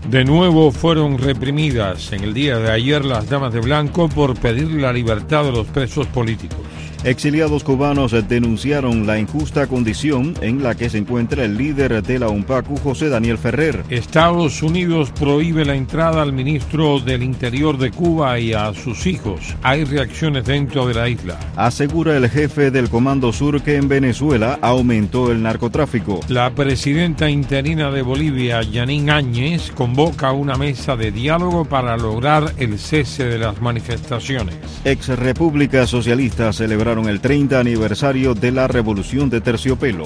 De nuevo fueron reprimidas en el día de ayer las damas de blanco por pedir la libertad de los presos políticos. Exiliados cubanos denunciaron la injusta condición en la que se encuentra el líder de la UNPACU, José Daniel Ferrer. Estados Unidos prohíbe la entrada al ministro del Interior de Cuba y a sus hijos. Hay reacciones dentro de la isla. Asegura el jefe del Comando Sur que en Venezuela aumentó el narcotráfico. La presidenta interina de Bolivia, Yanín Áñez, convoca una mesa de diálogo para lograr el cese de las manifestaciones. Ex repúblicas socialistas celebraron el 30 aniversario de la Revolución de Terciopelo.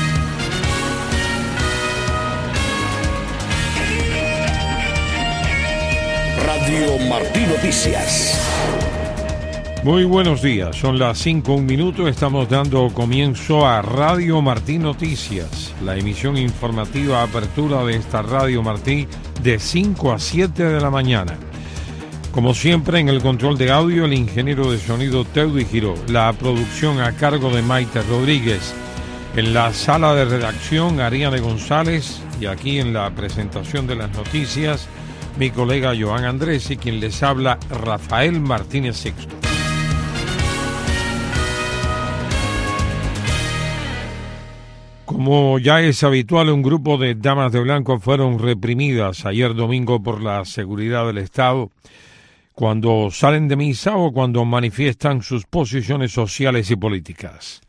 Radio Martí Noticias. Muy buenos días, son las 5:01, estamos dando comienzo a Radio Martí Noticias, la emisión informativa apertura de esta Radio Martí de 5 a 7 de la mañana. Como siempre, en el control de audio, el ingeniero de sonido Teudy Giró, la producción a cargo de Maite Rodríguez, en la sala de redacción Ariane González y aquí en la presentación de las noticias, mi colega Joan Andrés y quien les habla, Rafael Martínez Sixto. Como ya es habitual, un grupo de damas de blanco fueron reprimidas ayer domingo por la seguridad del Estado cuando salen de misa o cuando manifiestan sus posiciones sociales y políticas.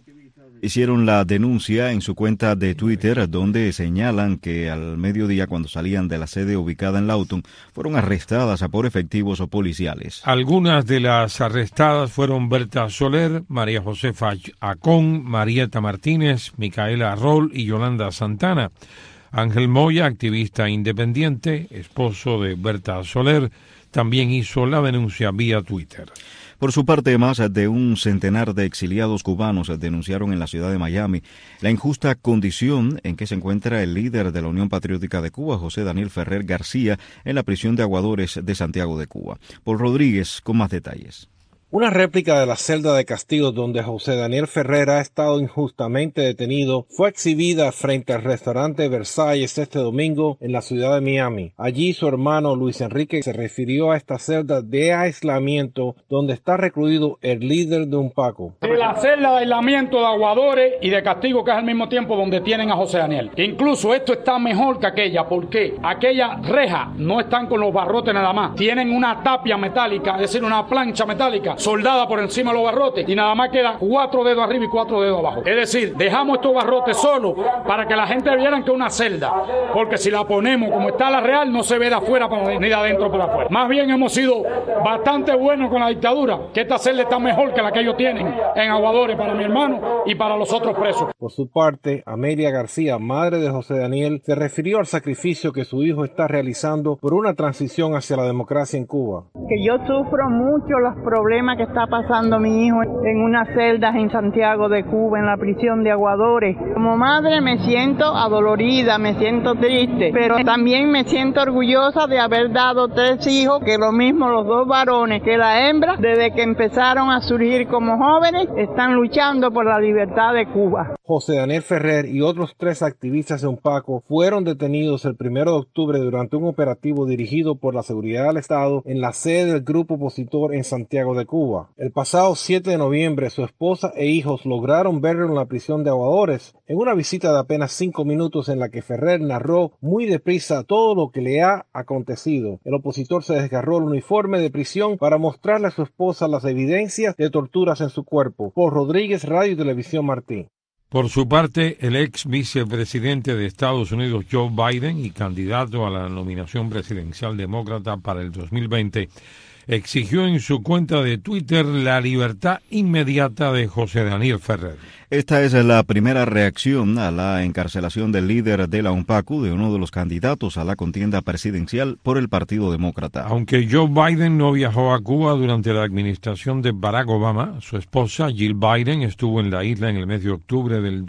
Hicieron la denuncia en su cuenta de Twitter, donde señalan que al mediodía, cuando salían de la sede ubicada en Lawton, fueron arrestadas por efectivos o policiales. Algunas de las arrestadas fueron Berta Soler, María Josefa Acón, Marieta Martínez, Micaela Arrol y Yolanda Santana. Ángel Moya, activista independiente, esposo de Berta Soler, también hizo la denuncia vía Twitter. Por su parte, más de un centenar de exiliados cubanos denunciaron en la ciudad de Miami la injusta condición en que se encuentra el líder de la Unión Patriótica de Cuba, José Daniel Ferrer García, en la prisión de Aguadores de Santiago de Cuba. Paul Rodríguez con más detalles. Una réplica de la celda de castigo donde José Daniel Ferrer ha estado injustamente detenido fue exhibida frente al restaurante Versalles este domingo en la ciudad de Miami. Allí su hermano Luis Enrique se refirió a esta celda de aislamiento donde está recluido el líder de UNPACU. De la celda de aislamiento de Aguadores y de castigo, que es al mismo tiempo donde tienen a José Daniel. Incluso esto está mejor que aquella, porque aquella reja no están con los barrotes nada más, tienen una tapia metálica, es decir, una plancha metálica soldada por encima de los barrotes y nada más quedan 4 dedos arriba y 4 dedos abajo. Es decir, dejamos estos barrotes solos para que la gente vieran que es una celda, porque si la ponemos como está la real no se ve de afuera ni de adentro por afuera. Más bien hemos sido bastante buenos con la dictadura, que esta celda está mejor que la que ellos tienen en Aguadores para mi hermano y para los otros presos. Por su parte, Amelia García, madre de José Daniel, se refirió al sacrificio que su hijo está realizando por una transición hacia la democracia en Cuba. Que yo sufro mucho los problemas que está pasando mi hijo en unas celdas en Santiago de Cuba, en la prisión de Aguadores. Como madre me siento adolorida, me siento triste, pero también me siento orgullosa de haber dado 3 hijos, que lo mismo los 2 varones que la hembra, desde que empezaron a surgir como jóvenes, están luchando por la libertad de Cuba. José Daniel Ferrer y otros 3 activistas de UNPACU fueron detenidos el 1 de octubre durante un operativo dirigido por la Seguridad del Estado en la sede del grupo opositor en Santiago de Cuba. El pasado 7 de noviembre, su esposa e hijos lograron verlo en la prisión de Aguadores en una visita de apenas 5 minutos en la que Ferrer narró muy deprisa todo lo que le ha acontecido. El opositor se desgarró el uniforme de prisión para mostrarle a su esposa las evidencias de torturas en su cuerpo. Por Rodríguez, Radio y Televisión Martí. Por su parte, el ex vicepresidente de Estados Unidos, Joe Biden, y candidato a la nominación presidencial demócrata para el 2020, exigió en su cuenta de Twitter la libertad inmediata de José Daniel Ferrer. Esta es la primera reacción a la encarcelación del líder de la UNPACU, de uno de los candidatos a la contienda presidencial por el Partido Demócrata. Aunque Joe Biden no viajó a Cuba durante la administración de Barack Obama, su esposa Jill Biden estuvo en la isla en el mes de octubre del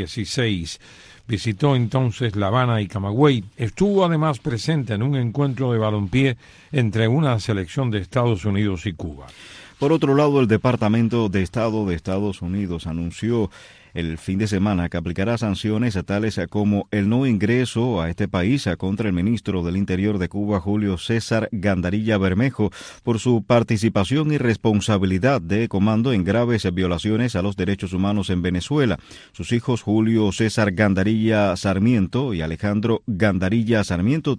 2016. Visitó entonces La Habana y Camagüey. Estuvo además presente en un encuentro de balompié entre una selección de Estados Unidos y Cuba. Por otro lado, el Departamento de Estado de Estados Unidos anunció el fin de semana que aplicará sanciones tales como el no ingreso a este país contra el ministro del Interior de Cuba, Julio César Gandarilla Bermejo, por su participación y responsabilidad de comando en graves violaciones a los derechos humanos en Venezuela. Sus hijos Julio César Gandarilla Sarmiento y Alejandro Gandarilla Sarmiento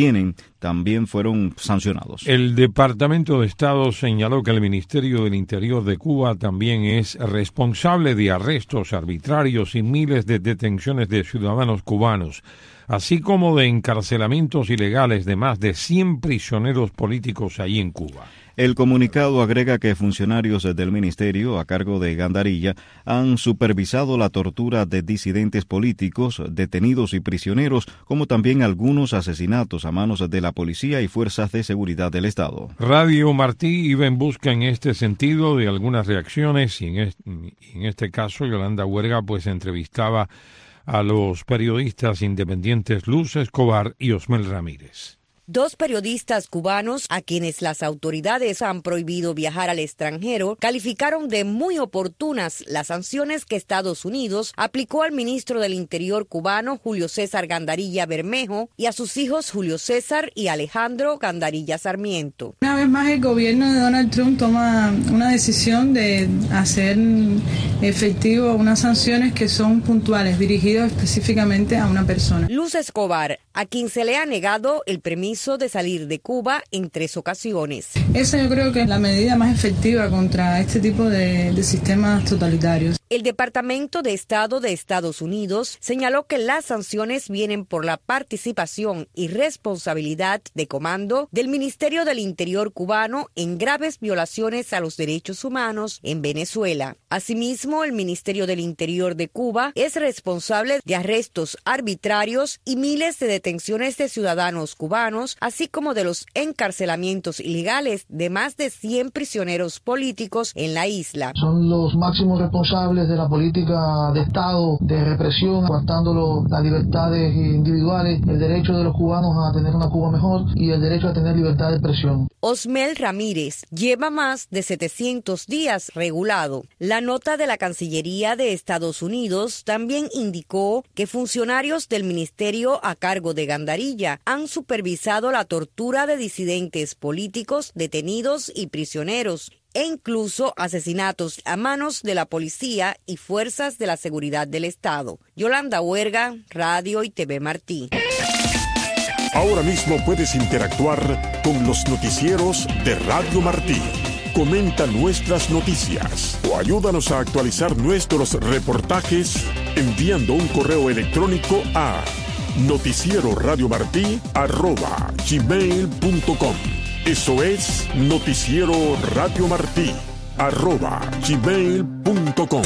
también fueron sancionados. El Departamento de Estado señaló que el Ministerio del Interior de Cuba también es responsable de arrestos arbitrarios y miles de detenciones de ciudadanos cubanos, así como de encarcelamientos ilegales de más de 100 prisioneros políticos allí en Cuba. El comunicado agrega que funcionarios del ministerio a cargo de Gandarilla han supervisado la tortura de disidentes políticos, detenidos y prisioneros, como también algunos asesinatos a manos de la policía y fuerzas de seguridad del Estado. Radio Martí iba en busca en este sentido de algunas reacciones y en este caso Yolanda Huerga pues entrevistaba a los periodistas independientes Luz Escobar y Osmel Ramírez. Dos periodistas cubanos a quienes las autoridades han prohibido viajar al extranjero calificaron de muy oportunas las sanciones que Estados Unidos aplicó al ministro del Interior cubano Julio César Gandarilla Bermejo y a sus hijos Julio César y Alejandro Gandarilla Sarmiento. Una vez más el gobierno de Donald Trump toma una decisión de hacer efectivo unas sanciones que son puntuales, dirigidas específicamente a una persona. Luz Escobar, a quien se le ha negado el permiso de salir de Cuba en 3 ocasiones. Esa yo creo que es la medida más efectiva contra este tipo de sistemas totalitarios. El Departamento de Estado de Estados Unidos señaló que las sanciones vienen por la participación y responsabilidad de comando del Ministerio del Interior cubano en graves violaciones a los derechos humanos en Venezuela. Asimismo, el Ministerio del Interior de Cuba es responsable de arrestos arbitrarios y miles de detenciones de ciudadanos cubanos, así como de los encarcelamientos ilegales de más de 100 prisioneros políticos en la isla. Son los máximos responsables de la política de Estado, de represión, coartando las libertades individuales, el derecho de los cubanos a tener una Cuba mejor y el derecho a tener libertad de expresión. Osmel Ramírez lleva más de 700 días regulado. La nota de la Cancillería de Estados Unidos también indicó que funcionarios del ministerio a cargo de Gandarilla han supervisado la tortura de disidentes políticos, detenidos y prisioneros, e incluso asesinatos a manos de la policía y fuerzas de la seguridad del Estado. Yolanda Huerga, Radio y TV Martí. Ahora mismo puedes interactuar con los noticieros de Radio Martí. Comenta nuestras noticias o ayúdanos a actualizar nuestros reportajes enviando un correo electrónico a noticieroradiomartí@gmail.com. Eso es noticieroradiomartí@gmail.com.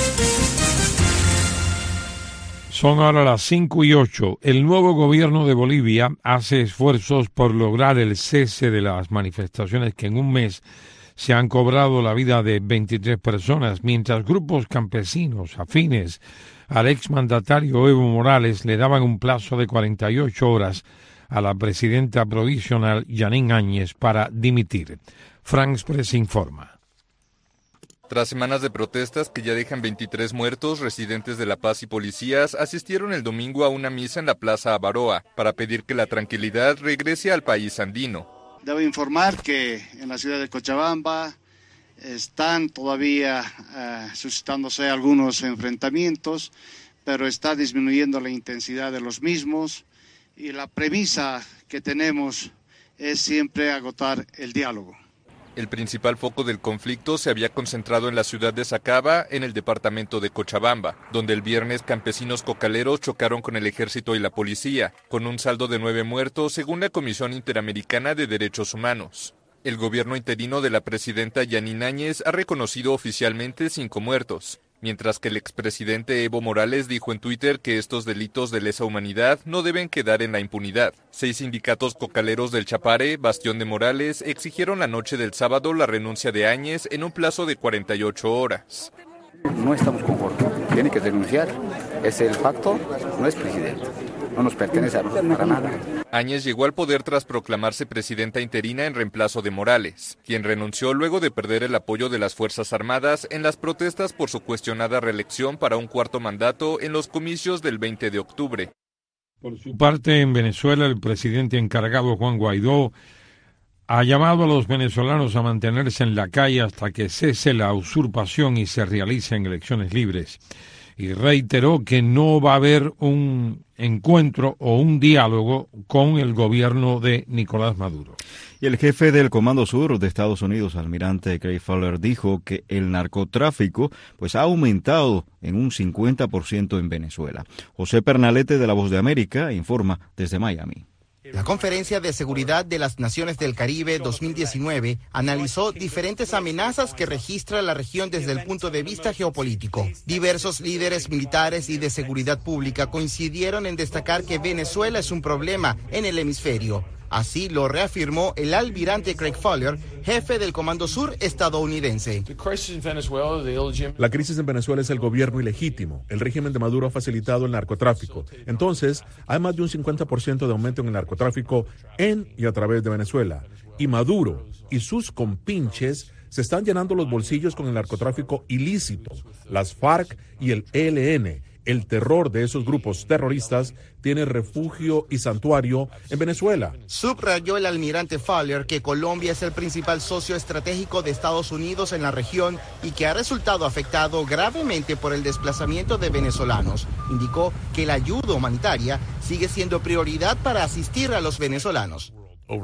Son ahora las 5:08. El nuevo gobierno de Bolivia hace esfuerzos por lograr el cese de las manifestaciones que en un mes se han cobrado la vida de 23 personas, mientras grupos campesinos afines al exmandatario Evo Morales le daban un plazo de 48 horas a la presidenta provisional Yanine Áñez para dimitir. France Press informa. Tras semanas de protestas que ya dejan 23 muertos, residentes de La Paz y policías asistieron el domingo a una misa en la Plaza Avaroa para pedir que la tranquilidad regrese al país andino. Debo informar que en la ciudad de Cochabamba están todavía suscitándose algunos enfrentamientos, pero está disminuyendo la intensidad de los mismos. Y la premisa que tenemos es siempre agotar el diálogo. El principal foco del conflicto se había concentrado en la ciudad de Sacaba, en el departamento de Cochabamba, donde el viernes campesinos cocaleros chocaron con el ejército y la policía, con un saldo de 9 muertos según la Comisión Interamericana de Derechos Humanos. El gobierno interino de la presidenta Yanine Áñez ha reconocido oficialmente 5 muertos, mientras que el expresidente Evo Morales dijo en Twitter que estos delitos de lesa humanidad no deben quedar en la impunidad. 6 sindicatos cocaleros del Chapare, bastión de Morales, exigieron la noche del sábado la renuncia de Áñez en un plazo de 48 horas. No estamos conformes, tiene que denunciar, es el pacto, no es presidente. no nos pertenece para nada. Áñez llegó al poder tras proclamarse presidenta interina en reemplazo de Morales, quien renunció luego de perder el apoyo de las Fuerzas Armadas en las protestas por su cuestionada reelección para un cuarto mandato en los comicios del 20 de octubre. Por su parte, en Venezuela, el presidente encargado Juan Guaidó ha llamado a los venezolanos a mantenerse en la calle hasta que cese la usurpación y se realicen elecciones libres. Y reiteró que no va a haber un encuentro o un diálogo con el gobierno de Nicolás Maduro. Y el jefe del Comando Sur de Estados Unidos, almirante Craig Fowler, dijo que el narcotráfico ha aumentado en un 50% en Venezuela. José Pernalete, de La Voz de América, informa desde Miami. La Conferencia de Seguridad de las Naciones del Caribe 2019 analizó diferentes amenazas que registra la región desde el punto de vista geopolítico. Diversos líderes militares y de seguridad pública coincidieron en destacar que Venezuela es un problema en el hemisferio. Así lo reafirmó el almirante Craig Fowler, jefe del Comando Sur estadounidense. La crisis en Venezuela es el gobierno ilegítimo. El régimen de Maduro ha facilitado el narcotráfico. Entonces, hay más de un 50% de aumento en el narcotráfico en y a través de Venezuela. Y Maduro y sus compinches se están llenando los bolsillos con el narcotráfico ilícito. Las FARC y el ELN. El terror de esos grupos terroristas tiene refugio y santuario en Venezuela. Subrayó el almirante Fowler que Colombia es el principal socio estratégico de Estados Unidos en la región y que ha resultado afectado gravemente por el desplazamiento de venezolanos. Indicó que la ayuda humanitaria sigue siendo prioridad para asistir a los venezolanos.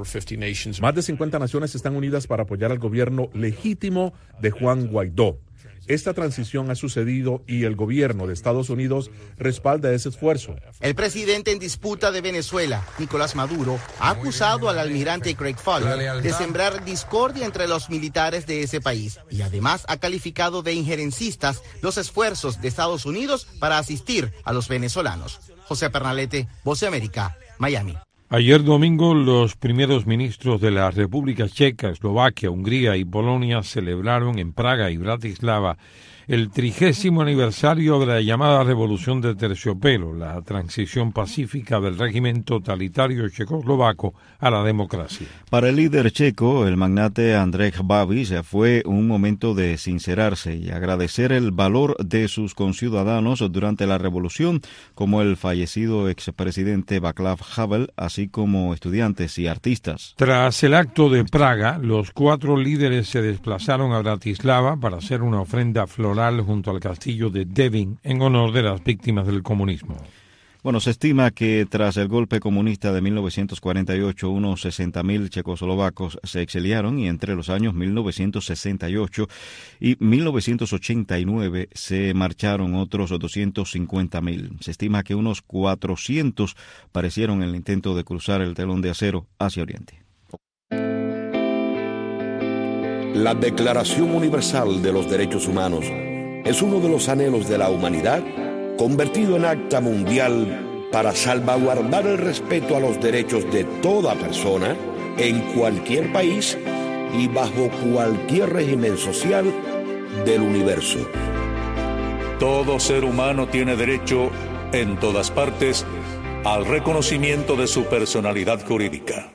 Más de 50 naciones están unidas para apoyar al gobierno legítimo de Juan Guaidó. Esta transición ha sucedido y el gobierno de Estados Unidos respalda ese esfuerzo. El presidente en disputa de Venezuela, Nicolás Maduro, ha acusado al almirante Craig Fowler de sembrar discordia entre los militares de ese país y además ha calificado de injerencistas los esfuerzos de Estados Unidos para asistir a los venezolanos. José Pernalete, Voz de América, Miami. Ayer domingo, los primeros ministros de la República Checa, Eslovaquia, Hungría y Polonia celebraron en Praga y Bratislava el 30º aniversario de la llamada Revolución de Terciopelo, la transición pacífica del régimen totalitario checoslovaco a la democracia. Para el líder checo, el magnate Andrej Babiš, fue un momento de sincerarse y agradecer el valor de sus conciudadanos durante la revolución, como el fallecido expresidente Václav Havel, así como estudiantes y artistas. Tras el acto de Praga, los 4 líderes se desplazaron a Bratislava para hacer una ofrenda floral junto al castillo de Devin en honor de las víctimas del comunismo. Bueno, se estima que tras el golpe comunista de 1948, unos 60.000 checoslovacos se exiliaron y entre los años 1968 y 1989 se marcharon otros 250.000. Se estima que unos 400 perecieron en el intento de cruzar el telón de acero hacia Oriente. La Declaración Universal de los Derechos Humanos es uno de los anhelos de la humanidad convertido en acta mundial para salvaguardar el respeto a los derechos de toda persona en cualquier país y bajo cualquier régimen social del universo. Todo ser humano tiene derecho en todas partes al reconocimiento de su personalidad jurídica.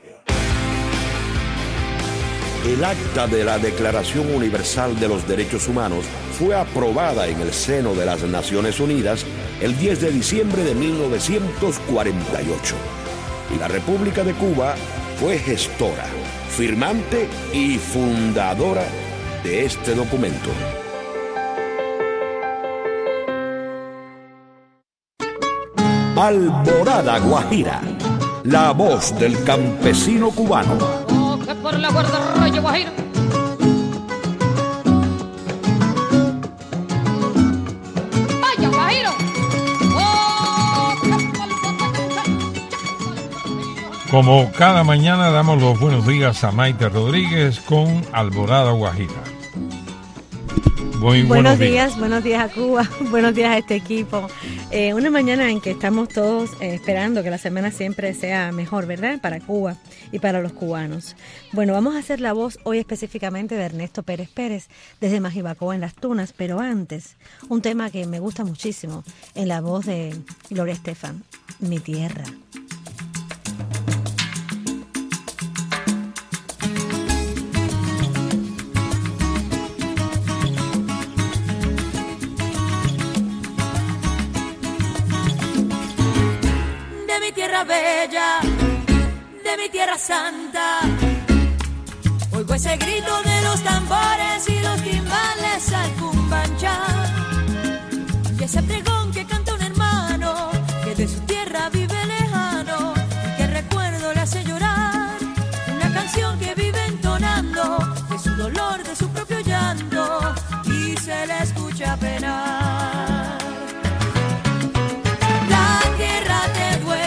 El acta de la Declaración Universal de los Derechos Humanos fue aprobada en el seno de las Naciones Unidas el 10 de diciembre de 1948. Y la República de Cuba fue gestora, firmante y fundadora de este documento. Alborada Guajira, la voz del campesino cubano. Por la guarda Rayo Guajiro. ¡Vaya Guajiro! Como cada mañana damos los buenos días a Maite Rodríguez con Alborada Guajira. Muy buenos días. Buenos días a Cuba, buenos días a este equipo. Una mañana en que estamos todos esperando que la semana siempre sea mejor, ¿verdad? Para Cuba y para los cubanos. Bueno, vamos a hacer la voz hoy específicamente de Ernesto Pérez Pérez, desde Majibacoa en Las Tunas, pero antes, un tema que me gusta muchísimo, en la voz de Gloria Estefan, Mi Tierra. Tierra bella, de mi tierra santa, oigo ese grito de los tambores y los timbales al cumbanchá, y ese pregón que canta un hermano que de su tierra vive lejano y que recuerdo le hace llorar, una canción que vive entonando de su dolor, de su propio llanto, y se le escucha penar. La tierra te duele,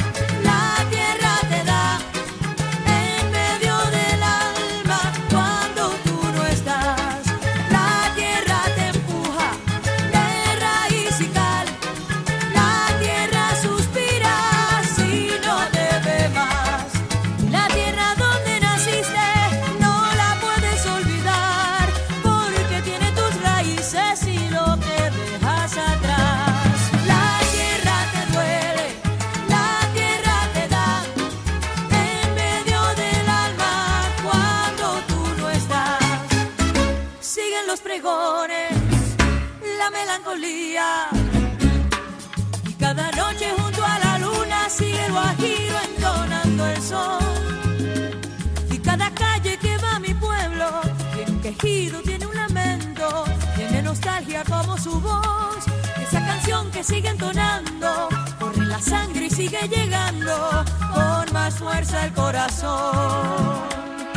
la melancolía, y cada noche junto a la luna sigue el guajiro entonando el sol, y cada calle que va a mi pueblo tiene un quejido, tiene un lamento, tiene nostalgia como su voz, esa canción que sigue entonando, corre la sangre y sigue llegando con más fuerza al corazón.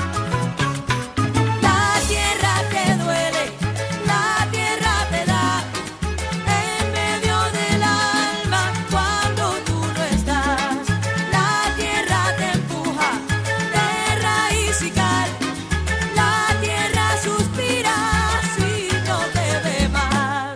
La tierra te duele, la tierra te da en medio del alma cuando tú no estás. La tierra te empuja de raíz y cal. La tierra suspira si no te ve más.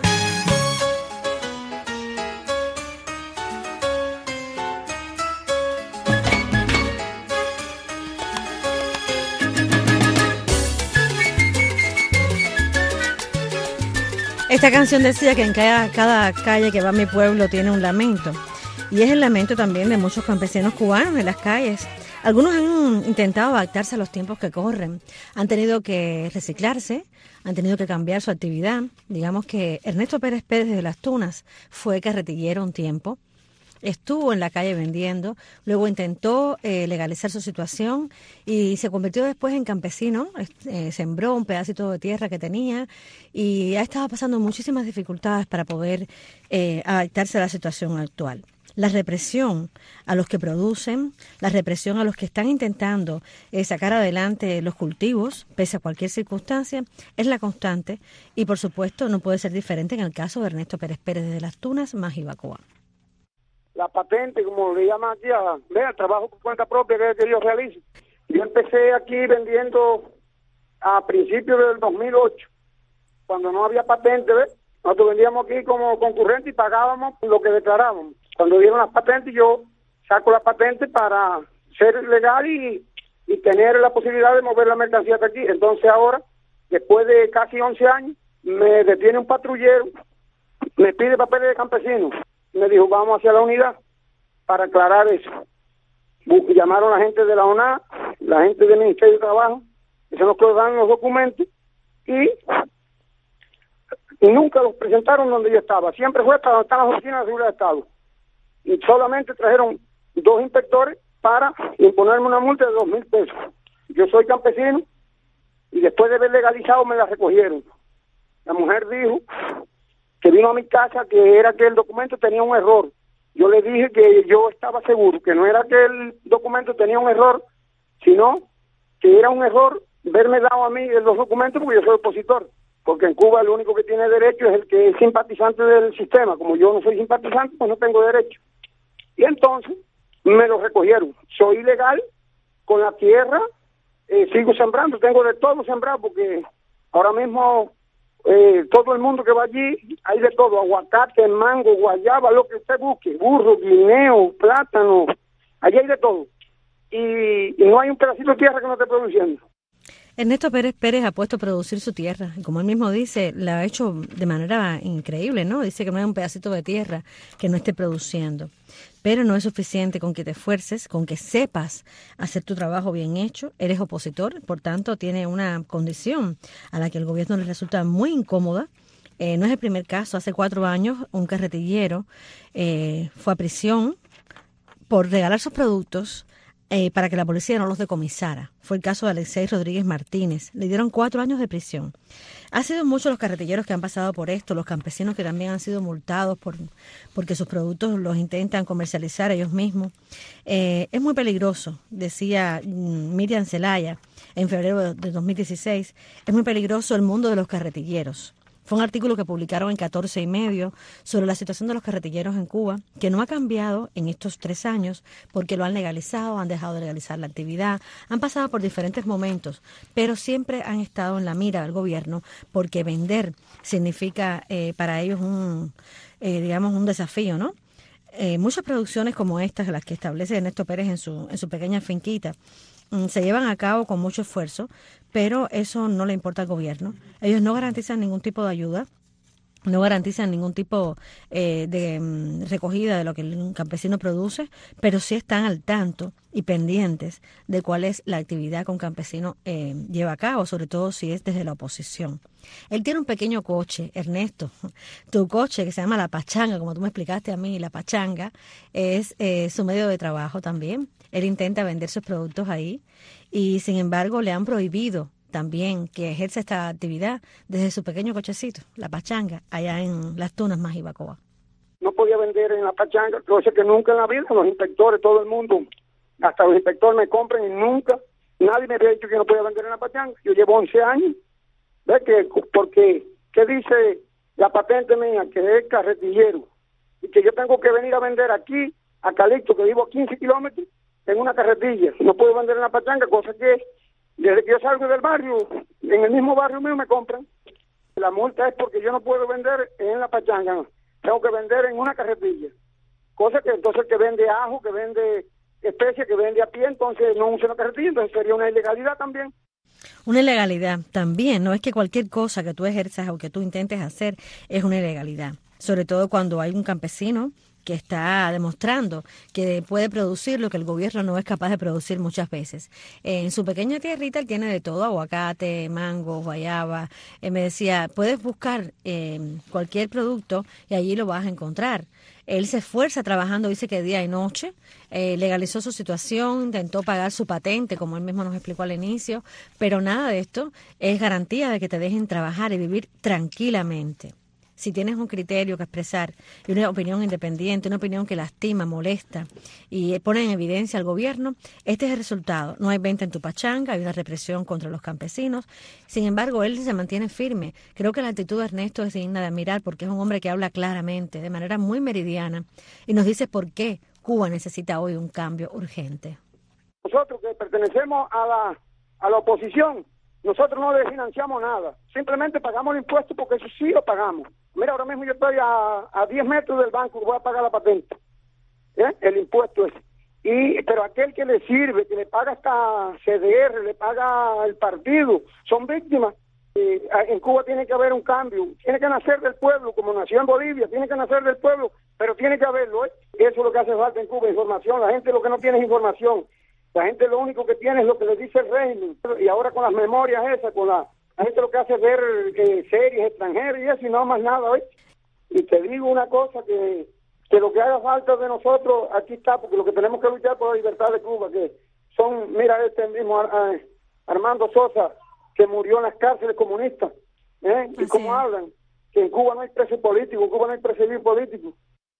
Esta canción decía que en cada calle que va a mi pueblo tiene un lamento. Y es el lamento también de muchos campesinos cubanos en las calles. Algunos han intentado adaptarse a los tiempos que corren. Han tenido que reciclarse, han tenido que cambiar su actividad. Digamos que Ernesto Pérez Pérez de Las Tunas fue carretillero un tiempo. Estuvo en la calle vendiendo, luego intentó legalizar su situación y se convirtió después en campesino, sembró un pedacito de tierra que tenía y ha estado pasando muchísimas dificultades para poder adaptarse a la situación actual. La represión a los que producen, la represión a los que están intentando sacar adelante los cultivos, pese a cualquier circunstancia, es la constante y por supuesto no puede ser diferente en el caso de Ernesto Pérez Pérez de Las Tunas, Majibacoa. La patente, como le llaman aquí, el trabajo por cuenta propia que yo realizo. Yo empecé aquí vendiendo a principios del 2008, cuando no había patente, ¿ves? Nosotros vendíamos aquí como concurrente y pagábamos lo que declarábamos. Cuando dieron las patentes, yo saco la patente para ser legal y tener la posibilidad de mover la mercancía hasta aquí. Entonces ahora, después de casi 11 años, me detiene un patrullero, me pide papeles de campesino. Me dijo, vamos hacia la unidad para aclarar eso. Llamaron a la gente de la ONA, la gente del Ministerio de Trabajo, que se nos dan los documentos, y nunca los presentaron donde yo estaba. Siempre fue hasta donde están las oficinas de seguridad de Estado. Y solamente trajeron 2 inspectores para imponerme una multa de 2,000 pesos. Yo soy campesino, y después de haber legalizado me la recogieron. La mujer dijo que vino a mi casa que era que el documento tenía un error. Yo le dije que yo estaba seguro, que no era que el documento tenía un error, sino que era un error verme dado a mí los documentos porque yo soy opositor. Porque en Cuba el único que tiene derecho es el que es simpatizante del sistema. Como yo no soy simpatizante, pues no tengo derecho. Y entonces me lo recogieron. Soy ilegal con la tierra, sigo sembrando, tengo de todo sembrado porque ahora mismo todo el mundo que va allí, hay de todo, aguacate, mango, guayaba, lo que usted busque, burro, guineo, plátano, allí hay de todo. Y no hay un pedacito de tierra que no esté produciendo. Ernesto Pérez ha puesto a producir su tierra, y como él mismo dice, la ha hecho de manera increíble, ¿no? Dice que no hay un pedacito de tierra que no esté produciendo. Pero no es suficiente con que te esfuerces, con que sepas hacer tu trabajo bien hecho. Eres opositor, por tanto, tiene una condición a la que el gobierno le resulta muy incómoda. No es el primer caso. Hace 4 años, un carretillero fue a prisión por regalar sus productos para que la policía no los decomisara. Fue el caso de Alexei Rodríguez Martínez. Le dieron 4 años de prisión. Ha sido muchos los carretilleros que han pasado por esto, los campesinos que también han sido multados porque sus productos los intentan comercializar ellos mismos. Es muy peligroso, decía Miriam Zelaya en febrero de 2016, es muy peligroso el mundo de los carretilleros. Fue un artículo que publicaron en 14 y medio sobre la situación de los carretilleros en Cuba, que no ha cambiado en estos 3 años porque lo han legalizado, han dejado de legalizar la actividad, han pasado por diferentes momentos, pero siempre han estado en la mira del gobierno porque vender significa para ellos un desafío, ¿no? Muchas producciones como estas, las que establece Ernesto Pérez en su pequeña finquita, se llevan a cabo con mucho esfuerzo, pero eso no le importa al gobierno. Ellos no garantizan ningún tipo de ayuda, no garantizan ningún tipo de recogida de lo que el campesino produce, pero sí están al tanto y pendientes de cuál es la actividad que un campesino lleva a cabo, sobre todo si es desde la oposición. Él tiene un pequeño coche, Ernesto, tu coche que se llama La Pachanga, como tú me explicaste a mí, La Pachanga es su medio de trabajo también. Él intenta vender sus productos ahí y sin embargo le han prohibido también que ejerza esta actividad desde su pequeño cochecito, La Pachanga, allá en Las Tunas, Majibacoa. No podía vender en La Pachanga, cosa que nunca en la vida, los inspectores, todo el mundo, hasta los inspectores me compran y nunca, nadie me había dicho que no podía vender en La Pachanga. Yo llevo 11 años, ¿ves? Porque, ¿qué dice la patente mía? Que es carretillero, y que yo tengo que venir a vender aquí, a Calixto, que vivo a 15 kilómetros, en una carretilla. No puedo vender en La Pachanga, cosa que desde que yo salgo del barrio, en el mismo barrio mío me compran. La multa es porque yo no puedo vender en La Pachanga, no. Tengo que vender en una carretilla. Cosa que entonces el que vende ajo, que vende especie, que vende a pie, entonces no usa una carretilla, entonces sería una ilegalidad también. Una ilegalidad también, no es que cualquier cosa que tú ejerzas o que tú intentes hacer es una ilegalidad, sobre todo cuando hay un campesino que está demostrando que puede producir lo que el gobierno no es capaz de producir muchas veces. En su pequeña tierrita él tiene de todo, aguacate, mango, guayaba. Me decía, puedes buscar cualquier producto y allí lo vas a encontrar. Él se esfuerza trabajando, dice que día y noche, legalizó su situación, intentó pagar su patente, como él mismo nos explicó al inicio, pero nada de esto es garantía de que te dejen trabajar y vivir tranquilamente. Si tienes un criterio que expresar y una opinión independiente, una opinión que lastima, molesta y pone en evidencia al gobierno, este es el resultado. No hay venta en tu pachanga, hay una represión contra los campesinos. Sin embargo, él se mantiene firme. Creo que la actitud de Ernesto es digna de admirar porque es un hombre que habla claramente, de manera muy meridiana, y nos dice por qué Cuba necesita hoy un cambio urgente. Nosotros que pertenecemos a la oposición, nosotros no desfinanciamos nada, simplemente pagamos el impuesto porque eso sí lo pagamos. Mira, ahora mismo yo estoy a 10 metros del banco y voy a pagar la patente, el impuesto ese. Pero aquel que le sirve, que le paga hasta CDR, le paga el partido, son víctimas. En Cuba tiene que haber un cambio, tiene que nacer del pueblo, como nació en Bolivia, tiene que nacer del pueblo, pero tiene que haberlo. Eso es lo que hace falta en Cuba, información. La gente lo que no tiene es información. La gente lo único que tiene es lo que le dice el régimen. Y ahora con las memorias esas, la gente lo que hace es ver series extranjeras y eso, y no más nada, ¿ves? Y te digo una cosa, que lo que haga falta de nosotros, aquí está, porque lo que tenemos que luchar por la libertad de Cuba, que son, mira, este mismo Armando Sosa, que murió en las cárceles comunistas, y cómo hablan, que en Cuba no hay preso político, en Cuba no hay perseguido político.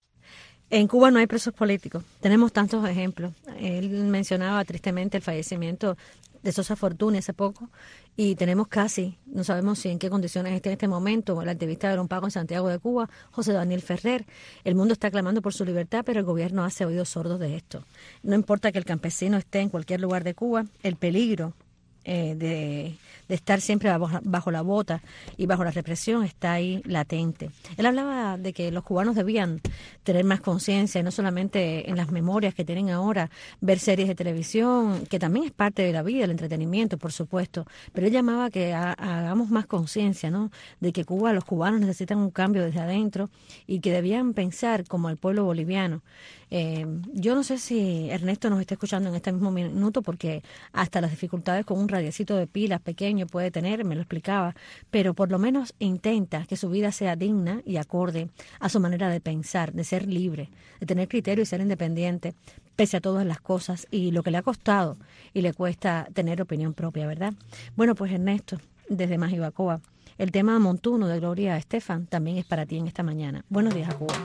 En Cuba no hay presos políticos. Tenemos tantos ejemplos. Él mencionaba tristemente el fallecimiento de Sosa Fortuny hace poco y tenemos casi, no sabemos si en qué condiciones está en este momento, el activista de Lompaco en Santiago de Cuba, José Daniel Ferrer. El mundo está clamando por su libertad, pero el gobierno hace oídos sordos de esto. No importa que el campesino esté en cualquier lugar de Cuba, el peligro de estar siempre bajo la bota y bajo la represión está ahí latente. Él hablaba de que los cubanos debían tener más conciencia, no solamente en las memorias que tienen ahora, ver series de televisión, que también es parte de la vida, el entretenimiento, por supuesto, pero él llamaba que hagamos más conciencia, ¿no?, de que los cubanos necesitan un cambio desde adentro y que debían pensar como el pueblo boliviano. Yo no sé si Ernesto nos está escuchando en este mismo minuto, porque hasta las dificultades con un radiecito de pilas pequeño puede tener, me lo explicaba, pero por lo menos intenta que su vida sea digna y acorde a su manera de pensar, de ser libre, de tener criterio y ser independiente, pese a todas las cosas y lo que le ha costado y le cuesta tener opinión propia, ¿verdad? Bueno, pues Ernesto, desde Majibacoa, el tema Montuno de Gloria Estefan también es para ti en esta mañana. Buenos días a Cuba.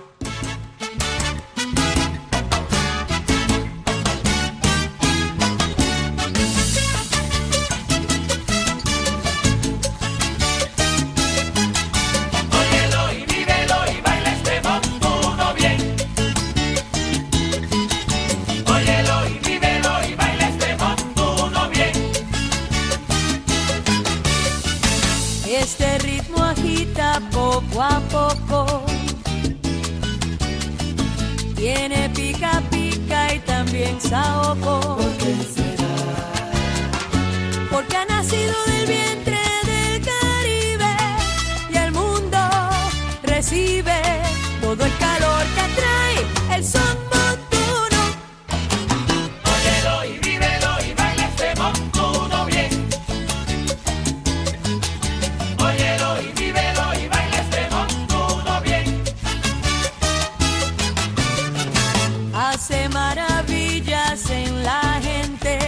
Este ritmo agita poco a poco, tiene pica pica y también saoco. ¿Por qué será? Porque ha nacido del vientre del Caribe y el mundo recibe todo el calor que trae el son montuno. Óyelo y vívelo y baila este montuno bien. Óyelo y vívelo y baila este montuno bien. Hace maravillas en la gente,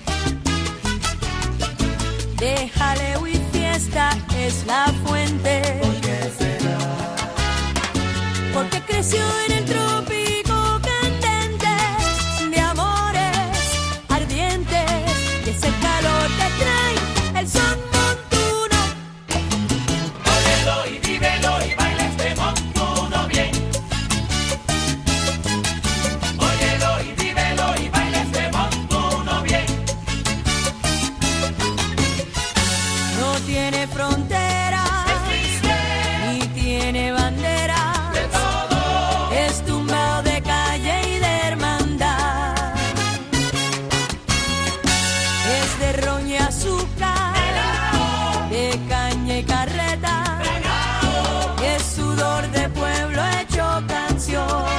de jaleo y fiesta es la fuente. ¿Por qué será? Porque creció en el trópico candente de amores ardientes, y ese calor que trae el son montuno. Óyelo y vívelo y baila este montuno bien. Óyelo y vívelo y baila este montuno bien. No tiene fronteras, ni tiene bandera, de todo es tumbado de calle y de hermandad. Es de ron y azúcar, de caña y carreta, es sudor de pueblo hecho canción.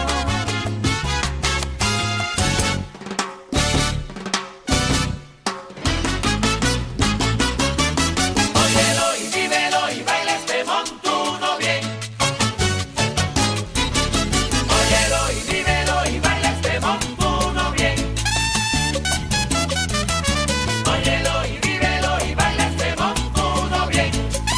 Óyelo y vívelo y baila este montuno bien. Óyelo y vívelo y baila este montuno bien. Óyelo y vívelo y baila este montuno bien.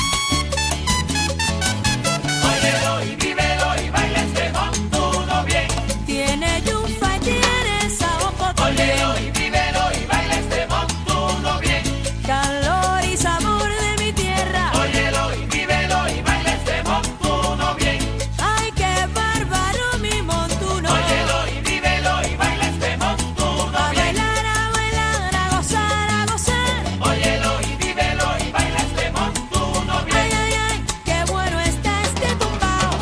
Óyelo y vívelo y baila este montuno bien. Tiene yufa y tiene saoco también. Óyelo y vívelo y baila este montuno bien. Calor y sabor de mi tierra. Óyelo y vívelo y baila este montuno bien. Ay, qué bárbaro mi montuno. Óyelo y vívelo y baila este montuno bien. A bailar, a gozar, a gozar. Óyelo y vívelo y baila este montuno bien. Ay, ay, ay, qué bueno está este tumbao.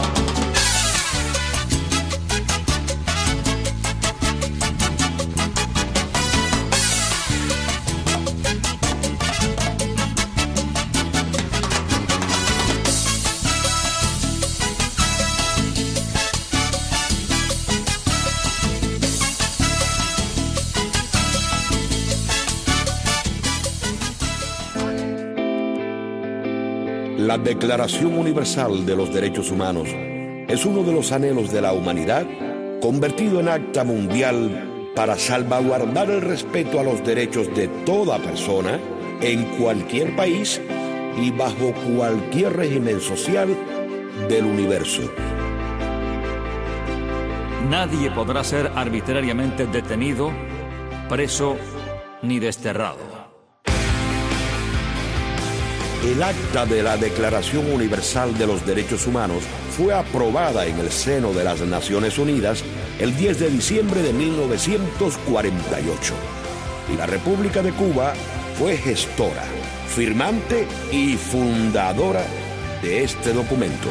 La Declaración Universal de los Derechos Humanos es uno de los anhelos de la humanidad convertido en acta mundial para salvaguardar el respeto a los derechos de toda persona en cualquier país y bajo cualquier régimen social del universo. Nadie podrá ser arbitrariamente detenido, preso ni desterrado. El acta de la Declaración Universal de los Derechos Humanos fue aprobada en el seno de las Naciones Unidas el 10 de diciembre de 1948 y la República de Cuba fue gestora, firmante y fundadora de este documento.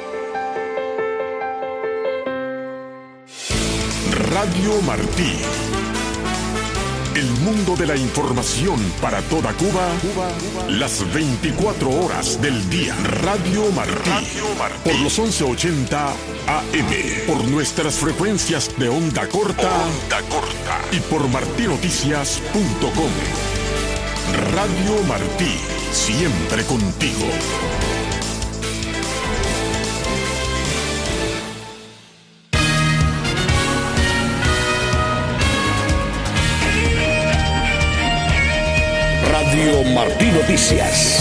Radio Martí. El mundo de la información para toda Cuba, las 24 horas del día. Radio Martí. Por los 1180 AM. Por nuestras frecuencias de onda corta. Y por martinoticias.com. Radio Martí. Siempre contigo. Radio Martí Noticias.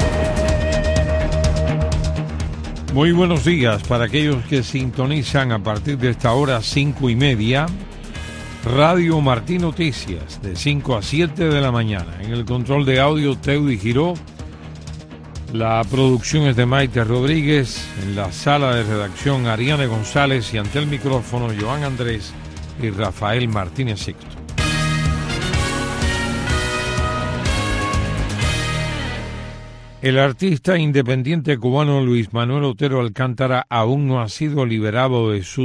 Muy buenos días para aquellos que sintonizan a partir de esta hora 5:30. Radio Martí Noticias de 5 a 7 de la mañana. En el control de audio Teudy Giró. La producción es de Maite Rodríguez. En la sala de redacción Ariane González y ante el micrófono Joan Andrés y Rafael Martínez Sixto. El artista independiente cubano Luis Manuel Otero Alcántara aún no ha sido liberado de su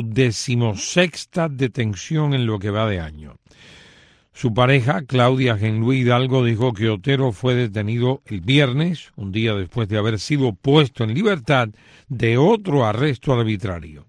16ª detención en lo que va de año. Su pareja, Claudia Genluí Hidalgo, dijo que Otero fue detenido el viernes, un día después de haber sido puesto en libertad de otro arresto arbitrario.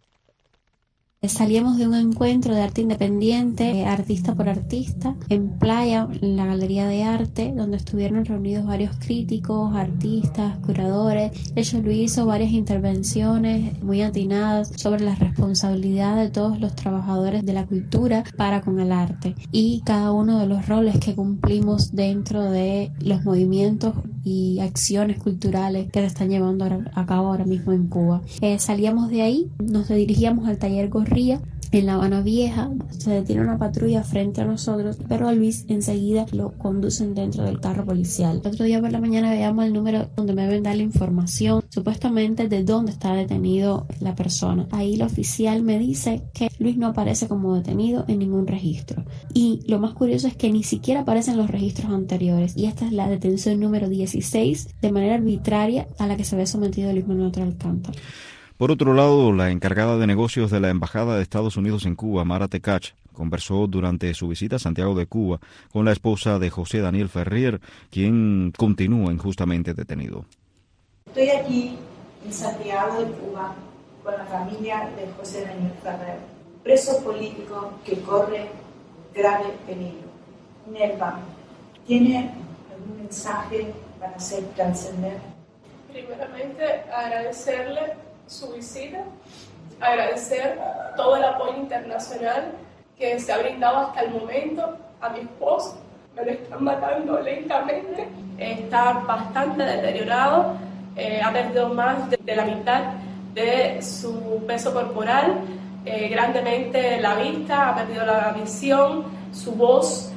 Salíamos de un encuentro de arte independiente, artista por artista, en Playa, en la Galería de Arte, donde estuvieron reunidos varios críticos, artistas, curadores. Ella lo hizo varias intervenciones muy atinadas sobre la responsabilidad de todos los trabajadores de la cultura para con el arte y cada uno de los roles que cumplimos dentro de los movimientos y acciones culturales que se están llevando a cabo ahora mismo en Cuba. Salíamos de ahí, nos dirigíamos al taller Gorría en La Habana Vieja. Se detiene una patrulla frente a nosotros, pero a Luis enseguida lo conducen dentro del carro policial. El otro día por la mañana veíamos el número donde me deben dar la información supuestamente de dónde está detenido la persona. Ahí el oficial me dice que Luis no aparece como detenido en ningún registro, y lo más curioso es que ni siquiera aparecen los registros anteriores, y esta es la detención número 16 de manera arbitraria a la que se ve sometido Luis Manuel Otero Alcántara. Por otro lado, la encargada de negocios de la Embajada de Estados Unidos en Cuba, Mara Tekach, conversó durante su visita a Santiago de Cuba con la esposa de José Daniel Ferrer, quien continúa injustamente detenido. Estoy aquí en Santiago de Cuba con la familia de José Daniel Ferrer, preso político que corre grave peligro. Nelva, ¿tiene algún mensaje para hacer trascender? Primeramente, agradecerle su visita, agradecer todo el apoyo internacional que se ha brindado hasta el momento a mi esposo. Me lo están matando lentamente, está bastante deteriorado, ha perdido más de la mitad de su peso corporal, grandemente la vista, ha perdido la visión, su voz,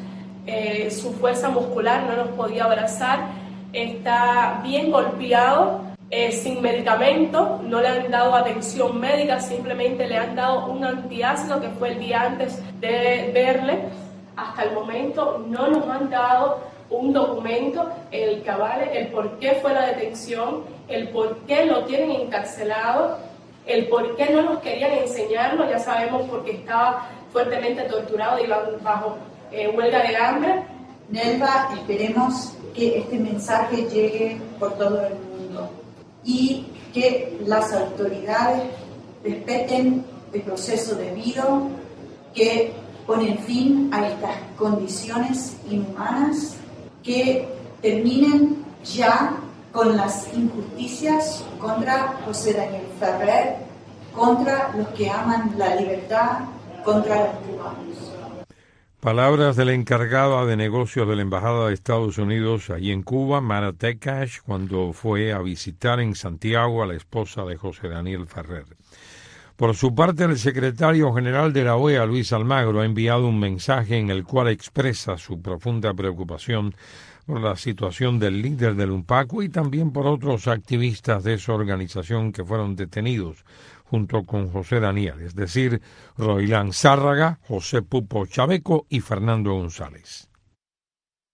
su fuerza muscular, no nos podía abrazar, está bien golpeado. Sin medicamento, no le han dado atención médica, simplemente le han dado un antiácido que fue el día antes de verle. Hasta el momento no nos han dado un documento el que avale el por qué fue la detención, el por qué lo tienen encarcelado, el por qué no nos querían enseñarlo. Ya sabemos porque estaba fuertemente torturado y bajo huelga de hambre. Nelva, esperemos que este mensaje llegue por todo el mundo y que las autoridades respeten el proceso debido, que ponen fin a estas condiciones inhumanas, que terminen ya con las injusticias contra José Daniel Ferrer, contra los que aman la libertad, contra los cubanos. Palabras de la encargada de negocios de la Embajada de Estados Unidos allí en Cuba, Mara Tekach, cuando fue a visitar en Santiago a la esposa de José Daniel Ferrer. Por su parte, el secretario general de la OEA, Luis Almagro, ha enviado un mensaje en el cual expresa su profunda preocupación por la situación del líder del UNPACU y también por otros activistas de esa organización que fueron detenidos junto con José Daniel, es decir, Roilán Zárraga, José Pupo Chaveco y Fernando González.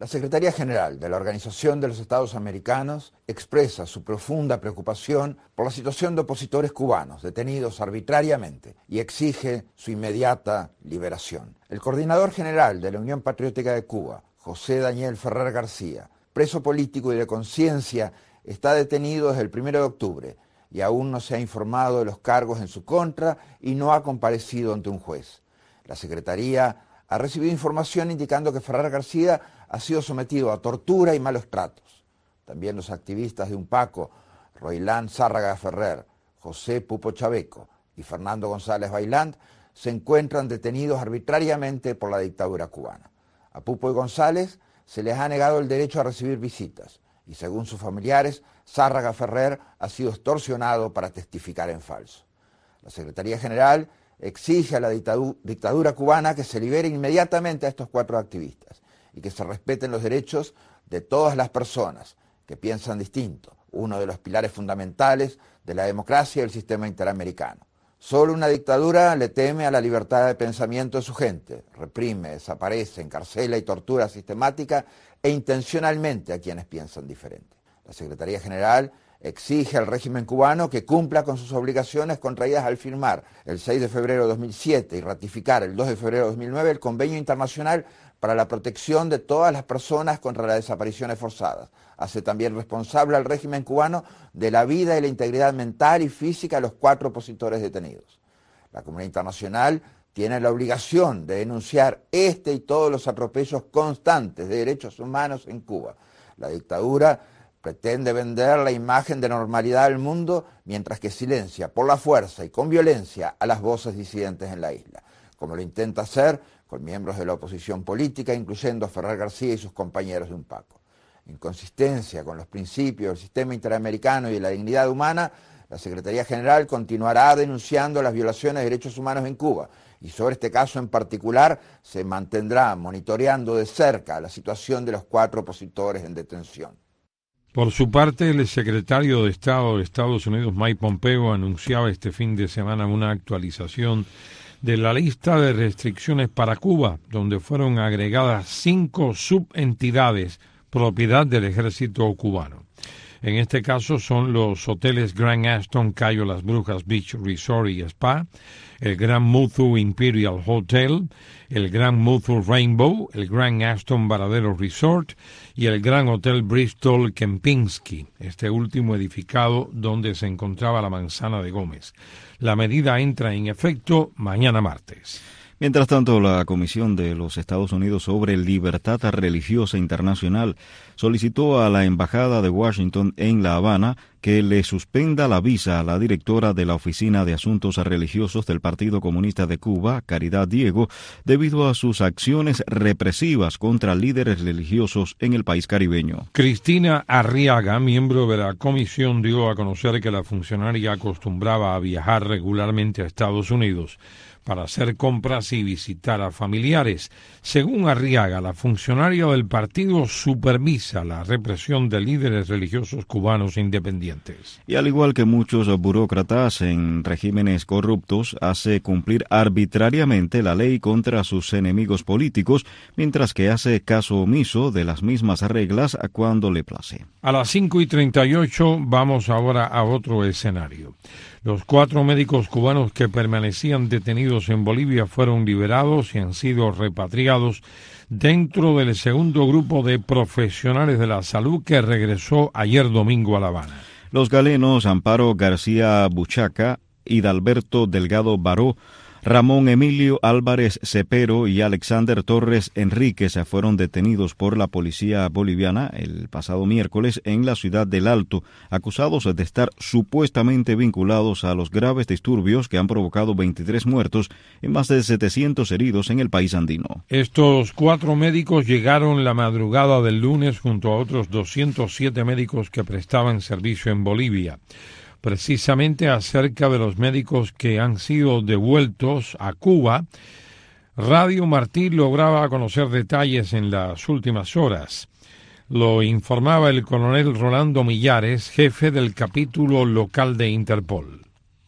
La Secretaría General de la Organización de los Estados Americanos expresa su profunda preocupación por la situación de opositores cubanos detenidos arbitrariamente y exige su inmediata liberación. El coordinador general de la Unión Patriótica de Cuba, José Daniel Ferrer García, preso político y de conciencia, está detenido desde el 1 de octubre y aún no se ha informado de los cargos en su contra y no ha comparecido ante un juez. La Secretaría ha recibido información indicando que Ferrer García ha sido sometido a tortura y malos tratos. También los activistas de UNPACO, Roilán Zárraga Ferrer, José Pupo Chaveco y Fernando González Bailán, se encuentran detenidos arbitrariamente por la dictadura cubana. A Pupo y González se les ha negado el derecho a recibir visitas y, según sus familiares, Zárraga Ferrer ha sido extorsionado para testificar en falso. La Secretaría General exige a la dictadura cubana que se libere inmediatamente a estos 4 activistas y que se respeten los derechos de todas las personas que piensan distinto, uno de los pilares fundamentales de la democracia y el sistema interamericano. Solo una dictadura le teme a la libertad de pensamiento de su gente, reprime, desaparece, encarcela y tortura sistemática e intencionalmente a quienes piensan diferente. La Secretaría General exige al régimen cubano que cumpla con sus obligaciones contraídas al firmar el 6 de febrero de 2007 y ratificar el 2 de febrero de 2009 el Convenio Internacional para la Protección de todas las personas contra las desapariciones forzadas. Hace también responsable al régimen cubano de la vida y la integridad mental y física de los 4 opositores detenidos. La comunidad internacional tiene la obligación de denunciar este y todos los atropellos constantes de derechos humanos en Cuba. La dictadura pretende vender la imagen de normalidad al mundo mientras que silencia por la fuerza y con violencia a las voces disidentes en la isla, como lo intenta hacer con miembros de la oposición política, incluyendo a Ferrer García y sus compañeros de UNPACO. En consistencia con los principios del sistema interamericano y de la dignidad humana, la Secretaría General continuará denunciando las violaciones de derechos humanos en Cuba y sobre este caso en particular se mantendrá monitoreando de cerca la situación de los 4 opositores en detención. Por su parte, el secretario de Estado de Estados Unidos, Mike Pompeo, anunciaba este fin de semana una actualización de la lista de restricciones para Cuba, donde fueron agregadas 5 subentidades propiedad del ejército cubano. En este caso son los hoteles Grand Aston Cayo Las Brujas Beach Resort y Spa, el Grand Muthu Imperial Hotel, el Grand Muthu Rainbow, el Grand Aston Varadero Resort y el Grand Hotel Bristol Kempinski, este último edificado donde se encontraba la Manzana de Gómez. La medida entra en efecto mañana martes. Mientras tanto, la Comisión de los Estados Unidos sobre Libertad Religiosa Internacional solicitó a la Embajada de Washington en La Habana que le suspenda la visa a la directora de la Oficina de Asuntos Religiosos del Partido Comunista de Cuba, Caridad Diego, debido a sus acciones represivas contra líderes religiosos en el país caribeño. Cristina Arriaga, miembro de la comisión, dio a conocer que la funcionaria acostumbraba a viajar regularmente a Estados Unidos para hacer compras y visitar a familiares. Según Arriaga, la funcionaria del partido supervisa la represión de líderes religiosos cubanos independientes. Y al igual que muchos burócratas en regímenes corruptos, hace cumplir arbitrariamente la ley contra sus enemigos políticos, mientras que hace caso omiso de las mismas reglas cuando le place. A las 5:38 vamos ahora a otro escenario. Los 4 médicos cubanos que permanecían detenidos en Bolivia fueron liberados y han sido repatriados dentro del segundo grupo de profesionales de la salud que regresó ayer domingo a La Habana. Los galenos Amparo García Buchaca, Hidalberto Delgado Baró, Ramón Emilio Álvarez Cepero y Alexander Torres Enríquez fueron detenidos por la policía boliviana el pasado miércoles en la ciudad del Alto, acusados de estar supuestamente vinculados a los graves disturbios que han provocado 23 muertos y más de 700 heridos en el país andino. Estos 4 médicos llegaron la madrugada del lunes junto a otros 207 médicos que prestaban servicio en Bolivia. Precisamente acerca de los médicos que han sido devueltos a Cuba, Radio Martí lograba conocer detalles en las últimas horas. Lo informaba el coronel Rolando Millares, jefe del capítulo local de Interpol.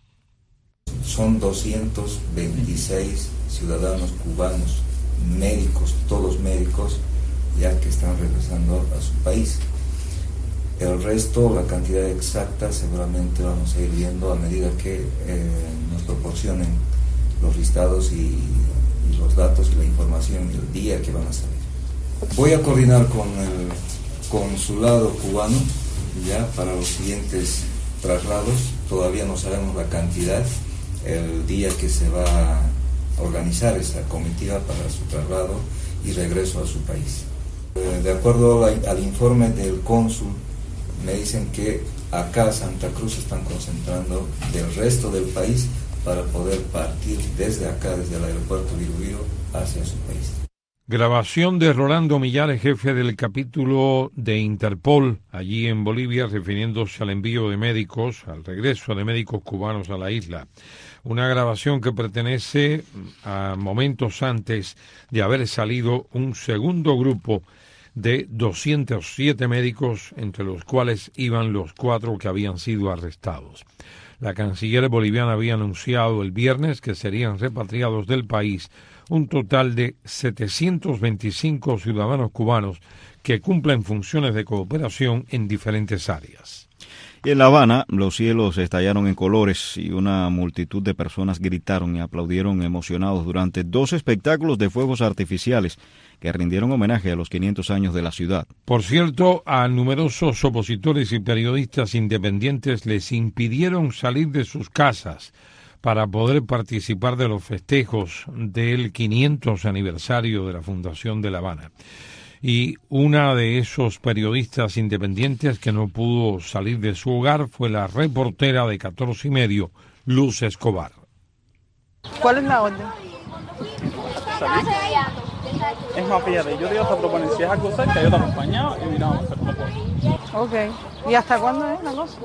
Son 226 ciudadanos cubanos, médicos, todos médicos, ya que están regresando a su país. El resto, la cantidad exacta, seguramente vamos a ir viendo a medida que nos proporcionen los listados y los datos y la información y el día que van a salir. Voy a coordinar con el consulado cubano ya para los siguientes traslados. Todavía no sabemos la cantidad, el día que se va a organizar esa comitiva para su traslado y regreso a su país. De acuerdo al informe del cónsul, me dicen que acá Santa Cruz se están concentrando del resto del país para poder partir desde acá, desde el aeropuerto Viru hacia su país. Grabación de Rolando Millares, jefe del capítulo de Interpol allí en Bolivia, refiriéndose al envío de médicos, al regreso de médicos cubanos a la isla. Una grabación que pertenece a momentos antes de haber salido un segundo grupo de 207 médicos, entre los cuales iban los 4 que habían sido arrestados. La canciller boliviana había anunciado el viernes que serían repatriados del país un total de 725 ciudadanos cubanos que cumplen funciones de cooperación en diferentes áreas. Y en La Habana, los cielos estallaron en colores y una multitud de personas gritaron y aplaudieron emocionados durante 2 espectáculos de fuegos artificiales que rindieron homenaje a los 500 años de la ciudad. Por cierto, a numerosos opositores y periodistas independientes les impidieron salir de sus casas para poder participar de los festejos del 500 aniversario de la fundación de La Habana. Y una de esos periodistas independientes que no pudo salir de su hogar fue la reportera de 14 y medio, Luz Escobar. ¿Cuál es la orden? ¿Salir? Es más, fíjate, yo te iba a proponer, si es algo cerca, yo te acompañaba y miramos a hacer una cosa. Ok. ¿Y hasta cuándo es la cosa?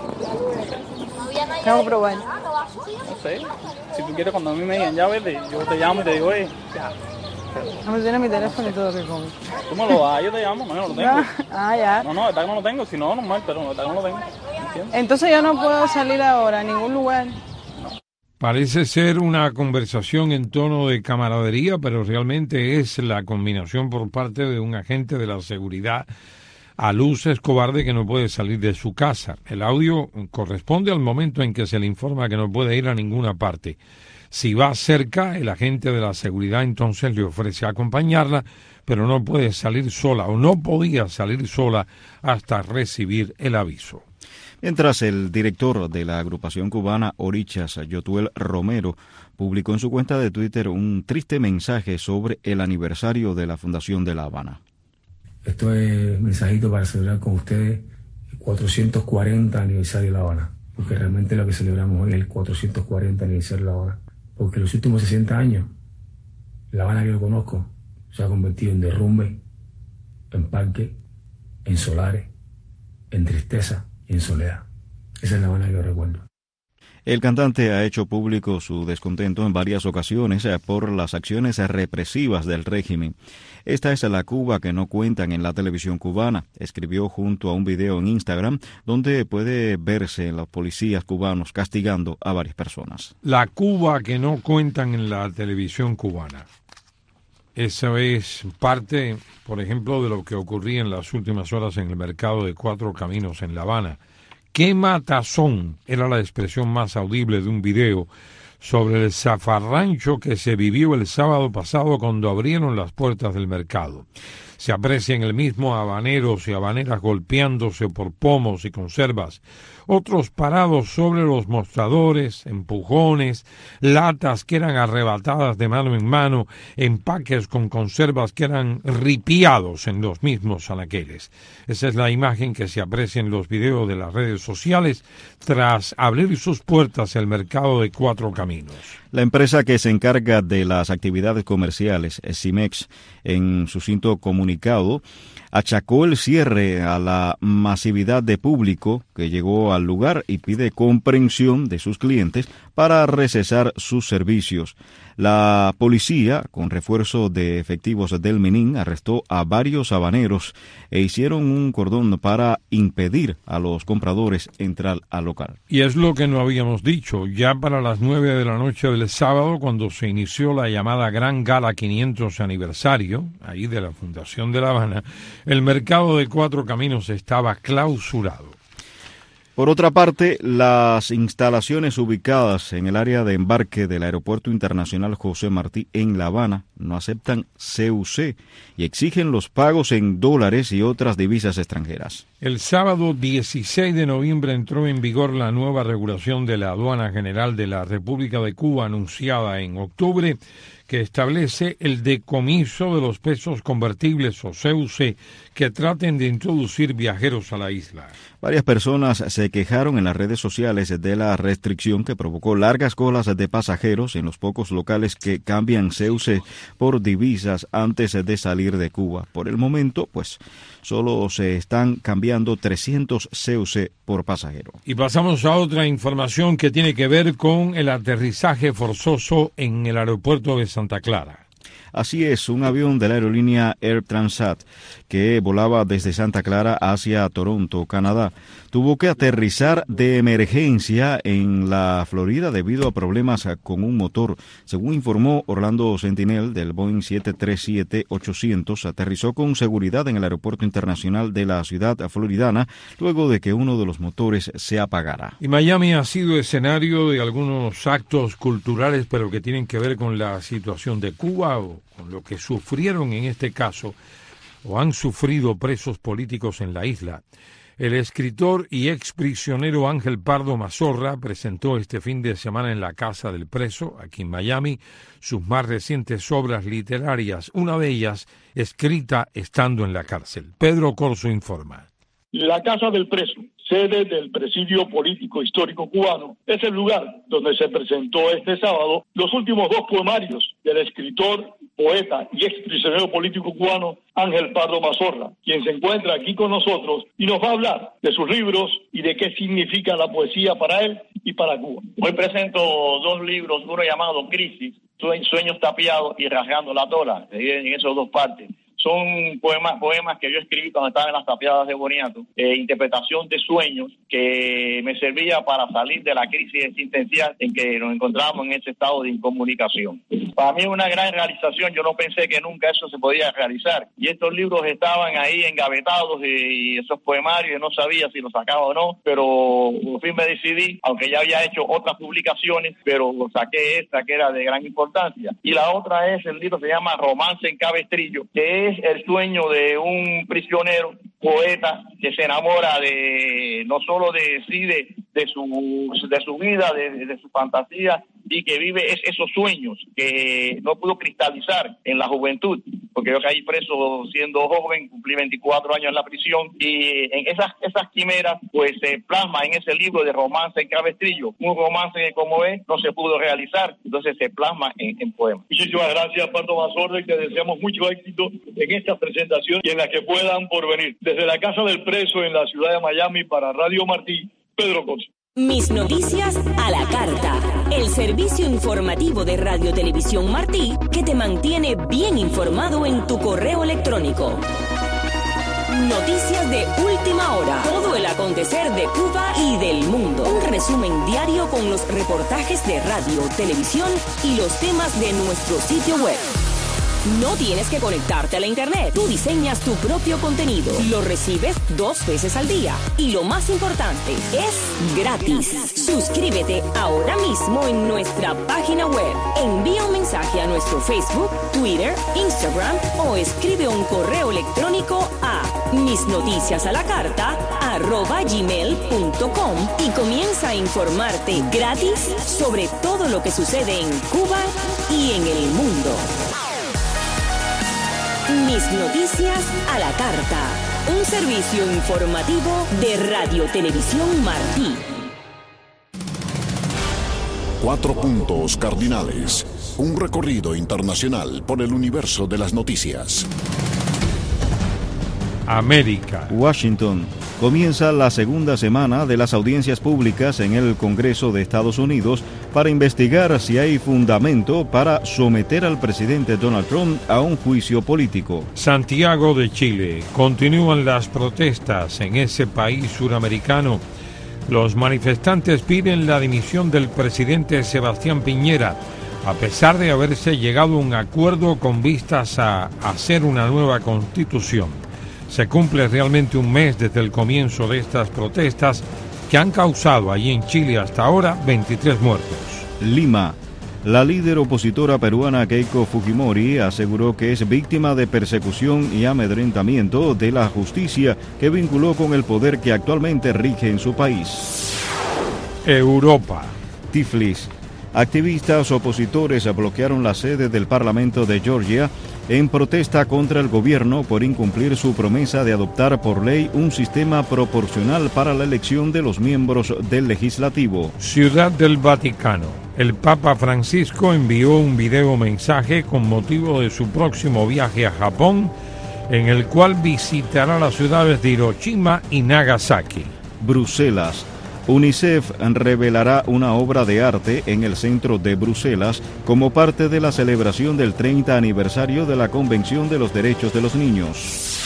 Tengo que probar. No sé. Si tú quieres, cuando a mí me digan, ya vete, yo te llamo y te digo, ya. No me tiene mi teléfono y todo que come. Tú me lo das, yo te llamo, no lo tengo. Ya. No, verdad que no lo tengo, si no, normal, pero verdad que no lo tengo. ¿Entiendes? Entonces yo no puedo salir ahora a ningún lugar. Parece ser una conversación en tono de camaradería, pero realmente es la combinación por parte de un agente de la seguridad a Luz Escobar de que no puede salir de su casa. El audio corresponde al momento en que se le informa que no puede ir a ninguna parte. Si va cerca, el agente de la seguridad entonces le ofrece acompañarla, pero no puede salir sola o no podía salir sola hasta recibir el aviso. Mientras el director de la agrupación cubana Orichas, Yotuel Romero, publicó en su cuenta de Twitter un triste mensaje sobre el aniversario de la fundación de La Habana. Esto es un mensajito para celebrar con ustedes el 440 aniversario de La Habana, porque realmente lo que celebramos hoy es el 440 aniversario de La Habana, porque en los últimos 60 años La Habana que yo conozco se ha convertido en derrumbe, en parque, en solares, en tristeza y en soledad. Esa es La Habana que yo recuerdo. El cantante ha hecho público su descontento en varias ocasiones por las acciones represivas del régimen. Esta es la Cuba que no cuentan en la televisión cubana, escribió junto a un video en Instagram donde puede verse los policías cubanos castigando a varias personas. La Cuba que no cuentan en la televisión cubana. Esa es parte, por ejemplo, de lo que ocurría en las últimas horas en el mercado de Cuatro Caminos en La Habana. ¡Qué matazón! Era la expresión más audible de un video sobre el zafarrancho que se vivió el sábado pasado cuando abrieron las puertas del mercado. Se aprecia en el mismo habaneros y habaneras golpeándose por pomos y conservas, otros parados sobre los mostradores, empujones, latas que eran arrebatadas de mano en mano, empaques con conservas que eran ripiados en los mismos anaqueles. Esa es la imagen que se aprecia en los videos de las redes sociales tras abrir sus puertas el mercado de Cuatro Caminos. La empresa que se encarga de las actividades comerciales, Cimex, en su cinto comunicado, achacó el cierre a la masividad de público que llegó al al lugar y pide comprensión de sus clientes para recesar sus servicios. La policía, con refuerzo de efectivos del Menin, arrestó a varios habaneros e hicieron un cordón para impedir a los compradores entrar al local. Y es lo que no habíamos dicho. Ya para las 9 de la noche del sábado, cuando se inició la llamada Gran Gala 500 aniversario, ahí de la Fundación de La Habana, el mercado de Cuatro Caminos estaba clausurado. Por otra parte, las instalaciones ubicadas en el área de embarque del Aeropuerto Internacional José Martí en La Habana no aceptan CUC y exigen los pagos en dólares y otras divisas extranjeras. El sábado 16 de noviembre entró en vigor la nueva regulación de la Aduana General de la República de Cuba anunciada en octubre, que establece el decomiso de los pesos convertibles o CUC que traten de introducir viajeros a la isla. Varias personas se quejaron en las redes sociales de la restricción que provocó largas colas de pasajeros en los pocos locales que cambian CUC por divisas antes de salir de Cuba. Por el momento, pues, solo se están cambiando 300 CUC por pasajero. Y pasamos a otra información que tiene que ver con el aterrizaje forzoso en el aeropuerto de Santa Clara. Así es, un avión de la aerolínea Air Transat que volaba desde Santa Clara hacia Toronto, Canadá, tuvo que aterrizar de emergencia en la Florida debido a problemas con un motor. Según informó Orlando Sentinel del Boeing 737-800, aterrizó con seguridad en el Aeropuerto Internacional de la ciudad floridana luego de que uno de los motores se apagara. Y Miami ha sido escenario de algunos actos culturales, pero que tienen que ver con la situación de Cuba o con lo que sufrieron en este caso o han sufrido presos políticos en la isla. El escritor y exprisionero Ángel Pardo Mazorra presentó este fin de semana en la Casa del Preso, aquí en Miami, sus más recientes obras literarias, una de ellas escrita estando en la cárcel. Pedro Corso informa. La Casa del Preso, sede del Presidio Político Histórico Cubano, es el lugar donde se presentó este sábado los últimos dos poemarios del escritor, poeta y exprisionero político cubano Ángel Pardo Mazorra, quien se encuentra aquí con nosotros y nos va a hablar de sus libros y de qué significa la poesía para él y para Cuba. Hoy presento dos libros, uno llamado Crisis, Sueños tapiados y Rasgando la Tola, en esas dos partes. Son poemas que yo escribí cuando estaba en las tapiadas de Boniato, interpretación de sueños que me servía para salir de la crisis existencial en que nos encontramos en ese estado de incomunicación. Para mí es una gran realización, yo no pensé que nunca eso se podía realizar. Y estos libros estaban ahí engavetados y esos poemarios, no sabía si los sacaba o no, pero por fin me decidí, aunque ya había hecho otras publicaciones, pero saqué esta que era de gran importancia. Y la otra es, el libro se llama Romance en Cabestrillo, que es el sueño de un prisionero, poeta, que se enamora de no solo de sí, de su vida, de su fantasía, y que vive esos sueños que no pudo cristalizar en la juventud, porque yo caí preso siendo joven, cumplí 24 años en la prisión, y en esas quimeras pues se plasma en ese libro de Romance en Cabestrillo, un romance que, como ves, no se pudo realizar, entonces se plasma en poemas. Muchísimas gracias, Pardo Mazorra, y te deseamos mucho éxito en esta presentación y en las que puedan por venir. Desde la Casa del Preso en la ciudad de Miami para Radio Martí, Pedro Corso. Mis noticias a la carta. El servicio informativo de Radio Televisión Martí que te mantiene bien informado en tu correo electrónico. Noticias de última hora. Todo el acontecer de Cuba y del mundo. Un resumen diario con los reportajes de radio, televisión y los temas de nuestro sitio web. No tienes que conectarte a la internet. Tú diseñas tu propio contenido. Lo recibes 2 veces al día. Y lo más importante, es gratis. Suscríbete ahora mismo en nuestra página web. Envía un mensaje a nuestro Facebook, Twitter, Instagram o escribe un correo electrónico a misnoticiasalacarta@gmail.com y comienza a informarte gratis sobre todo lo que sucede en Cuba y en el mundo. Mis noticias a la carta, un servicio informativo de Radio Televisión Martí. 4 puntos cardinales. Un recorrido internacional por el universo de las noticias. América. Washington. comienza la segunda semana de las audiencias públicas en el Congreso de Estados Unidos para investigar si hay fundamento para someter al presidente Donald Trump a un juicio político. Santiago de Chile. Continúan las protestas en ese país suramericano. Los manifestantes piden la dimisión del presidente Sebastián Piñera, a pesar de haberse llegado a un acuerdo con vistas a hacer una nueva constitución. Se cumple realmente un mes desde el comienzo de estas protestas que han causado allí en Chile hasta ahora 23 muertos. Lima. La líder opositora peruana Keiko Fujimori aseguró que es víctima de persecución y amedrentamiento de la justicia que vinculó con el poder que actualmente rige en su país. Europa. Tiflis. Activistas opositores bloquearon la sede del Parlamento de Georgia en protesta contra el gobierno por incumplir su promesa de adoptar por ley un sistema proporcional para la elección de los miembros del legislativo. Ciudad del Vaticano. El Papa Francisco envió un video mensaje con motivo de su próximo viaje a Japón, en el cual visitará las ciudades de Hiroshima y Nagasaki. Bruselas. UNICEF revelará una obra de arte en el centro de Bruselas como parte de la celebración del 30 aniversario de la Convención de los Derechos de los Niños.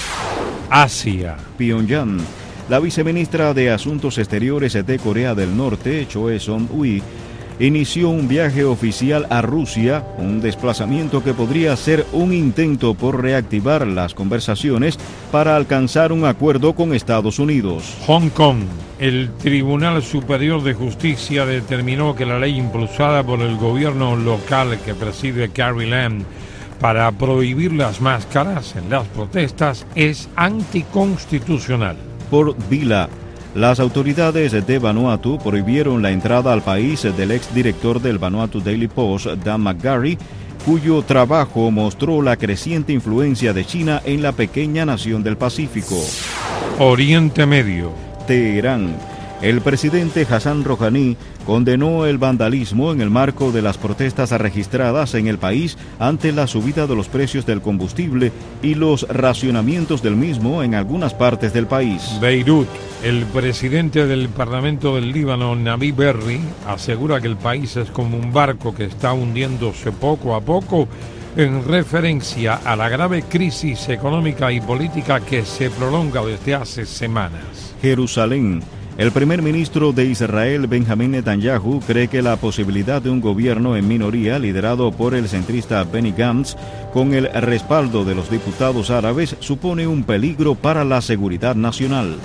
Asia. Pyongyang. La viceministra de Asuntos Exteriores de Corea del Norte, Choe Son-hui, inició un viaje oficial a Rusia, un desplazamiento que podría ser un intento por reactivar las conversaciones para alcanzar un acuerdo con Estados Unidos. Hong Kong. El Tribunal Superior de Justicia determinó que la ley impulsada por el gobierno local que preside Carrie Lam para prohibir las máscaras en las protestas es anticonstitucional. Por Vila. Las autoridades de Vanuatu prohibieron la entrada al país del exdirector del Vanuatu Daily Post, Dan McGarry, cuyo trabajo mostró la creciente influencia de China en la pequeña nación del Pacífico. Oriente Medio. Teherán. El presidente Hassan Rouhani condenó el vandalismo en el marco de las protestas registradas en el país ante la subida de los precios del combustible y los racionamientos del mismo en algunas partes del país. Beirut. El presidente del Parlamento del Líbano, Nabi Berri, asegura que el país es como un barco que está hundiéndose poco a poco en referencia a la grave crisis económica y política que se prolonga desde hace semanas. Jerusalén. El primer ministro de Israel, Benjamín Netanyahu, cree que la posibilidad de un gobierno en minoría liderado por el centrista Benny Gantz, con el respaldo de los diputados árabes, supone un peligro para la seguridad nacional.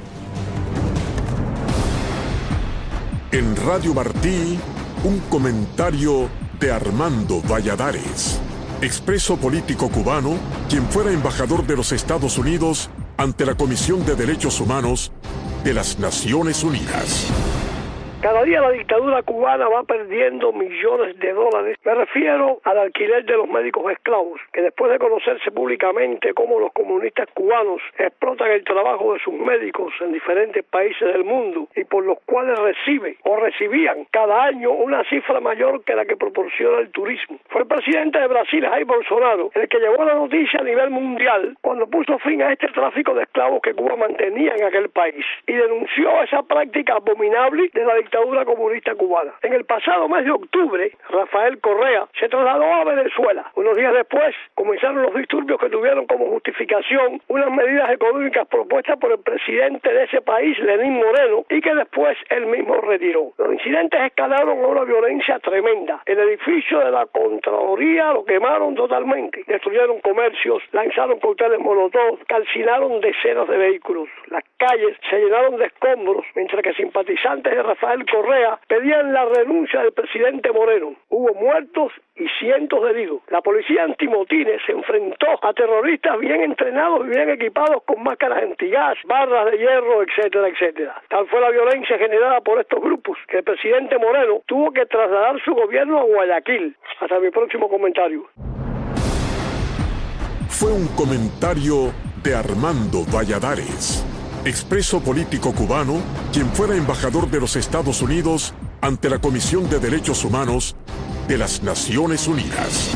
En Radio Martí, un comentario de Armando Valladares, expreso político cubano, quien fuera embajador de los Estados Unidos ante la Comisión de Derechos Humanos de las Naciones Unidas. Cada día la dictadura cubana va perdiendo millones de dólares. Me refiero al alquiler de los médicos esclavos, que después de conocerse públicamente cómo los comunistas cubanos explotan el trabajo de sus médicos en diferentes países del mundo y por los cuales recibían cada año una cifra mayor que la que proporciona el turismo. Fue el presidente de Brasil, Jair Bolsonaro, el que llevó la noticia a nivel mundial cuando puso fin a este tráfico de esclavos que Cuba mantenía en aquel país y denunció esa práctica abominable de la dictadura comunista cubana. En el pasado mes de octubre, Rafael Correa se trasladó a Venezuela. Unos días después comenzaron los disturbios que tuvieron como justificación unas medidas económicas propuestas por el presidente de ese país, Lenín Moreno, y que después él mismo retiró. Los incidentes escalaron a una violencia tremenda. El edificio de la Contraloría lo quemaron totalmente. Destruyeron comercios, lanzaron cócteles molotov, calcinaron decenas de vehículos. Las calles se llenaron de escombros, mientras que simpatizantes de Rafael Correa pedían la renuncia del presidente Moreno. Hubo muertos y cientos de heridos. La policía antimotines se enfrentó a terroristas bien entrenados y bien equipados con máscaras antigas, barras de hierro, etcétera, etcétera. Tal fue la violencia generada por estos grupos que el presidente Moreno tuvo que trasladar su gobierno a Guayaquil. Hasta mi próximo comentario. Fue un comentario de Armando Valladares, expreso político cubano, quien fuera embajador de los Estados Unidos ante la Comisión de Derechos Humanos de las Naciones Unidas.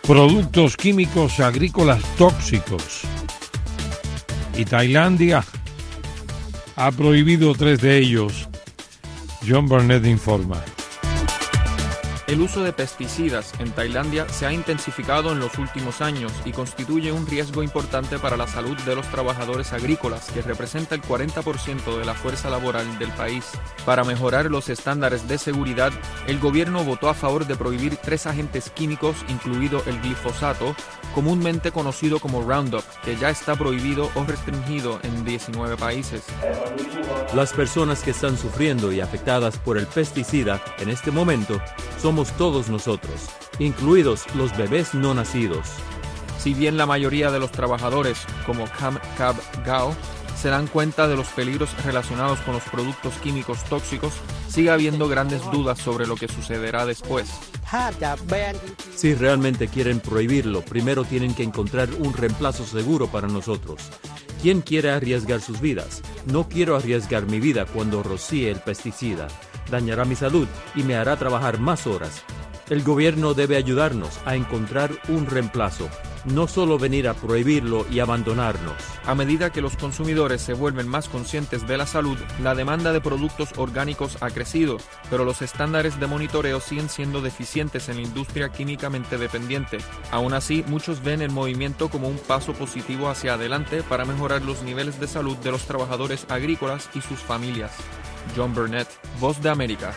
productos químicos agrícolas tóxicos. Y Tailandia ha prohibido 3 de ellos. John Burnett informa. El uso de pesticidas en Tailandia se ha intensificado en los últimos años y constituye un riesgo importante para la salud de los trabajadores agrícolas, que representa el 40% de la fuerza laboral del país. Para mejorar los estándares de seguridad, el gobierno votó a favor de prohibir 3 agentes químicos, incluido el glifosato, comúnmente conocido como Roundup, que ya está prohibido o restringido en 19 países. Las personas que están sufriendo y afectadas por el pesticida en este momento somos todos nosotros, incluidos los bebés no nacidos. Si bien la mayoría de los trabajadores, como Kam Kab Gao, se dan cuenta de los peligros relacionados con los productos químicos tóxicos, sigue habiendo grandes dudas sobre lo que sucederá después. Si realmente quieren prohibirlo, primero tienen que encontrar un reemplazo seguro para nosotros. ¿Quién quiere arriesgar sus vidas? No quiero arriesgar mi vida cuando rocíe el pesticida. Dañará mi salud y me hará trabajar más horas. El gobierno debe ayudarnos a encontrar un reemplazo, no solo venir a prohibirlo y abandonarnos. A medida que los consumidores se vuelven más conscientes de la salud, la demanda de productos orgánicos ha crecido, pero los estándares de monitoreo siguen siendo deficientes en la industria químicamente dependiente. Aún así, muchos ven el movimiento como un paso positivo hacia adelante para mejorar los niveles de salud de los trabajadores agrícolas y sus familias. John Burnett, Voz de América.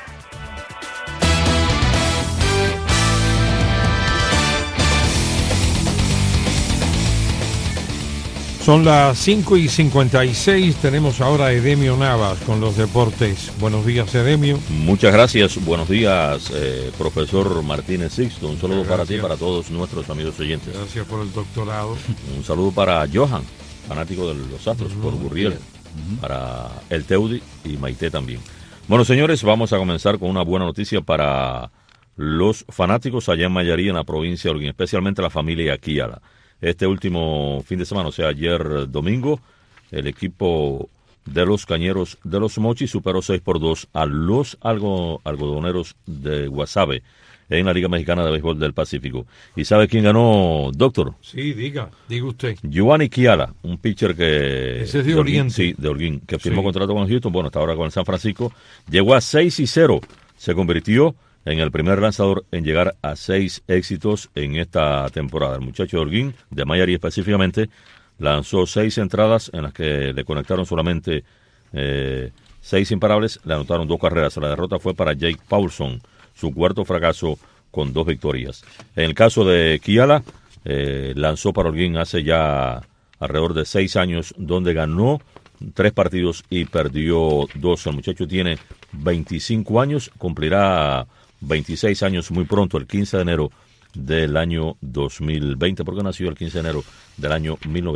Son las 5:56, tenemos ahora a Edemio Navas con los deportes. Buenos días, Edemio. Muchas gracias, buenos días, profesor Martínez Sixto. Un saludo para ti y para todos nuestros amigos oyentes. Gracias por el doctorado. Un saludo para Johan, fanático de los Astros, por Gurriel, para el Teudi y Maite también. Bueno, señores, vamos a comenzar con una buena noticia para los fanáticos allá en Mayarí, en la provincia de Holguín, especialmente la familia Kiala. Este último fin de semana, o sea, ayer domingo, el equipo de los Cañeros de los Mochis superó 6-2 a los algodoneros de Guasave en la Liga Mexicana de Béisbol del Pacífico. ¿Y sabe quién ganó, doctor? Sí, diga usted. Giovanni Kiala, un pitcher que... Ese es de Oriente. Sí, de Holguín, que firmó contrato con Houston, bueno, hasta ahora con el San Francisco, llegó a 6-0, se convirtió en el primer lanzador en llegar a 6 éxitos en esta temporada. El muchacho de Holguín, de Mayarí específicamente, lanzó 6 entradas en las que le conectaron solamente 6 imparables, le anotaron 2 carreras. La derrota fue para Jake Paulson, su cuarto fracaso con 2 victorias. En el caso de Kiala, lanzó para Holguín hace ya alrededor de 6 años, donde ganó 3 partidos y perdió 2. El muchacho tiene 25 años, cumplirá 26 años muy pronto, el 15 de enero del año 2020, porque nació el 15 de enero del año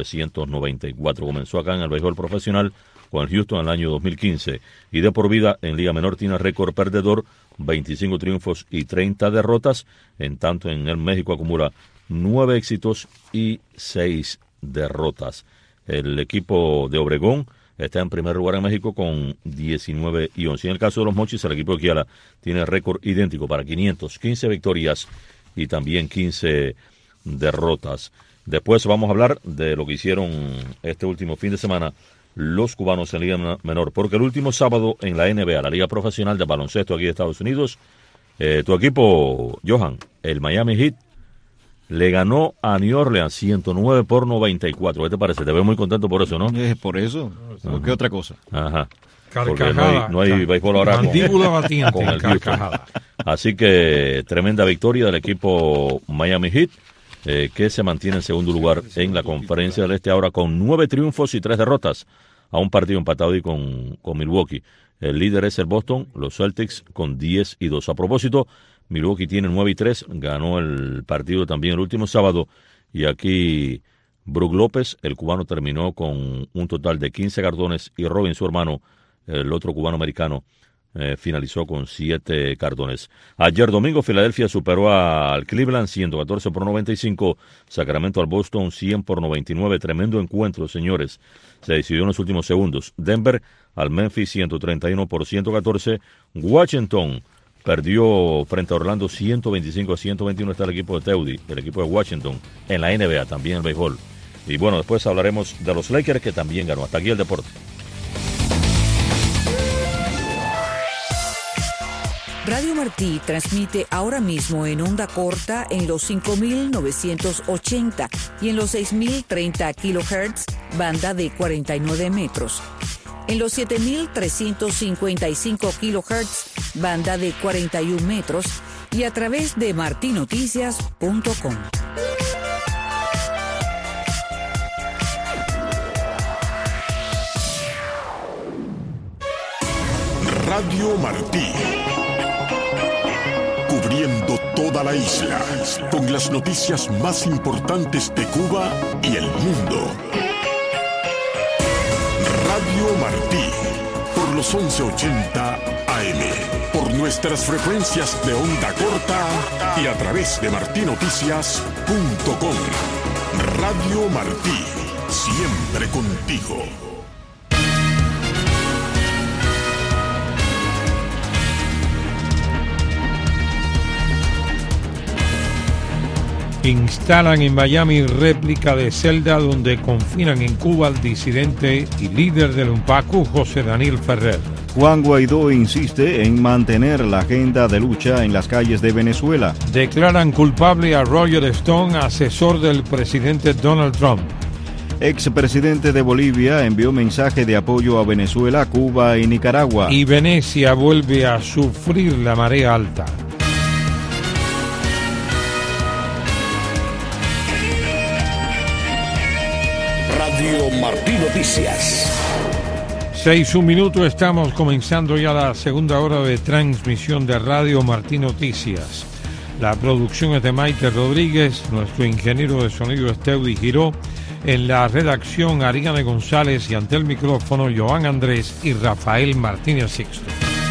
1994. Comenzó acá en el béisbol profesional con el Houston en el año 2015 y de por vida en Liga Menor tiene récord perdedor, 25 triunfos y 30 derrotas. En tanto, en el México acumula 9 éxitos y 6 derrotas. El equipo de Obregón está en primer lugar en México con 19-11. En el caso de los Mochis, el equipo de Kiala tiene récord idéntico para 515 victorias y también 15 derrotas. Después vamos a hablar de lo que hicieron este último fin de semana los cubanos en Liga Menor, porque el último sábado en la NBA, la Liga Profesional de Baloncesto aquí de Estados Unidos, tu equipo, Johan, el Miami Heat, le ganó a New Orleans 109-94. ¿Qué te parece? Te veo muy contento por eso, ¿no? Por eso. ¿Por qué otra cosa? Ajá. Carcajada. No hay béisbol ahora mandíbula batiente con el carcajada. Así que tremenda victoria del equipo Miami Heat, que se mantiene en segundo lugar en la Conferencia del Este ahora con 9 triunfos y 3 derrotas, a un partido empatado y con Milwaukee. El líder es el Boston, los Celtics con 10-2. A propósito, Milwaukee tiene 9-3, ganó el partido también el último sábado, y aquí Brook López, el cubano, terminó con un total de 15 cartones, y Robin, su hermano, el otro cubano americano, finalizó con 7 cartones. Ayer domingo, Filadelfia superó al Cleveland 114-95, Sacramento al Boston 100-99, tremendo encuentro, señores, se decidió en los últimos segundos. Denver al Memphis 131-114, Washington perdió frente a Orlando 125-121. Está el equipo de Teudi, el equipo de Washington, en la NBA, también el béisbol. Y bueno, después hablaremos de los Lakers, que también ganó. Hasta aquí el deporte. Radio Martí transmite ahora mismo en onda corta en los 5.980 y en los 6.030 kHz, banda de 49 metros. En los 7.355 kHz, banda de 41 metros y a través de martinoticias.com. Radio Martí. Cubriendo toda la isla con las noticias más importantes de Cuba y el mundo. Radio Martí, por los 1180 AM, por nuestras frecuencias de onda corta y a través de martinoticias.com. Radio Martí, siempre contigo. Instalan en Miami réplica de celda donde confinan en Cuba al disidente y líder del UNPACU, José Daniel Ferrer. Juan Guaidó insiste en mantener la agenda de lucha en las calles de Venezuela. Declaran culpable a Roger Stone, asesor del presidente Donald Trump. Expresidente de Bolivia envió mensaje de apoyo a Venezuela, Cuba y Nicaragua. Y Venecia vuelve a sufrir la marea alta. Radio Martí Noticias. 6:01, estamos comenzando ya la segunda hora de transmisión de Radio Martí Noticias. La producción es de Maite Rodríguez, nuestro ingeniero de sonido es Teudi Giró, en la redacción Ariane González y ante el micrófono Joan Andrés y Rafael Martínez Sixto.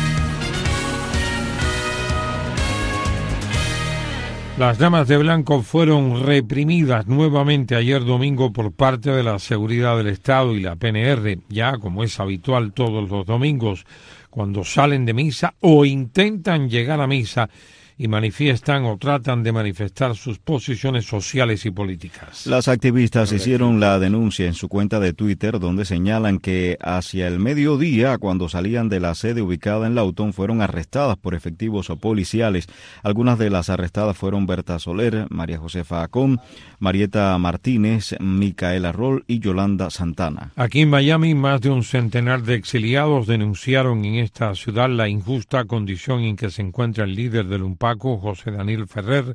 Las damas de blanco fueron reprimidas nuevamente ayer domingo por parte de la Seguridad del Estado y la PNR, ya como es habitual todos los domingos, cuando salen de misa o intentan llegar a misa y manifiestan o tratan de manifestar sus posiciones sociales y políticas. Las activistas hicieron la denuncia en su cuenta de Twitter, donde señalan que hacia el mediodía, cuando salían de la sede ubicada en Lawton, fueron arrestadas por efectivos o policiales. Algunas de las arrestadas fueron Berta Soler, María Josefa Acón, Marieta Martínez, Micaela Roll y Yolanda Santana. Aquí en Miami, más de un centenar de exiliados denunciaron en esta ciudad la injusta condición en que se encuentra el líder del UNPACU, José Daniel Ferrer,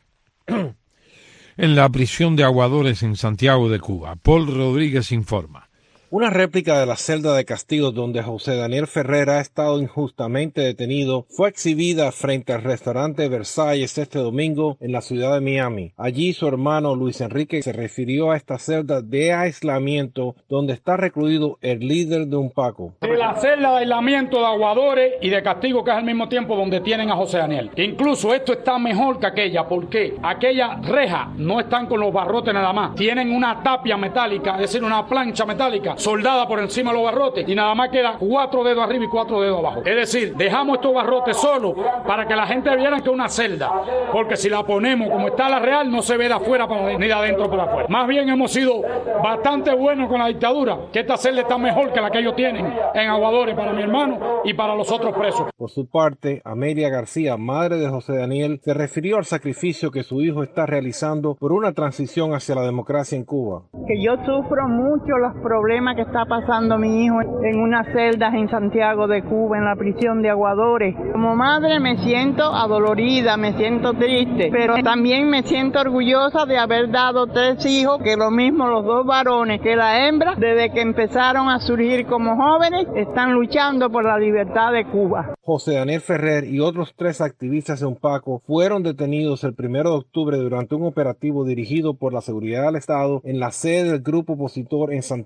en la prisión de Aguadores en Santiago de Cuba. Paul Rodríguez informa. Una réplica de la celda de castigo donde José Daniel Ferrer ha estado injustamente detenido fue exhibida frente al restaurante Versalles este domingo en la ciudad de Miami. Allí su hermano Luis Enrique se refirió a esta celda de aislamiento donde está recluido el líder de UNPACU. De la celda de aislamiento de Aguadores y de castigo, que es al mismo tiempo donde tienen a José Daniel. Incluso esto está mejor que aquella, porque aquella reja no están con los barrotes nada más. Tienen una tapia metálica, es decir, una plancha metálica soldada por encima de los barrotes y nada más queda 4 dedos arriba y 4 dedos abajo. Es decir, dejamos estos barrotes solos para que la gente viera que es una celda, porque si la ponemos como está la real no se ve de afuera ni de adentro para afuera. Más bien hemos sido bastante buenos con la dictadura, que esta celda está mejor que la que ellos tienen en Aguadores para mi hermano y para los otros presos. Por su parte, Amelia García, madre de José Daniel, se refirió al sacrificio que su hijo está realizando por una transición hacia la democracia en Cuba. Que yo sufro mucho los problemas que está pasando mi hijo en unas celdas en Santiago de Cuba, en la prisión de Aguadores. Como madre me siento adolorida, me siento triste, pero también me siento orgullosa de haber dado 3 hijos, que lo mismo los 2 varones que la hembra, desde que empezaron a surgir como jóvenes, están luchando por la libertad de Cuba. José Daniel Ferrer y otros 3 activistas de UNPACU fueron detenidos el 1 de octubre durante un operativo dirigido por la Seguridad del Estado en la sede del grupo opositor en Santiago de Cuba.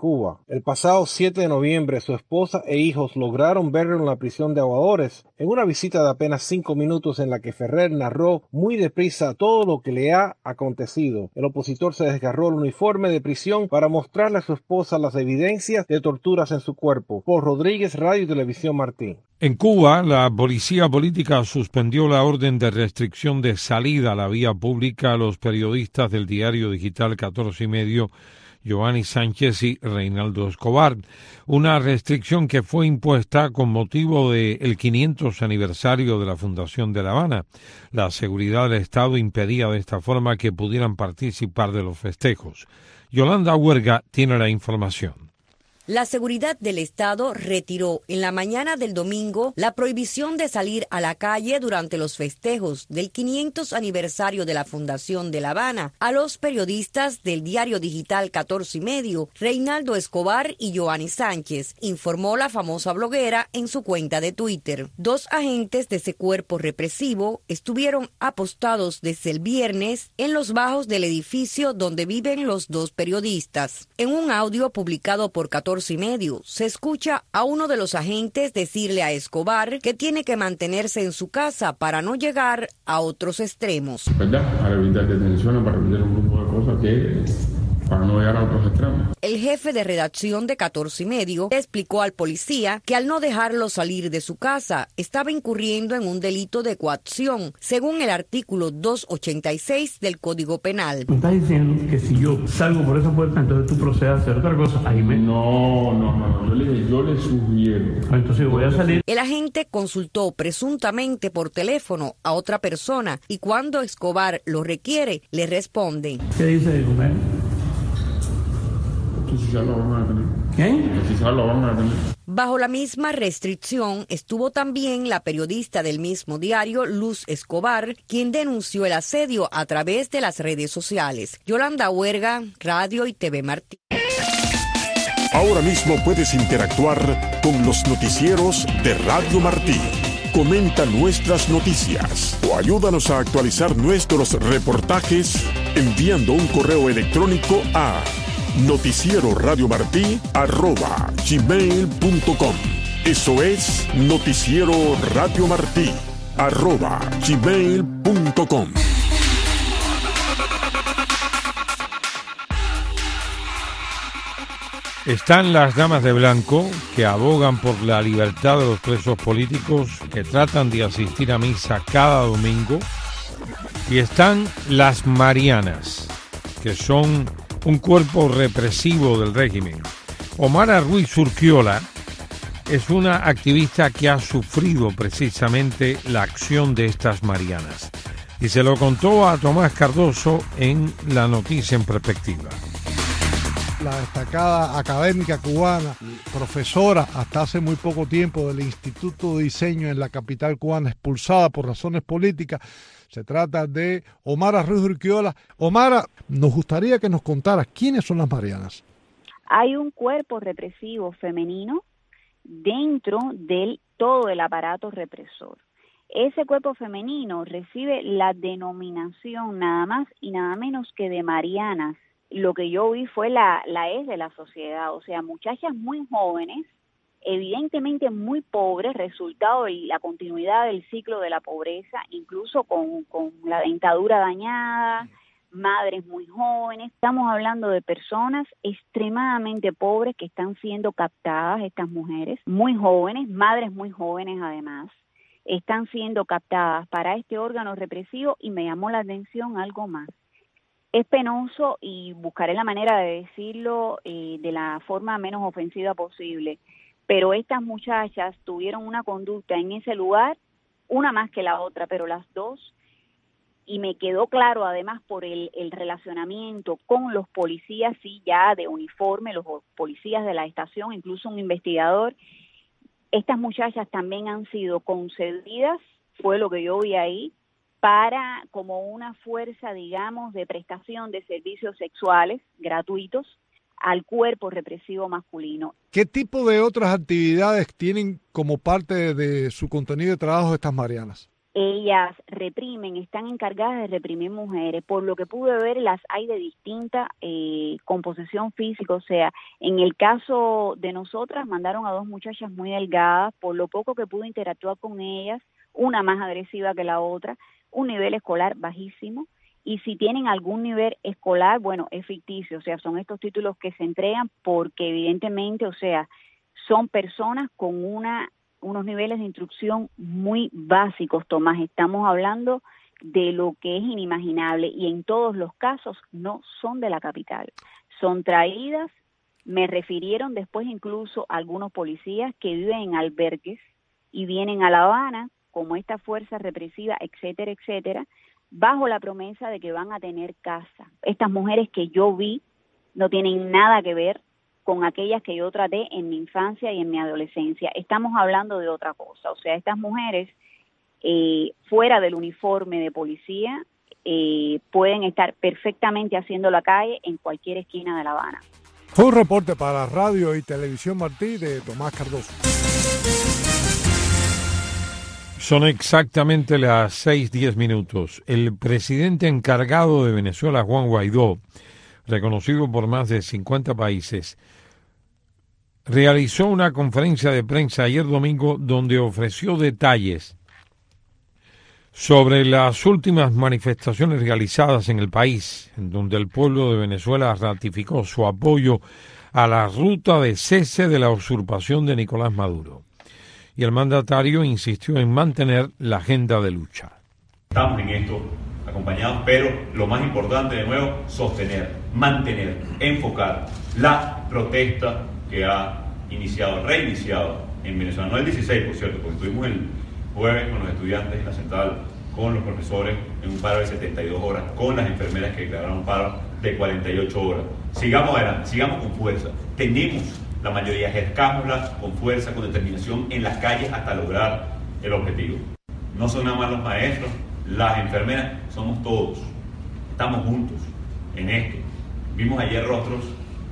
Cuba. El pasado 7 de noviembre, su esposa e hijos lograron verlo en la prisión de Aguadores, en una visita de apenas 5 minutos en la que Ferrer narró muy deprisa todo lo que le ha acontecido. El opositor se desgarró el uniforme de prisión para mostrarle a su esposa las evidencias de torturas en su cuerpo. Por Rodríguez, Radio y Televisión Martí. En Cuba, la policía política suspendió la orden de restricción de salida a la vía pública a los periodistas del diario digital 14 y medio, Giovanni Sánchez y Reinaldo Escobar, una restricción que fue impuesta con motivo del 500 aniversario de la fundación de La Habana. La seguridad del Estado impedía de esta forma que pudieran participar de los festejos. Yolanda Huerga tiene la información. La seguridad del Estado retiró en la mañana del domingo la prohibición de salir a la calle durante los festejos del 500 aniversario de la Fundación de La Habana a los periodistas del diario digital 14 y medio, Reinaldo Escobar y Giovanni Sánchez, informó la famosa bloguera en su cuenta de Twitter. 2 agentes de ese cuerpo represivo estuvieron apostados desde el viernes en los bajos del edificio donde viven los 2 periodistas. En un audio publicado por 14 y medio, se escucha a uno de los agentes decirle a Escobar que tiene que mantenerse en su casa para no llegar a otros extremos. ¿Verdad? Para evitar detenciones, para evitar un grupo de cosas que para no llegar a otros extremos. El jefe de redacción de 14 y medio explicó al policía que al no dejarlo salir de su casa, estaba incurriendo en un delito de coacción, según el artículo 286 del Código Penal. ¿Me estás diciendo que si yo salgo por esa puerta, entonces tú procedes a hacer otra cosa? Ahí me... No, yo le sugiero. Entonces voy a salir. El agente consultó presuntamente por teléfono a otra persona y cuando Escobar lo requiere, le responde. ¿Qué dice de comer? Bajo la misma restricción estuvo también la periodista del mismo diario, Luz Escobar, quien denunció el asedio a través de las redes sociales. Yolanda Huerga, Radio y TV Martí. Ahora mismo puedes interactuar con los noticieros de Radio Martí. Comenta nuestras noticias o ayúdanos a actualizar nuestros reportajes enviando un correo electrónico a noticieroradiomartí@gmail.com. Eso es noticieroradiomartí@gmail.com. Están las damas de blanco que abogan por la libertad de los presos políticos que tratan de asistir a misa cada domingo. Y están las Marianas, que son un cuerpo represivo del régimen. Omara Ruiz Urquiola es una activista que ha sufrido precisamente la acción de estas Marianas y se lo contó a Tomás Cardoso en La Noticia en Perspectiva. La destacada académica cubana, profesora hasta hace muy poco tiempo del Instituto de Diseño en la capital cubana, expulsada por razones políticas. Se trata de Omara Ruiz Urquiola. Omara, nos gustaría que nos contaras quiénes son las Marianas. Hay un cuerpo represivo femenino dentro del todo el aparato represor. Ese cuerpo femenino recibe la denominación nada más y nada menos que de Marianas. Lo que yo vi fue la es de la sociedad, o sea, muchachas muy jóvenes, evidentemente muy pobres, resultado de la continuidad del ciclo de la pobreza, incluso con la dentadura dañada, madres muy jóvenes. Estamos hablando de personas extremadamente pobres que están siendo captadas, estas mujeres, muy jóvenes, madres muy jóvenes además, están siendo captadas para este órgano represivo y me llamó la atención algo más. Es penoso y buscaré la manera de decirlo de la forma menos ofensiva posible, pero estas muchachas tuvieron una conducta en ese lugar, una más que la otra, pero las dos, y me quedó claro además por el relacionamiento con los policías, sí, ya de uniforme, los policías de la estación, incluso un investigador. Estas muchachas también han sido concedidas, fue lo que yo vi ahí, para como una fuerza, digamos, de prestación de servicios sexuales gratuitos al cuerpo represivo masculino. ¿Qué tipo de otras actividades tienen como parte de su contenido de trabajo estas Marianas? ellas reprimen, están encargadas de reprimir mujeres. Por lo que pude ver, las hay de distinta composición física. O sea, en el caso de nosotras, mandaron a 2 muchachas muy delgadas. Por lo poco que pude interactuar con ellas, una más agresiva que la otra, un nivel escolar bajísimo. Y si tienen algún nivel escolar, bueno, es ficticio. O sea, son estos títulos que se entregan porque evidentemente, o sea, son personas con unos niveles de instrucción muy básicos, Tomás. Estamos hablando de lo que es inimaginable y en todos los casos no son de la capital. Son traídas, me refirieron después incluso a algunos policías que viven en albergues y vienen a La Habana como esta fuerza represiva, etcétera, etcétera, bajo la promesa de que van a tener casa. Estas mujeres que yo vi no tienen nada que ver con aquellas que yo traté en mi infancia y en mi adolescencia. Estamos hablando de otra cosa. O sea, estas mujeres fuera del uniforme de policía pueden estar perfectamente haciendo la calle en cualquier esquina de La Habana. Fue un reporte para Radio y Televisión Martí de Tomás Cardoso. Son exactamente las 6:10. El presidente encargado de Venezuela, Juan Guaidó, reconocido por más de 50 países, realizó una conferencia de prensa ayer domingo donde ofreció detalles sobre las últimas manifestaciones realizadas en el país, en donde el pueblo de Venezuela ratificó su apoyo a la ruta de cese de la usurpación de Nicolás Maduro. Y el mandatario insistió en mantener la agenda de lucha. Estamos en esto acompañados, pero lo más importante de nuevo, sostener, mantener, enfocar la protesta que ha reiniciado en Venezuela. No el 16, por cierto, porque estuvimos el jueves con los estudiantes en la central, con los profesores en un paro de 72 horas, con las enfermeras que declararon paro de 48 horas. Sigamos adelante, sigamos con fuerza. Tenemos la mayoría, ejerzámosla con fuerza, con determinación en las calles hasta lograr el objetivo. No son nada más los maestros, las enfermeras, somos todos. Estamos juntos en esto. Vimos ayer rostros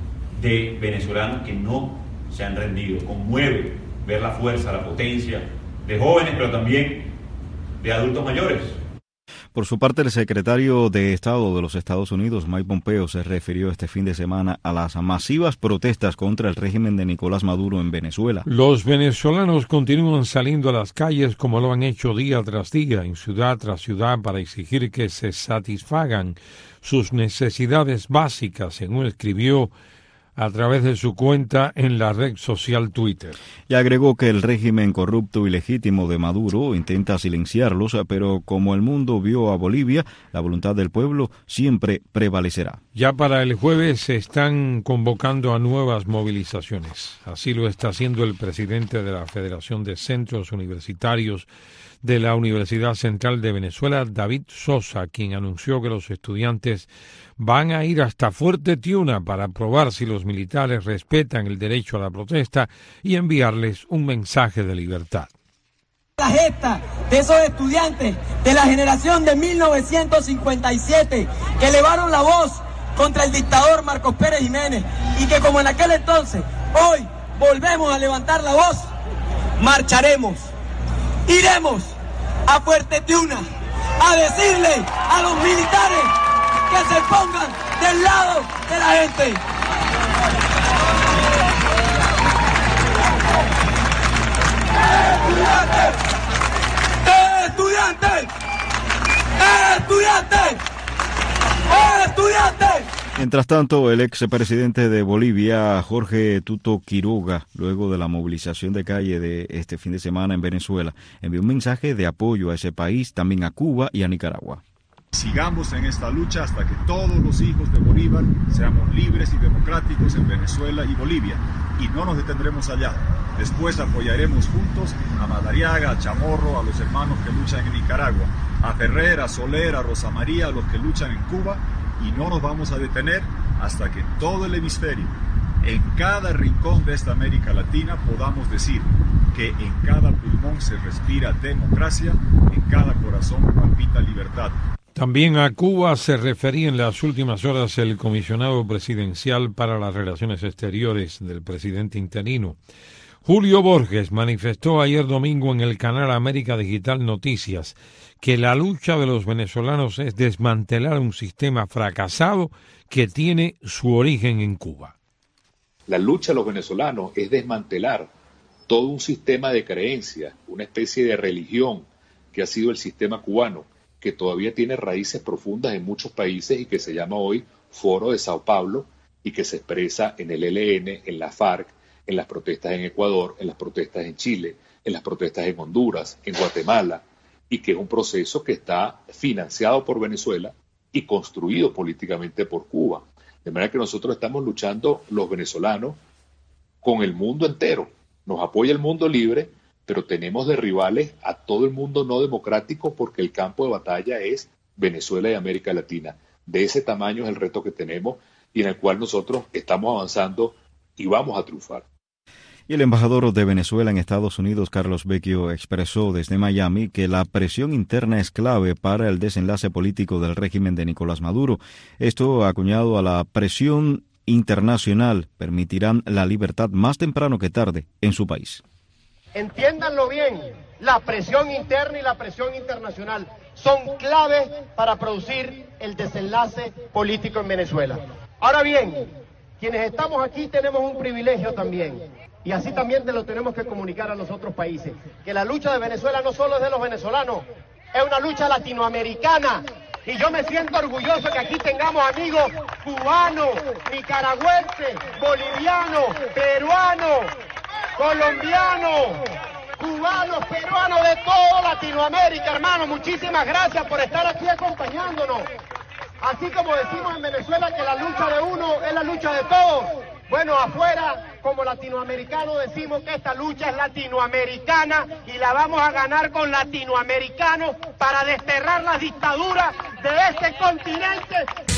de venezolanos que no se han rendido. Conmueve ver la fuerza, la potencia de jóvenes, pero también de adultos mayores. Por su parte, el secretario de Estado de los Estados Unidos, Mike Pompeo, se refirió este fin de semana a las masivas protestas contra el régimen de Nicolás Maduro en Venezuela. Los venezolanos continúan saliendo a las calles como lo han hecho día tras día, en ciudad tras ciudad, para exigir que se satisfagan sus necesidades básicas, según escribió a través de su cuenta en la red social Twitter. Y agregó que el régimen corrupto y legítimo de Maduro intenta silenciarlos, pero como el mundo vio a Bolivia, la voluntad del pueblo siempre prevalecerá. Ya para el jueves se están convocando a nuevas movilizaciones. Así lo está haciendo el presidente de la Federación de Centros Universitarios de la Universidad Central de Venezuela, David Sosa, quien anunció que los estudiantes van a ir hasta Fuerte Tiuna para probar si los militares respetan el derecho a la protesta y enviarles un mensaje de libertad. La gesta de esos estudiantes de la generación de 1957 que elevaron la voz contra el dictador Marcos Pérez Jiménez y que como en aquel entonces, hoy volvemos a levantar la voz, marcharemos. Iremos a Fuerte Tiuna a decirle a los militares que se pongan del lado de la gente. ¡Estudiantes! ¡Estudiantes! ¡Estudiantes! Mientras tanto, el expresidente de Bolivia, Jorge Tuto Quiroga, luego de la movilización de calle de este fin de semana en Venezuela, envió un mensaje de apoyo a ese país, también a Cuba y a Nicaragua. Sigamos en esta lucha hasta que todos los hijos de Bolívar seamos libres y democráticos en Venezuela y Bolivia, y no nos detendremos allá. Después apoyaremos juntos a Madariaga, a Chamorro, a los hermanos que luchan en Nicaragua, a Ferrer, a Soler, a Rosa María, a los que luchan en Cuba, y no nos vamos a detener hasta que en todo el hemisferio, en cada rincón de esta América Latina, podamos decir que en cada pulmón se respira democracia, en cada corazón palpita libertad. También a Cuba se refería en las últimas horas el comisionado presidencial para las relaciones exteriores del presidente interino, Julio Borges manifestó ayer domingo en el canal América Digital Noticias que la lucha de los venezolanos es desmantelar un sistema fracasado que tiene su origen en Cuba. La lucha de los venezolanos es desmantelar todo un sistema de creencias, una especie de religión que ha sido el sistema cubano, que todavía tiene raíces profundas en muchos países y que se llama hoy Foro de Sao Paulo y que se expresa en el ELN, en la FARC, en las protestas en Ecuador, en las protestas en Chile, en las protestas en Honduras, en Guatemala, y que es un proceso que está financiado por Venezuela y construido políticamente por Cuba. De manera que nosotros estamos luchando los venezolanos con el mundo entero. Nos apoya el mundo libre, pero tenemos de rivales a todo el mundo no democrático porque el campo de batalla es Venezuela y América Latina. De ese tamaño es el reto que tenemos y en el cual nosotros estamos avanzando y vamos a triunfar. Y el embajador de Venezuela en Estados Unidos, Carlos Vecchio, expresó desde Miami que la presión interna es clave para el desenlace político del régimen de Nicolás Maduro. Esto, acuñado a la presión internacional, permitirán la libertad más temprano que tarde en su país. Entiéndanlo bien, la presión interna y la presión internacional son claves para producir el desenlace político en Venezuela. Ahora bien, quienes estamos aquí tenemos un privilegio también. Y así también te lo tenemos que comunicar a los otros países, que la lucha de Venezuela no solo es de los venezolanos, es una lucha latinoamericana. Y yo me siento orgulloso que aquí tengamos amigos cubanos, nicaragüenses, bolivianos, peruanos, colombianos, cubanos, peruanos, de toda Latinoamérica, hermano. Muchísimas gracias por estar aquí acompañándonos. Así como decimos en Venezuela que la lucha de uno es la lucha de todos. Bueno, afuera, como latinoamericanos, decimos que esta lucha es latinoamericana y la vamos a ganar con latinoamericanos para desterrar las dictaduras de este continente.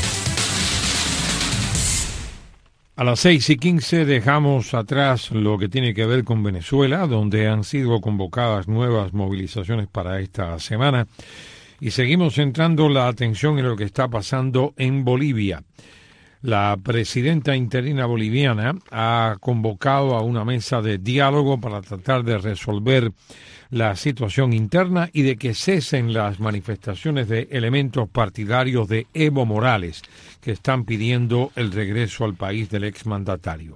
A las 6:15 dejamos atrás lo que tiene que ver con Venezuela, donde han sido convocadas nuevas movilizaciones para esta semana, y seguimos centrando la atención en lo que está pasando en Bolivia. La presidenta interina boliviana ha convocado a una mesa de diálogo para tratar de resolver la situación interna y de que cesen las manifestaciones de elementos partidarios de Evo Morales que están pidiendo el regreso al país del exmandatario.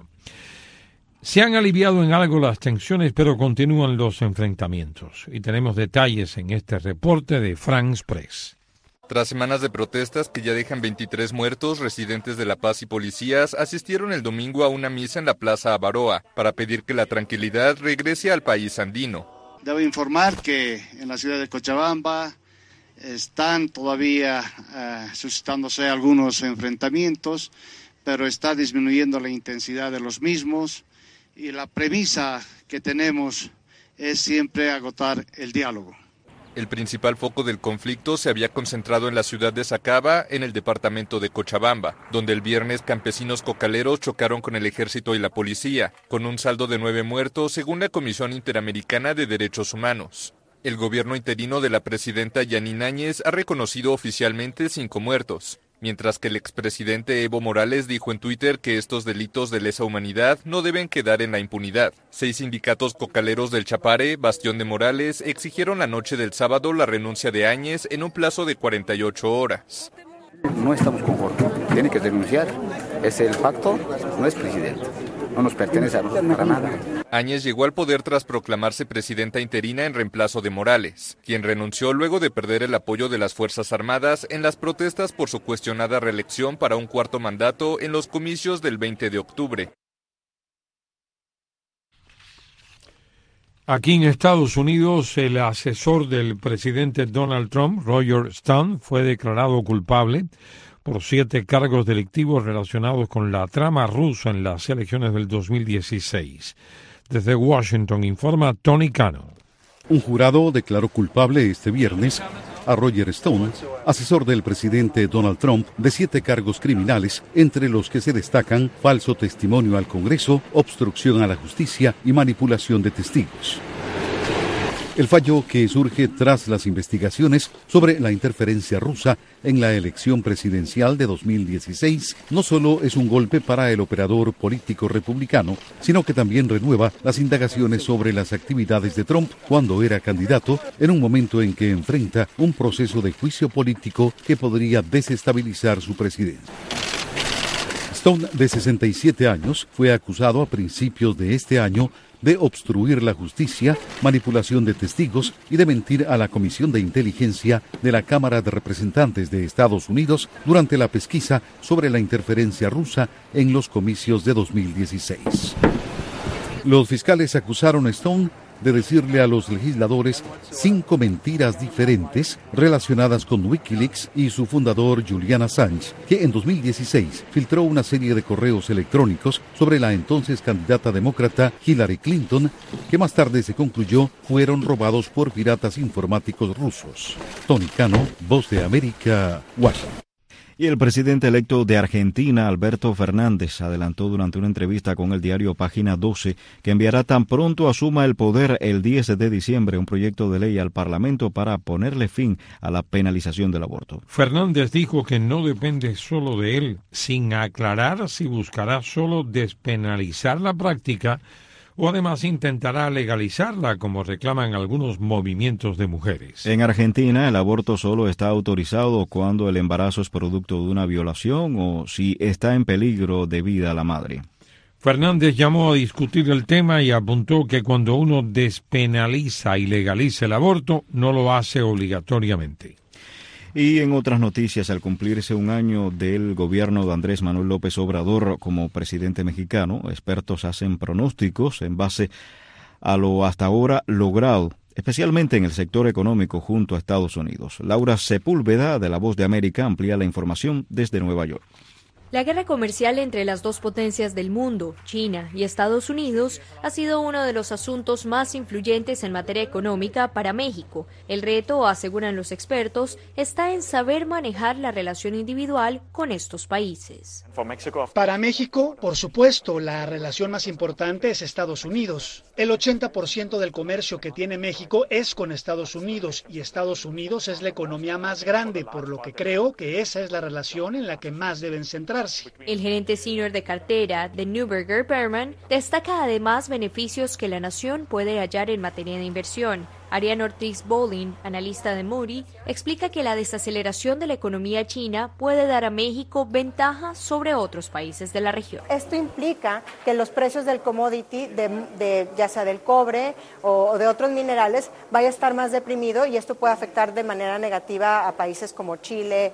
Se han aliviado en algo las tensiones, pero continúan los enfrentamientos. Y tenemos detalles en este reporte de France Press. Tras semanas de protestas que ya dejan 23 muertos, residentes de La Paz y policías asistieron el domingo a una misa en la Plaza Avaroa para pedir que la tranquilidad regrese al país andino. Debo informar que en la ciudad de Cochabamba están todavía suscitándose algunos enfrentamientos, pero está disminuyendo la intensidad de los mismos y la premisa que tenemos es siempre agotar el diálogo. El principal foco del conflicto se había concentrado en la ciudad de Sacaba, en el departamento de Cochabamba, donde el viernes campesinos cocaleros chocaron con el ejército y la policía, con un saldo de 9 muertos según la Comisión Interamericana de Derechos Humanos. El gobierno interino de la presidenta Yanine Áñez ha reconocido oficialmente 5 muertos, mientras que el expresidente Evo Morales dijo en Twitter que estos delitos de lesa humanidad no deben quedar en la impunidad. 6 sindicatos cocaleros del Chapare, bastión de Morales, exigieron la noche del sábado la renuncia de Áñez en un plazo de 48 horas. No estamos conformes, tiene que renunciar, es el pacto, no es presidente, no nos pertenece a nosotros para nada. Áñez llegó al poder tras proclamarse presidenta interina en reemplazo de Morales, quien renunció luego de perder el apoyo de las Fuerzas Armadas en las protestas por su cuestionada reelección para un cuarto mandato en los comicios del 20 de octubre. Aquí en Estados Unidos, el asesor del presidente Donald Trump, Roger Stone, fue declarado culpable por 7 cargos delictivos relacionados con la trama rusa en las elecciones del 2016. Desde Washington informa Tony Cano. Un jurado declaró culpable este viernes a Roger Stone, asesor del presidente Donald Trump, de 7 cargos criminales, entre los que se destacan falso testimonio al Congreso, obstrucción a la justicia y manipulación de testigos. El fallo, que surge tras las investigaciones sobre la interferencia rusa en la elección presidencial de 2016, no solo es un golpe para el operador político republicano, sino que también renueva las indagaciones sobre las actividades de Trump cuando era candidato, en un momento en que enfrenta un proceso de juicio político que podría desestabilizar su presidencia. Stone, de 67 años, fue acusado a principios de este año de obstruir la justicia, manipulación de testigos y de mentir a la Comisión de Inteligencia de la Cámara de Representantes de Estados Unidos durante la pesquisa sobre la interferencia rusa en los comicios de 2016. Los fiscales acusaron a Stone de decirle a los legisladores 5 mentiras diferentes relacionadas con Wikileaks y su fundador Julian Assange, que en 2016 filtró una serie de correos electrónicos sobre la entonces candidata demócrata Hillary Clinton, que más tarde se concluyó fueron robados por piratas informáticos rusos. Tony Cano, Voz de América, Washington. Y el presidente electo de Argentina, Alberto Fernández, adelantó durante una entrevista con el diario Página 12 que enviará tan pronto asuma el poder el 10 de diciembre un proyecto de ley al Parlamento para ponerle fin a la penalización del aborto. Fernández dijo que no depende solo de él, sin aclarar si buscará solo despenalizar la práctica o además intentará legalizarla, como reclaman algunos movimientos de mujeres. En Argentina, el aborto solo está autorizado cuando el embarazo es producto de una violación o si está en peligro de vida la madre. Fernández llamó a discutir el tema y apuntó que cuando uno despenaliza y legaliza el aborto, no lo hace obligatoriamente. Y en otras noticias, al cumplirse un año del gobierno de Andrés Manuel López Obrador como presidente mexicano, expertos hacen pronósticos en base a lo hasta ahora logrado, especialmente en el sector económico junto a Estados Unidos. Laura Sepúlveda, de La Voz de América, amplía la información desde Nueva York. La guerra comercial entre las dos potencias del mundo, China y Estados Unidos, ha sido uno de los asuntos más influyentes en materia económica para México. El reto, aseguran los expertos, está en saber manejar la relación individual con estos países. Para México, por supuesto, la relación más importante es Estados Unidos. El 80% del comercio que tiene México es con Estados Unidos y Estados Unidos es la economía más grande, por lo que creo que esa es la relación en la que más deben centrarse. El gerente senior de cartera de Neuberger Berman destaca además beneficios que la nación puede hallar en materia de inversión. Ariane Ortiz Bowling, analista de Moody, explica que la desaceleración de la economía china puede dar a México ventaja sobre otros países de la región. Esto implica que los precios del commodity, ya sea del cobre o de otros minerales, vaya a estar más deprimido y esto puede afectar de manera negativa a países como Chile,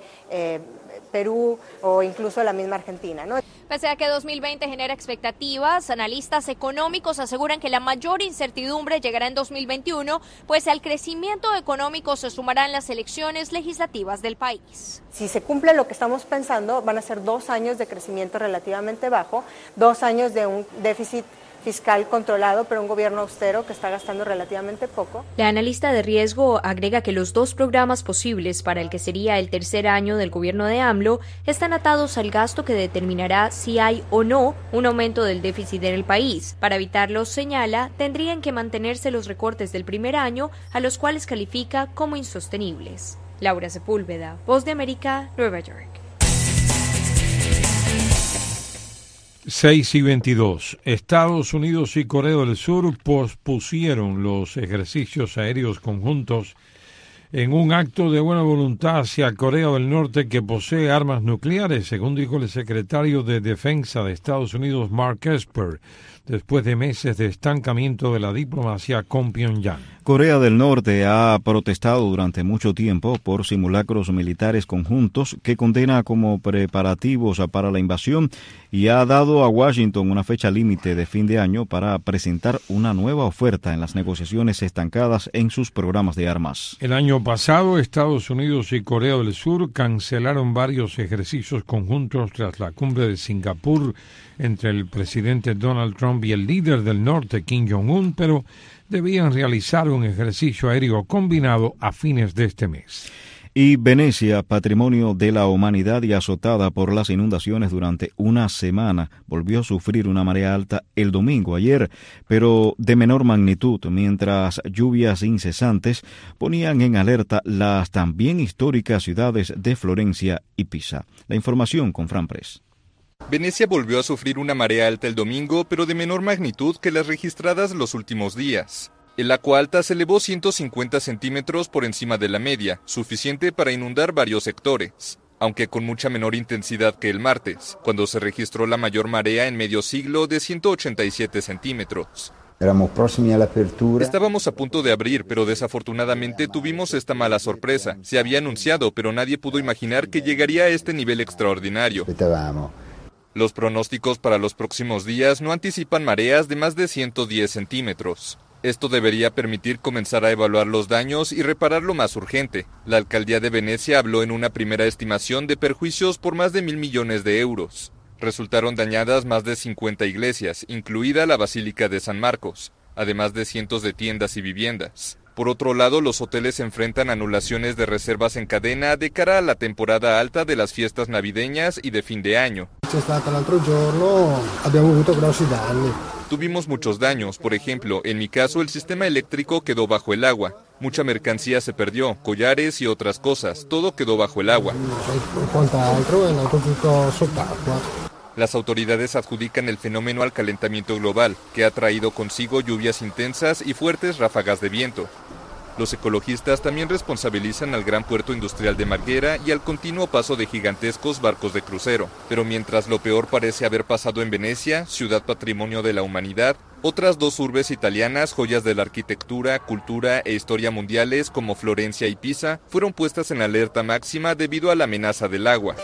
Perú o incluso la misma Argentina, ¿no? Pese a que 2020 genera expectativas, analistas económicos aseguran que la mayor incertidumbre llegará en 2021, pues al crecimiento económico se sumarán las elecciones legislativas del país. Si se cumple lo que estamos pensando, van a ser 2 años de crecimiento relativamente bajo, 2 años de un déficit fiscal controlado, pero un gobierno austero que está gastando relativamente poco. La analista de riesgo agrega que los 2 programas posibles para el que sería el tercer año del gobierno de AMLO están atados al gasto que determinará si hay o no un aumento del déficit en el país. Para evitarlo, señala, tendrían que mantenerse los recortes del primer año, a los cuales califica como insostenibles. Laura Sepúlveda, Voz de América, Nueva York. 6:22. Estados Unidos y Corea del Sur pospusieron los ejercicios aéreos conjuntos en un acto de buena voluntad hacia Corea del Norte, que posee armas nucleares, según dijo el secretario de Defensa de Estados Unidos, Mark Esper, después de meses de estancamiento de la diplomacia con Pyongyang. Corea del Norte ha protestado durante mucho tiempo por simulacros militares conjuntos que condena como preparativos para la invasión y ha dado a Washington una fecha límite de fin de año para presentar una nueva oferta en las negociaciones estancadas en sus programas de armas. El año pasado, Estados Unidos y Corea del Sur cancelaron varios ejercicios conjuntos tras la cumbre de Singapur entre el presidente Donald Trump y el líder del norte, Kim Jong-un, pero debían realizar un ejercicio aéreo combinado a fines de este mes. Y Venecia, patrimonio de la humanidad y azotada por las inundaciones durante una semana, volvió a sufrir una marea alta el domingo ayer, pero de menor magnitud, mientras lluvias incesantes ponían en alerta las también históricas ciudades de Florencia y Pisa. La información con Fran Press. Venecia volvió a sufrir una marea alta el domingo, pero de menor magnitud que las registradas los últimos días. El agua alta se elevó 150 centímetros por encima de la media, suficiente para inundar varios sectores, aunque con mucha menor intensidad que el martes, cuando se registró la mayor marea en medio siglo de 187 centímetros. Estábamos a punto de abrir, pero desafortunadamente tuvimos esta mala sorpresa. Se había anunciado, pero nadie pudo imaginar que llegaría a este nivel extraordinario. Los pronósticos para los próximos días no anticipan mareas de más de 110 centímetros. Esto debería permitir comenzar a evaluar los daños y reparar lo más urgente. La alcaldía de Venecia habló en una primera estimación de perjuicios por más de 1.000 millones de euros. Resultaron dañadas más de 50 iglesias, incluida la Basílica de San Marcos, además de cientos de tiendas y viviendas. Por otro lado, los hoteles enfrentan anulaciones de reservas en cadena de cara a la temporada alta de las fiestas navideñas y de fin de año. Tuvimos muchos daños, por ejemplo, en mi caso el sistema eléctrico quedó bajo el agua. Mucha mercancía se perdió, collares y otras cosas, todo quedó bajo el agua. Las autoridades adjudican el fenómeno al calentamiento global, que ha traído consigo lluvias intensas y fuertes ráfagas de viento. Los ecologistas también responsabilizan al gran puerto industrial de Marghera y al continuo paso de gigantescos barcos de crucero. Pero mientras lo peor parece haber pasado en Venecia, ciudad patrimonio de la humanidad, otras dos urbes italianas, joyas de la arquitectura, cultura e historia mundiales como Florencia y Pisa, fueron puestas en alerta máxima debido a la amenaza del agua.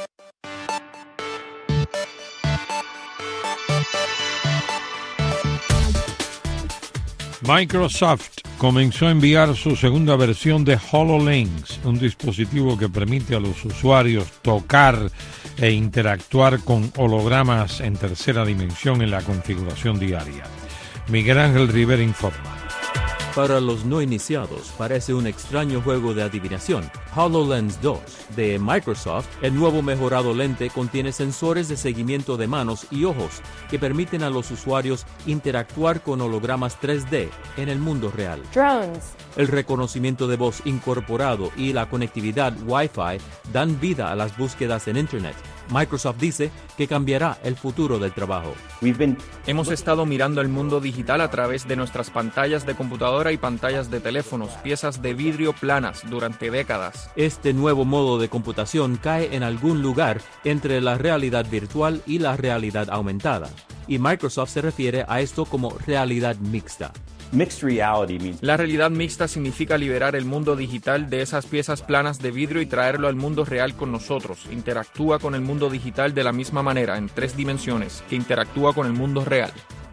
Microsoft comenzó a enviar su segunda versión de HoloLens, un dispositivo que permite a los usuarios tocar e interactuar con hologramas en tercera dimensión en la configuración diaria. Miguel Ángel Rivera informa. Para los no iniciados, parece un extraño juego de adivinación. HoloLens 2 de Microsoft, el nuevo mejorado lente, contiene sensores de seguimiento de manos y ojos que permiten a los usuarios interactuar con hologramas 3D en el mundo real. Drones. El reconocimiento de voz incorporado y la conectividad Wi-Fi dan vida a las búsquedas en Internet. Microsoft dice que cambiará el futuro del trabajo. Hemos estado mirando el mundo digital a través de nuestras pantallas de computadora y pantallas de teléfonos, piezas de vidrio planas, durante décadas. Este nuevo modo de computación cae en algún lugar entre la realidad virtual y la realidad aumentada, y Microsoft se refiere a esto como realidad mixta. La realidad mixta significa liberar el mundo digital de esas piezas planas de vidrio y traerlo al mundo real con nosotros. Interactúa con el mundo digital de la misma manera, en 3 dimensiones, que interactúa con el mundo real.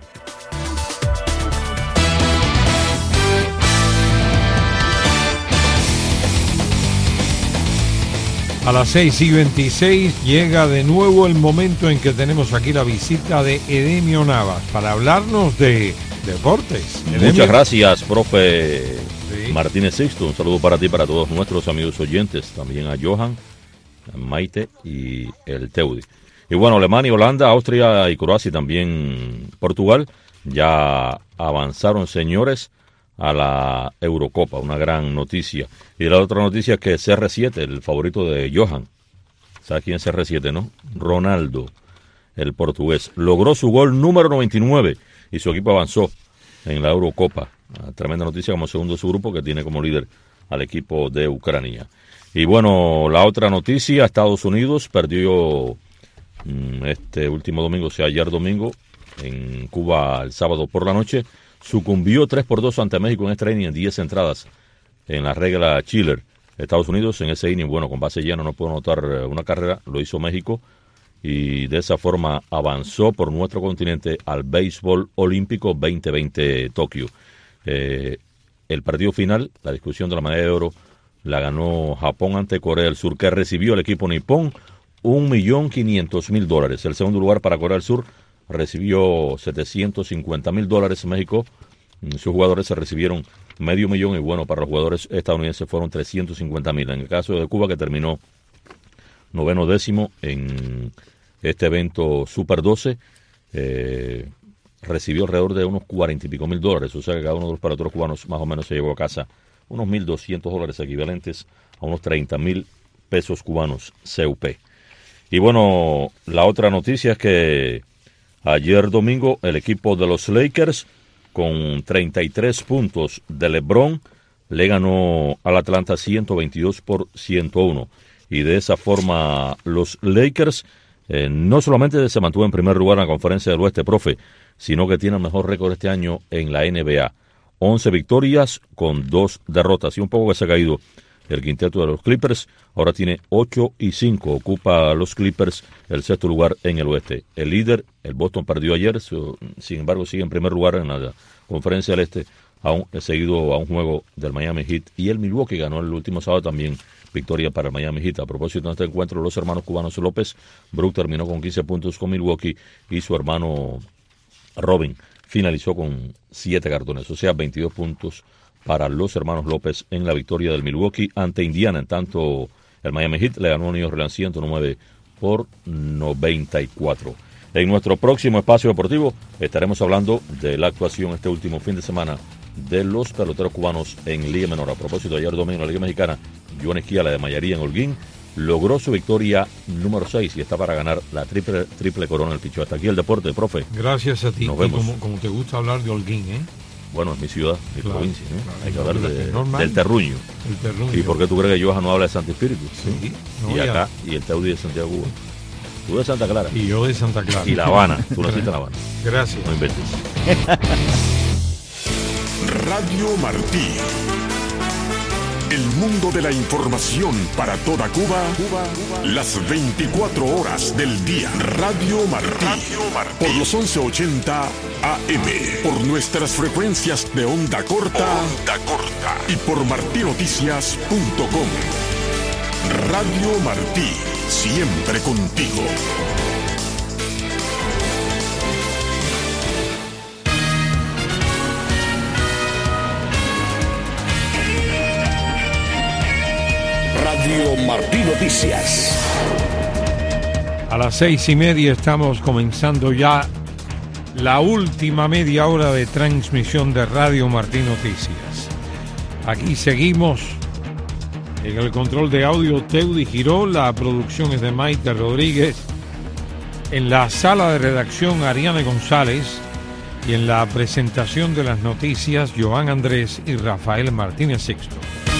A las 6:26 llega de nuevo el momento en que tenemos aquí la visita de Edemio Navas para hablarnos de deportes. Edemio. Muchas gracias, profe Martínez Sixto. Un saludo para ti y para todos nuestros amigos oyentes, también a Johan, a Maite y el Teudi. Y bueno, Alemania, Holanda, Austria y Croacia y también Portugal ya avanzaron, señores, a la Eurocopa, una gran noticia. Y la otra noticia es que CR7, el favorito de Johan, ¿sabes quién es CR7, no? Ronaldo, el portugués, logró su gol número 99 y su equipo avanzó en la Eurocopa. Una tremenda noticia como segundo de su grupo, que tiene como líder al equipo de Ucrania. Y bueno, la otra noticia, Estados Unidos perdió este último domingo, o sea, ayer domingo, en Cuba el sábado por la noche. Sucumbió 3-2 ante México en extra inning en 10 entradas en la regla Chiller. Estados Unidos en ese inning, bueno, con base llena no pudo anotar una carrera, lo hizo México y de esa forma avanzó por nuestro continente al béisbol olímpico 2020 Tokio. El partido final, la discusión de la medalla de oro, la ganó Japón ante Corea del Sur, que recibió el equipo nipón $1.500.000. El segundo lugar para Corea del Sur recibió $750.000. México, sus jugadores se recibieron 500,000 y bueno, para los jugadores estadounidenses fueron 350,000. En el caso de Cuba, que terminó 9º en este evento Super 12, recibió alrededor de unos $40 y pico mil, o sea que cada uno de los peloteros cubanos más o menos se llevó a casa unos $1,200 equivalentes a unos 30,000 pesos cubanos CUP. Y bueno, la otra noticia es que ayer domingo el equipo de los Lakers, con 33 puntos de LeBron, le ganó al Atlanta 122-101. Y de esa forma los Lakers no solamente se mantuvo en primer lugar en la Conferencia del Oeste, profe, sino que tiene el mejor récord este año en la NBA. 11 victorias con 2 derrotas. Y un poco que se ha caído el quinteto de los Clippers. Ahora tiene 8-5. Ocupa a los Clippers el 6º lugar en el oeste. El líder, el Boston, perdió ayer. Sin embargo, sigue en primer lugar en la Conferencia del Este, seguido a un juego del Miami Heat. Y el Milwaukee ganó el último sábado también. Victoria para el Miami Heat. A propósito de este encuentro, los hermanos cubanos López, Brook terminó con 15 puntos con Milwaukee y su hermano Robin finalizó con 7 cartones, o sea, 22 puntos para los hermanos López en la victoria del Milwaukee ante Indiana. En tanto, el Miami Heat le ganó a New Orleans 109-94. En nuestro próximo espacio deportivo estaremos hablando de la actuación este último fin de semana de los peloteros cubanos en Liga Menor. A propósito, ayer domingo en la Liga Mexicana, Joan Esquiala de Mayarí en Holguín logró su victoria número 6 y está para ganar la triple corona del pichón. Hasta aquí el deporte, profe. Gracias a ti. Nos vemos. Como te gusta hablar de Holguín, ¿eh? Bueno, es mi ciudad, mi provincia, ¿eh? Claro, hay que hablar normal. del terruño. El terruño. ¿Y por qué tú crees que Johan no habla de Santo Espíritu? Sí. Y acá, y el Teudi de Santiago Cuba. Tú de Santa Clara. Y yo de Santa Clara. Y La Habana. Tú naciste en La Habana. Gracias. No inventes. Radio Martí. El mundo de la información para toda Cuba, las 24 horas del día. Radio Martí. Por los 1180 AM. Por nuestras frecuencias de onda corta. Y por martinoticias.com. Radio Martí. Siempre contigo. Radio Martí Noticias. A las 6:30 estamos comenzando ya la última media hora de transmisión de Radio Martí Noticias. Aquí seguimos en el control de audio Teudi Giró, la producción es de Maite Rodríguez, en la sala de redacción Ariane González y en la presentación de las noticias Joan Andrés y Rafael Martínez Sixto.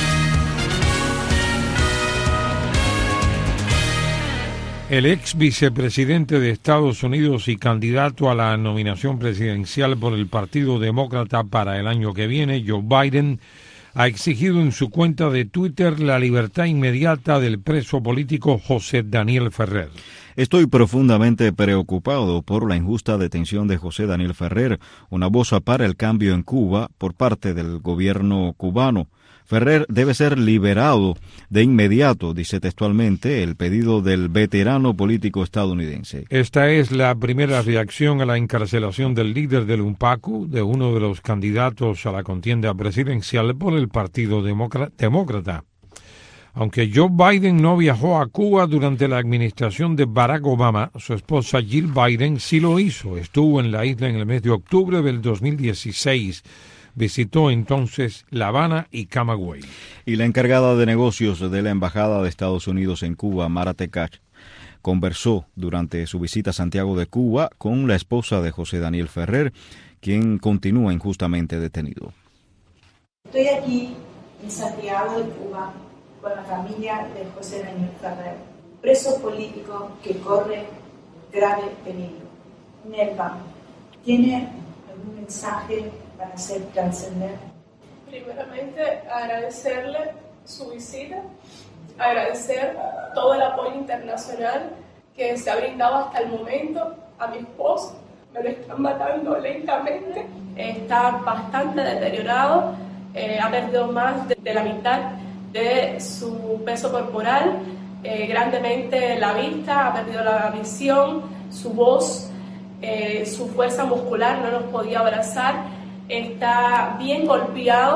El ex vicepresidente de Estados Unidos y candidato a la nominación presidencial por el Partido Demócrata para el año que viene, Joe Biden, ha exigido en su cuenta de Twitter la libertad inmediata del preso político José Daniel Ferrer. Estoy profundamente preocupado por la injusta detención de José Daniel Ferrer, una voz para el cambio en Cuba por parte del gobierno cubano. Ferrer debe ser liberado de inmediato, dice textualmente el pedido del veterano político estadounidense. Esta es la primera reacción a la encarcelación del líder del UNPACU, de uno de los candidatos a la contienda presidencial por el Partido Demócrata. Aunque Joe Biden no viajó a Cuba durante la administración de Barack Obama, su esposa Jill Biden sí lo hizo. Estuvo en la isla en el mes de octubre del 2016. Visitó entonces La Habana y Camagüey. Y la encargada de negocios de la Embajada de Estados Unidos en Cuba, Mara Tekach, conversó durante su visita a Santiago de Cuba con la esposa de José Daniel Ferrer, quien continúa injustamente detenido. Estoy aquí en Santiago de Cuba con la familia de José Daniel Ferrer, preso político que corre grave peligro. Nelva, ¿tiene algún mensaje para hacer trascender? Primeramente, agradecerle su visita, agradecer todo el apoyo internacional que se ha brindado hasta el momento a mi esposo. Me lo están matando lentamente. Está bastante deteriorado, ha perdido más de la mitad de su peso corporal, grandemente la vista, ha perdido la visión, su voz, su fuerza muscular, no nos podía abrazar. Está bien golpeado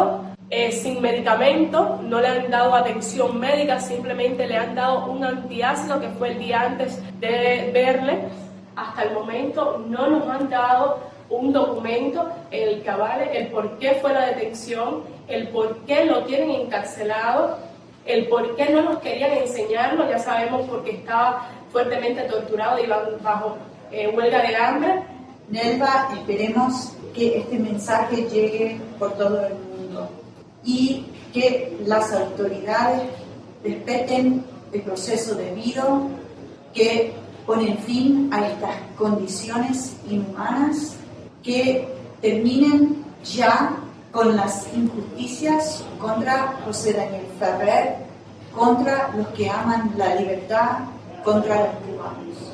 sin medicamento, no le han dado atención médica, simplemente le han dado un antiácido que fue el día antes de verle. Hasta el momento no nos han dado un documento el que avale el por qué fue la detención, el por qué lo tienen encarcelado, el por qué no nos querían enseñarlo. Ya sabemos porque estaba fuertemente torturado y bajo huelga de hambre. Nelva, esperemos que este mensaje llegue por todo el mundo y que las autoridades respeten el proceso debido, que ponen fin a estas condiciones inhumanas, que terminen ya con las injusticias contra José Daniel Ferrer, contra los que aman la libertad, contra los cubanos.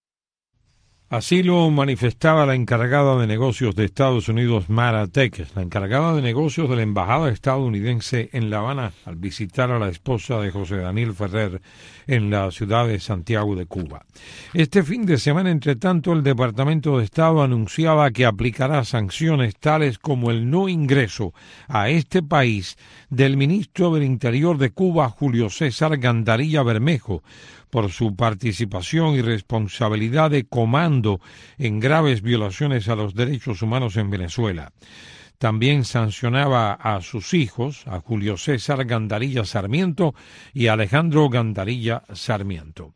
Así lo manifestaba la encargada de negocios de Estados Unidos, Mara Teques, la encargada de negocios de la embajada estadounidense en La Habana, al visitar a la esposa de José Daniel Ferrer en la ciudad de Santiago de Cuba. Este fin de semana, entre tanto, el Departamento de Estado anunciaba que aplicará sanciones tales como el no ingreso a este país del ministro del Interior de Cuba, Julio César Gandarilla Bermejo, por su participación y responsabilidad de comando en graves violaciones a los derechos humanos en Venezuela. También sancionaba a sus hijos, a Julio César Gandarilla Sarmiento y a Alejandro Gandarilla Sarmiento.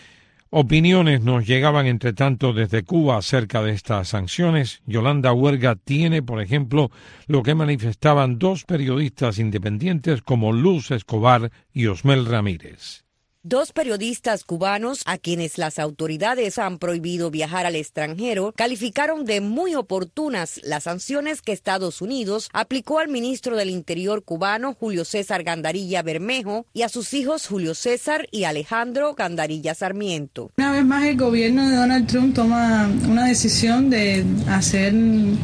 Opiniones nos llegaban, entre tanto, desde Cuba acerca de estas sanciones. Yolanda Huerga tiene, por ejemplo, lo que manifestaban dos periodistas independientes como Luz Escobar y Osmel Ramírez. Dos periodistas cubanos a quienes las autoridades han prohibido viajar al extranjero calificaron de muy oportunas las sanciones que Estados Unidos aplicó al ministro del Interior cubano Julio César Gandarilla Bermejo y a sus hijos Julio César y Alejandro Gandarilla Sarmiento. Una vez más el gobierno de Donald Trump toma una decisión de hacer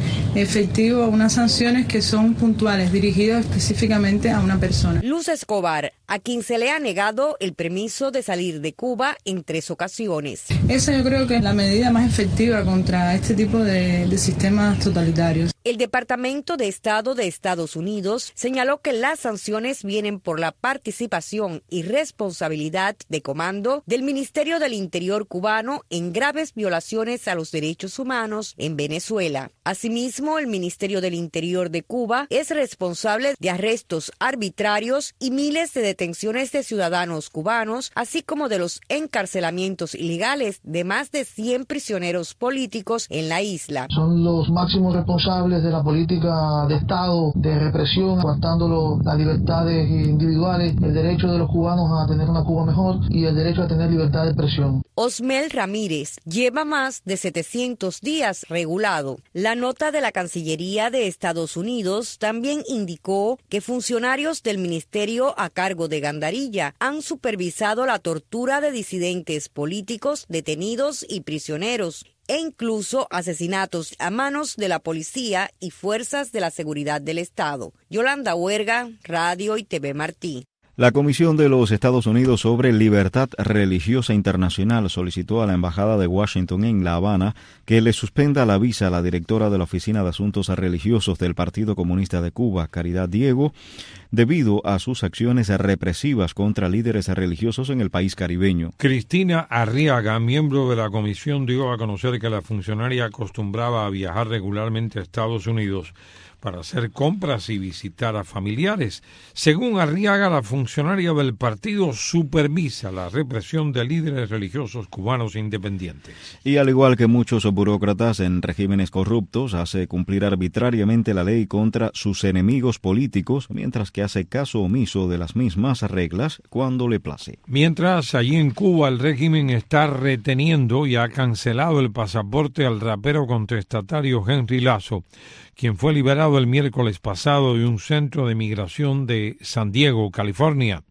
efectivo unas sanciones que son puntuales, dirigidas específicamente a una persona. Luz Escobar, a quien se le ha negado el permiso de salir de Cuba en 3 ocasiones. Esa yo creo que es la medida más efectiva contra este tipo de sistemas totalitarios. El Departamento de Estado de Estados Unidos señaló que las sanciones vienen por la participación y responsabilidad de comando del Ministerio del Interior cubano en graves violaciones a los derechos humanos en Venezuela. Asimismo, el Ministerio del Interior de Cuba es responsable de arrestos arbitrarios y miles de detenciones de ciudadanos cubanos, así como de los encarcelamientos ilegales de más de 100 prisioneros políticos en la isla. Son los máximos responsables de la política de Estado, de represión, coartando las libertades individuales, el derecho de los cubanos a tener una Cuba mejor y el derecho a tener libertad de expresión. Osmel Ramírez lleva más de 700 días regulado. La nota de la Cancillería de Estados Unidos también indicó que funcionarios del ministerio a cargo de Gandarilla han supervisado la tortura de disidentes políticos, detenidos y prisioneros, e incluso asesinatos a manos de la policía y fuerzas de la seguridad del Estado. Yolanda Huerga, Radio y TV Martí. La Comisión de los Estados Unidos sobre Libertad Religiosa Internacional solicitó a la Embajada de Washington en La Habana que le suspenda la visa a la directora de la Oficina de Asuntos Religiosos del Partido Comunista de Cuba, Caridad Diego, debido a sus acciones represivas contra líderes religiosos en el país caribeño. Cristina Arriaga, miembro de la comisión, dio a conocer que la funcionaria acostumbraba a viajar regularmente a Estados Unidos para hacer compras y visitar a familiares. Según Arriaga, la funcionaria del partido supervisa la represión de líderes religiosos cubanos independientes. Y al igual que muchos burócratas en regímenes corruptos, hace cumplir arbitrariamente la ley contra sus enemigos políticos, mientras que hace caso omiso de las mismas reglas cuando le place. Mientras, allí en Cuba, el régimen está reteniendo y ha cancelado el pasaporte al rapero contestatario Henry Lazo, quien fue liberado el miércoles pasado de un centro de migración de San Diego, California.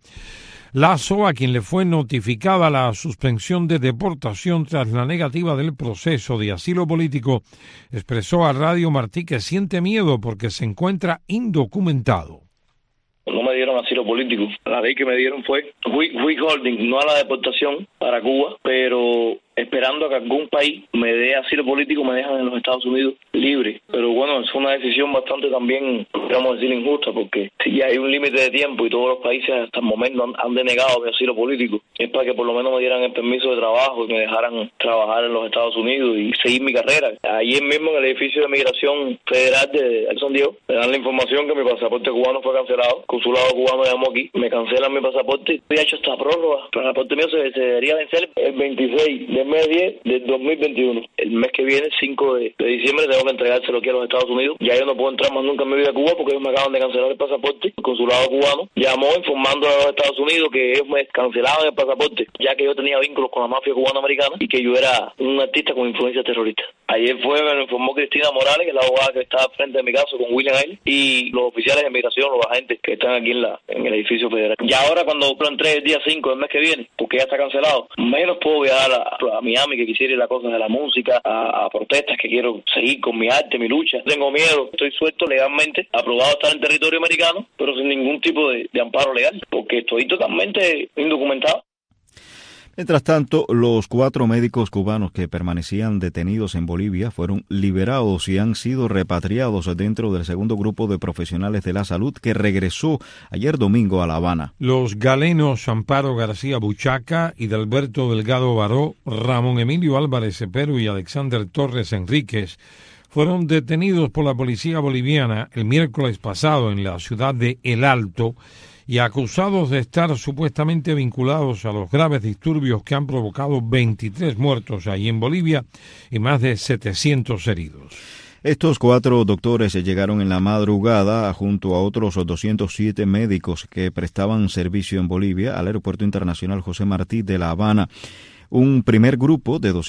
Lazo, a quien le fue notificada la suspensión de deportación tras la negativa del proceso de asilo político, expresó a Radio Martí que siente miedo porque se encuentra indocumentado. No me dieron asilo político. La ley que me dieron fue withholding, no a la deportación para Cuba, pero esperando a que algún país me dé asilo político, me dejan en los Estados Unidos libre. Pero bueno, es una decisión bastante también, podríamos decir, injusta, porque si ya hay un límite de tiempo y todos los países hasta el momento han denegado mi asilo político, es para que por lo menos me dieran el permiso de trabajo y me dejaran trabajar en los Estados Unidos y seguir mi carrera. Ayer mismo en el edificio de Migración Federal de San Diego me dan la información que mi pasaporte cubano fue cancelado. El consulado cubano llamó aquí, me cancelan mi pasaporte. He hecho esta prórroga. El pasaporte mío se debería vencer el 26 del mes 10 del 2021. El mes que viene, el 5 de diciembre, tengo que entregárselo aquí a los Estados Unidos. Ya yo no puedo entrar más nunca en mi vida a Cuba porque ellos me acaban de cancelar el pasaporte. El consulado cubano llamó informando a los Estados Unidos que ellos me cancelaban el pasaporte, ya que yo tenía vínculos con la mafia cubano-americana y que yo era un artista con influencia terrorista. Ayer me lo informó Cristina Morales, que es la abogada que está frente de mi caso con William Ayler, y los oficiales de migración, los agentes que están aquí en el edificio federal. Y ahora cuando entré el día 5 del mes que viene, porque ya está cancelado, menos puedo viajar a Miami, que quisiera ir a cosas de la música, a protestas, que quiero seguir con mi arte, mi lucha. Tengo miedo, estoy suelto legalmente, aprobado a estar en territorio americano, pero sin ningún tipo de amparo legal, porque estoy totalmente indocumentado. Mientras tanto, los 4 médicos cubanos que permanecían detenidos en Bolivia fueron liberados y han sido repatriados dentro del segundo grupo de profesionales de la salud que regresó ayer domingo a La Habana. Los galenos Amparo García Buchaca, Hidalberto Delgado Baró, Ramón Emilio Álvarez Cepero y Alexander Torres Enríquez fueron detenidos por la policía boliviana el miércoles pasado en la ciudad de El Alto y acusados de estar supuestamente vinculados a los graves disturbios que han provocado 23 muertos ahí en Bolivia y más de 700 heridos. Estos 4 doctores llegaron en la madrugada junto a otros 207 médicos que prestaban servicio en Bolivia al Aeropuerto Internacional José Martí de La Habana. Un primer grupo de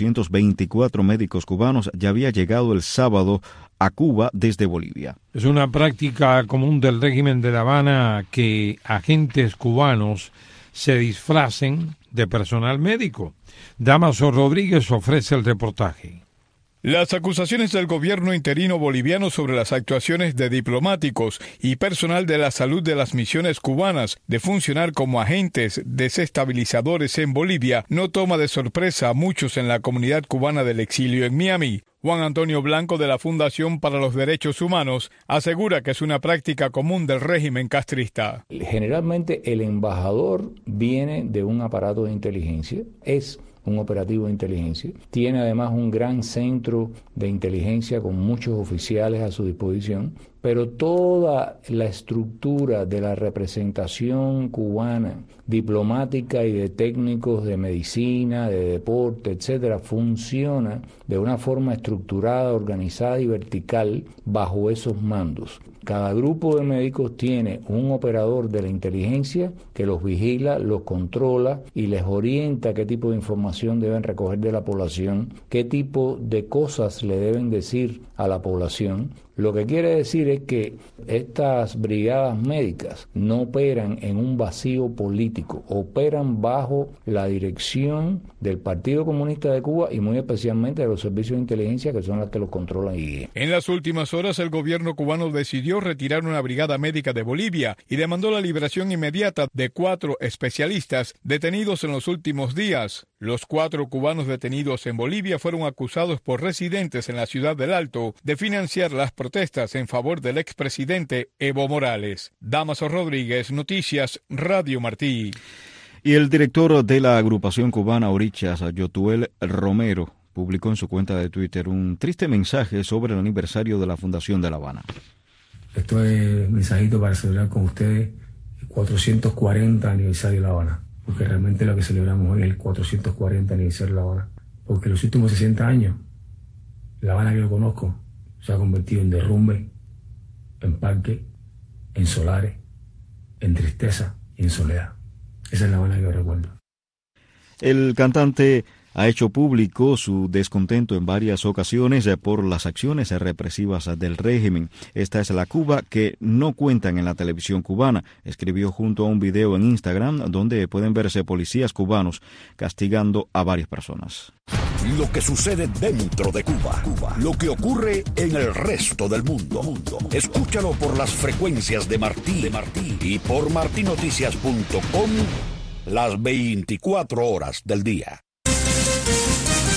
224 médicos cubanos ya había llegado el sábado a Cuba desde Bolivia. Es una práctica común del régimen de La Habana que agentes cubanos se disfracen de personal médico. Damaso Rodríguez ofrece el reportaje. Las acusaciones del gobierno interino boliviano sobre las actuaciones de diplomáticos y personal de la salud de las misiones cubanas de funcionar como agentes desestabilizadores en Bolivia no toma de sorpresa a muchos en la comunidad cubana del exilio en Miami. Juan Antonio Blanco, de la Fundación para los Derechos Humanos, asegura que es una práctica común del régimen castrista. Generalmente el embajador viene de un aparato de inteligencia, es un operativo de inteligencia. Tiene además un gran centro de inteligencia con muchos oficiales a su disposición, pero toda la estructura de la representación cubana, diplomática y de técnicos de medicina, de deporte, etcétera, funciona de una forma estructurada, organizada y vertical bajo esos mandos. Cada grupo de médicos tiene un operador de la inteligencia que los vigila, los controla y les orienta qué tipo de información deben recoger de la población, qué tipo de cosas le deben decir a la población. Lo que quiere decir es que estas brigadas médicas no operan en un vacío político, operan bajo la dirección del Partido Comunista de Cuba y muy especialmente de los servicios de inteligencia que son los que los controlan y guían. En las últimas horas el gobierno cubano decidió retirar una brigada médica de Bolivia y demandó la liberación inmediata de 4 especialistas detenidos en los últimos días. Los 4 cubanos detenidos en Bolivia fueron acusados por residentes en la ciudad del Alto de financiar las protestas en favor del expresidente Evo Morales. Damaso Rodríguez, Noticias, Radio Martí. Y el director de la agrupación cubana Orichas, Yotuel Romero, publicó en su cuenta de Twitter un triste mensaje sobre el aniversario de la fundación de La Habana. Esto es un mensajito para celebrar con ustedes el 440 aniversario de La Habana, porque realmente lo que celebramos hoy es el 440 aniversario de La Habana, porque los últimos 60 años, La Habana que yo conozco se ha convertido en derrumbe, en parque, en solares, en tristeza y en soledad. Esa es La Habana que yo recuerdo. El cantante ha hecho público su descontento en varias ocasiones por las acciones represivas del régimen. Esta es la Cuba que no cuentan en la televisión cubana, escribió junto a un video en Instagram donde pueden verse policías cubanos castigando a varias personas. Lo que sucede dentro de Cuba, lo que ocurre en el resto del mundo. Escúchalo por las frecuencias de Martí y por martinoticias.com las 24 horas del día.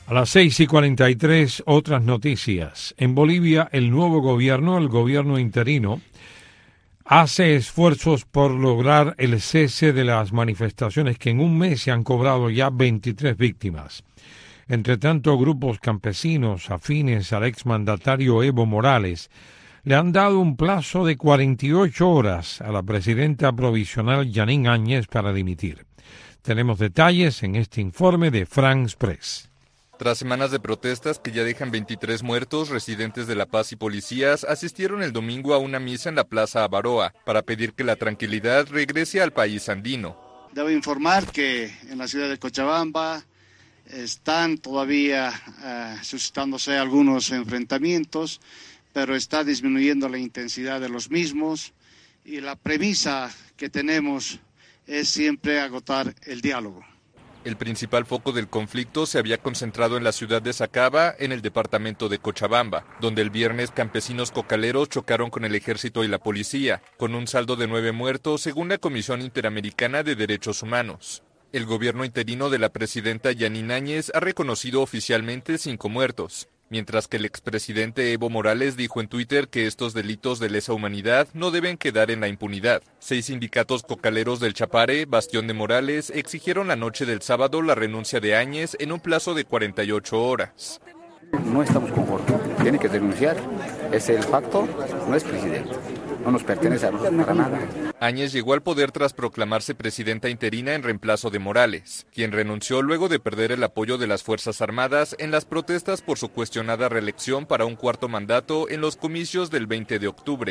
A las 6:43, otras noticias. En Bolivia, el nuevo gobierno, el gobierno interino, hace esfuerzos por lograr el cese de las manifestaciones que en un mes se han cobrado ya 23 víctimas. Entre tanto, grupos campesinos afines al exmandatario Evo Morales le han dado un plazo de 48 horas a la presidenta provisional Jeanine Áñez para dimitir. Tenemos detalles en este informe de France Press. Tras semanas de protestas que ya dejan 23 muertos, residentes de La Paz y policías asistieron el domingo a una misa en la Plaza Avaroa para pedir que la tranquilidad regrese al país andino. Debo informar que en la ciudad de Cochabamba están todavía suscitándose algunos enfrentamientos, pero está disminuyendo la intensidad de los mismos y la premisa que tenemos es siempre agotar el diálogo. El principal foco del conflicto se había concentrado en la ciudad de Sacaba, en el departamento de Cochabamba, donde el viernes campesinos cocaleros chocaron con el ejército y la policía, con un saldo de 9 muertos según la Comisión Interamericana de Derechos Humanos. El gobierno interino de la presidenta Jeanine Áñez ha reconocido oficialmente 5 muertos, mientras que el expresidente Evo Morales dijo en Twitter que estos delitos de lesa humanidad no deben quedar en la impunidad. 6 sindicatos cocaleros del Chapare, bastión de Morales, exigieron la noche del sábado la renuncia de Áñez en un plazo de 48 horas. No estamos conformes, tiene que denunciar, es el pacto, no es presidente, no nos pertenece a nosotros para nada. Áñez llegó al poder tras proclamarse presidenta interina en reemplazo de Morales, quien renunció luego de perder el apoyo de las Fuerzas Armadas en las protestas por su cuestionada reelección para un cuarto mandato en los comicios del 20 de octubre.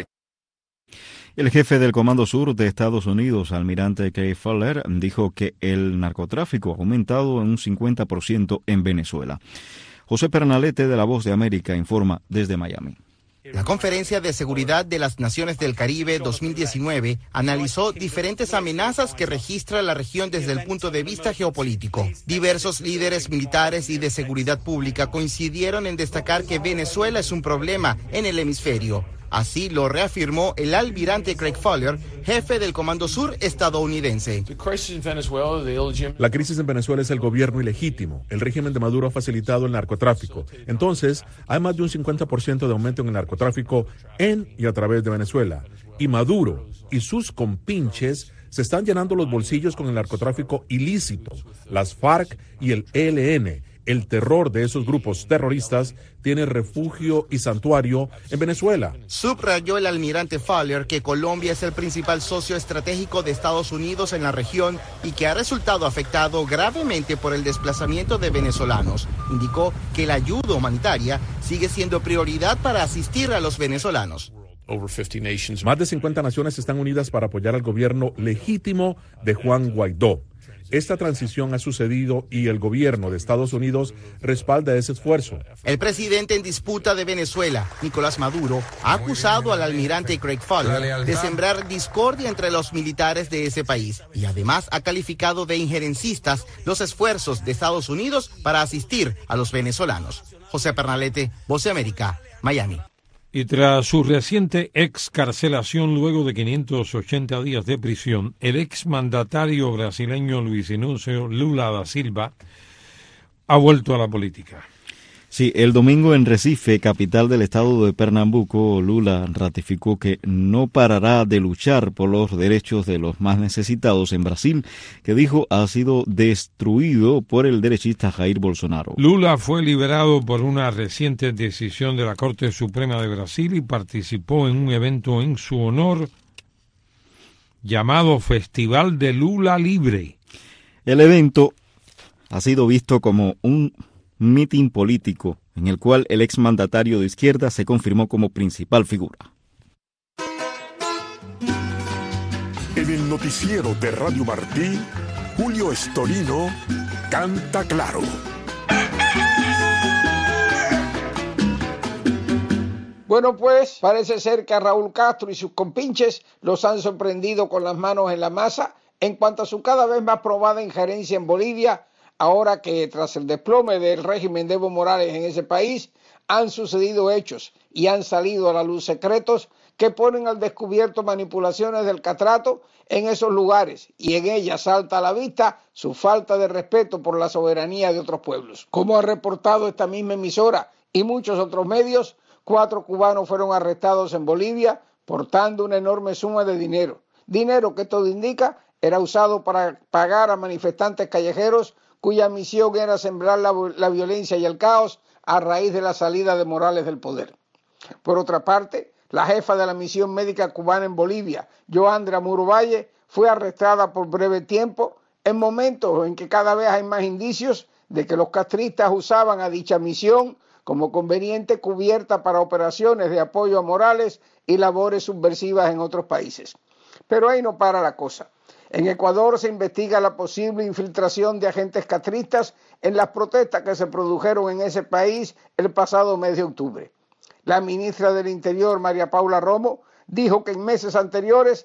El jefe del Comando Sur de Estados Unidos, almirante Craig Fuller, dijo que el narcotráfico ha aumentado en un 50% en Venezuela. José Pernalete de La Voz de América informa desde Miami. La Conferencia de Seguridad de las Naciones del Caribe 2019 analizó diferentes amenazas que registra la región desde el punto de vista geopolítico. Diversos líderes militares y de seguridad pública coincidieron en destacar que Venezuela es un problema en el hemisferio. Así lo reafirmó el almirante Craig Fuller, jefe del Comando Sur estadounidense. La crisis en Venezuela es el gobierno ilegítimo. El régimen de Maduro ha facilitado el narcotráfico. Entonces, hay más de un 50% de aumento en el narcotráfico en y a través de Venezuela. Y Maduro y sus compinches se están llenando los bolsillos con el narcotráfico ilícito. Las FARC y el ELN. El terror de esos grupos terroristas tiene refugio y santuario en Venezuela. Subrayó el almirante Fuller que Colombia es el principal socio estratégico de Estados Unidos en la región y que ha resultado afectado gravemente por el desplazamiento de venezolanos. Indicó que la ayuda humanitaria sigue siendo prioridad para asistir a los venezolanos. Más de 50 naciones están unidas para apoyar al gobierno legítimo de Juan Guaidó. Esta transición ha sucedido y el gobierno de Estados Unidos respalda ese esfuerzo. El presidente en disputa de Venezuela, Nicolás Maduro, ha acusado al almirante Craig Fuller de sembrar discordia entre los militares de ese país y además ha calificado de injerencistas los esfuerzos de Estados Unidos para asistir a los venezolanos. José Pernalete, Voz de América, Miami. Y tras su reciente excarcelación luego de 580 días de prisión, el exmandatario brasileño Luis Inácio Lula da Silva ha vuelto a la política. Sí, el domingo en Recife, capital del estado de Pernambuco, Lula ratificó que no parará de luchar por los derechos de los más necesitados en Brasil, que dijo ha sido destruido por el derechista Jair Bolsonaro. Lula fue liberado por una reciente decisión de la Corte Suprema de Brasil y participó en un evento en su honor llamado Festival de Lula Libre. El evento ha sido visto como un mitin político en el cual el exmandatario de izquierda se confirmó como principal figura. En el noticiero de Radio Martí, Julio Estorino canta claro. Bueno, pues parece ser que a Raúl Castro y sus compinches los han sorprendido con las manos en la masa en cuanto a su cada vez más probada injerencia en Bolivia, ahora que tras el desplome del régimen de Evo Morales en ese país han sucedido hechos y han salido a la luz secretos que ponen al descubierto manipulaciones del castrato en esos lugares, y en ellas salta a la vista su falta de respeto por la soberanía de otros pueblos. Como ha reportado esta misma emisora y muchos otros medios, 4 cubanos fueron arrestados en Bolivia portando una enorme suma de dinero que todo indica era usado para pagar a manifestantes callejeros cuya misión era sembrar la violencia y el caos a raíz de la salida de Morales del poder. Por otra parte, la jefa de la misión médica cubana en Bolivia, Joandra Muro Valle, fue arrestada por breve tiempo en momentos en que cada vez hay más indicios de que los castristas usaban a dicha misión como conveniente cubierta para operaciones de apoyo a Morales y labores subversivas en otros países. Pero ahí no para la cosa. En Ecuador se investiga la posible infiltración de agentes castristas en las protestas que se produjeron en ese país el pasado mes de octubre. La ministra del Interior, María Paula Romo, dijo que en meses anteriores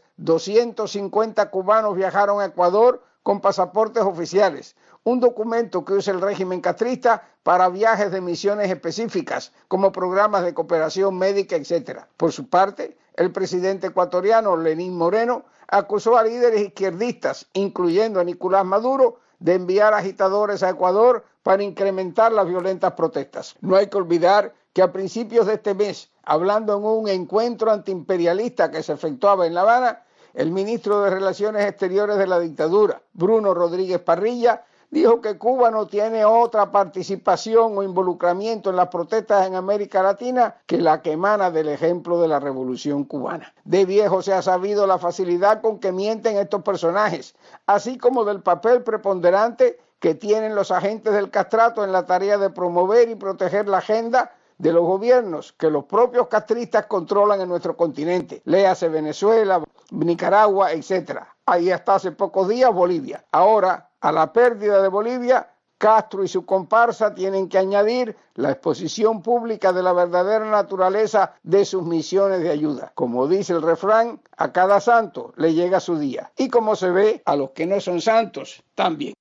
250 cubanos viajaron a Ecuador con pasaportes oficiales, un documento que usa el régimen castrista para viajes de misiones específicas, como programas de cooperación médica, etc. Por su parte, el presidente ecuatoriano, Lenín Moreno, acusó a líderes izquierdistas, incluyendo a Nicolás Maduro, de enviar agitadores a Ecuador para incrementar las violentas protestas. No hay que olvidar que a principios de este mes, hablando en un encuentro antiimperialista que se efectuaba en La Habana, el ministro de Relaciones Exteriores de la dictadura, Bruno Rodríguez Parrilla, dijo que Cuba no tiene otra participación o involucramiento en las protestas en América Latina que la que emana del ejemplo de la Revolución Cubana. De viejo se ha sabido la facilidad con que mienten estos personajes, así como del papel preponderante que tienen los agentes del castrato en la tarea de promover y proteger la agenda de los gobiernos que los propios castristas controlan en nuestro continente. Léase Venezuela, Nicaragua, etc. Ahí hasta hace pocos días Bolivia. Ahora, a la pérdida de Bolivia, Castro y su comparsa tienen que añadir la exposición pública de la verdadera naturaleza de sus misiones de ayuda. Como dice el refrán, a cada santo le llega su día. Y como se ve, a los que no son santos también.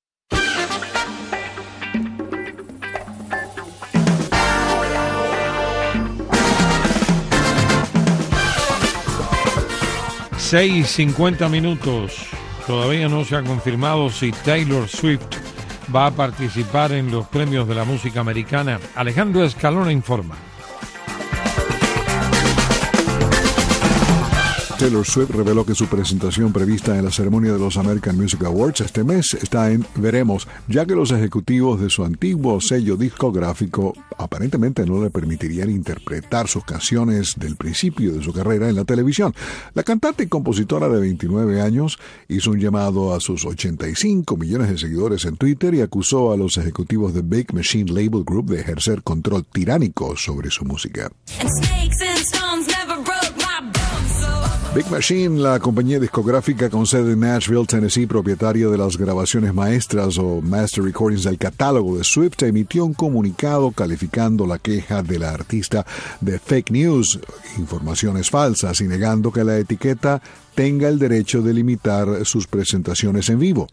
$6:50. Todavía no se ha confirmado si Taylor Swift va a participar en los premios de la música americana. Alejandro Escalona informa. Taylor Swift reveló que su presentación prevista en la ceremonia de los American Music Awards este mes está en veremos, ya que los ejecutivos de su antiguo sello discográfico aparentemente no le permitirían interpretar sus canciones del principio de su carrera en la televisión. La cantante y compositora de 29 años hizo un llamado a sus 85 millones de seguidores en Twitter y acusó a los ejecutivos de Big Machine Label Group de ejercer control tiránico sobre su música. Big Machine, la compañía discográfica con sede en Nashville, Tennessee, propietaria de las grabaciones maestras o master recordings del catálogo de Swift, emitió un comunicado calificando la queja de la artista de fake news, informaciones falsas, y negando que la etiqueta tenga el derecho de limitar sus presentaciones en vivo.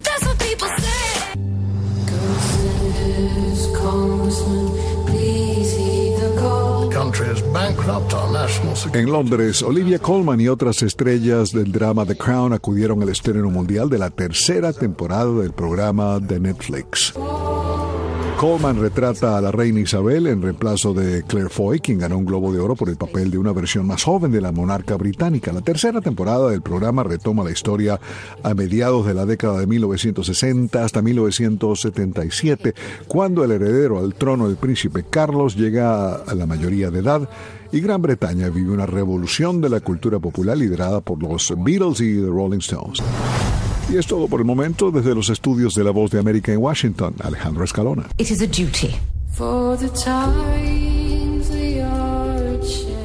En Londres, Olivia Colman y otras estrellas del drama The Crown acudieron al estreno mundial de la tercera temporada del programa de Netflix. Colman retrata a la reina Isabel en reemplazo de Claire Foy, quien ganó un Globo de Oro por el papel de una versión más joven de la monarca británica. La tercera temporada del programa retoma la historia a mediados de la década de 1960 hasta 1977, cuando el heredero al trono, el príncipe Carlos, llega a la mayoría de edad y Gran Bretaña vive una revolución de la cultura popular liderada por los Beatles y The Rolling Stones. Y es todo por el momento desde los estudios de La Voz de América en Washington. Alejandro Escalona. It is a duty. For the times they are changed.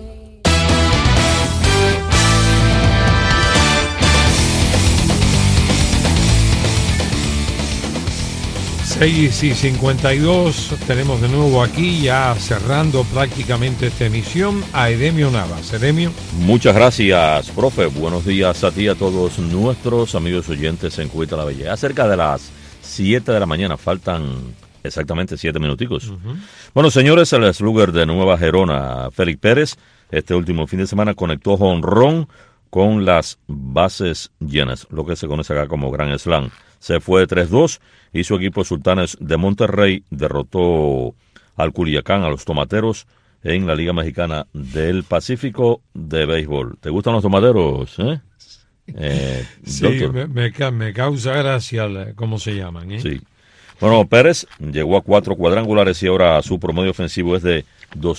6:52, tenemos de nuevo aquí, ya cerrando prácticamente esta emisión, a Edemio Navas. Edemio. Muchas gracias, profe. Buenos días a ti y a todos nuestros amigos oyentes en Cubita la Bella. Acerca de las 7 de la mañana, faltan exactamente 7 minuticos. Bueno, señores, el slugger de Nueva Gerona, Félix Pérez, este último fin de semana conectó jonrón con las bases llenas, lo que se conoce acá como Grand Slam. Se fue 3-2 y su equipo Sultanes de Monterrey derrotó al Culiacán, a los Tomateros, en la Liga Mexicana del Pacífico de Béisbol. ¿Te gustan los tomateros, sí, me causa gracia cómo se llaman, Sí. Bueno, Pérez llegó a 4 cuadrangulares y ahora su promedio ofensivo es de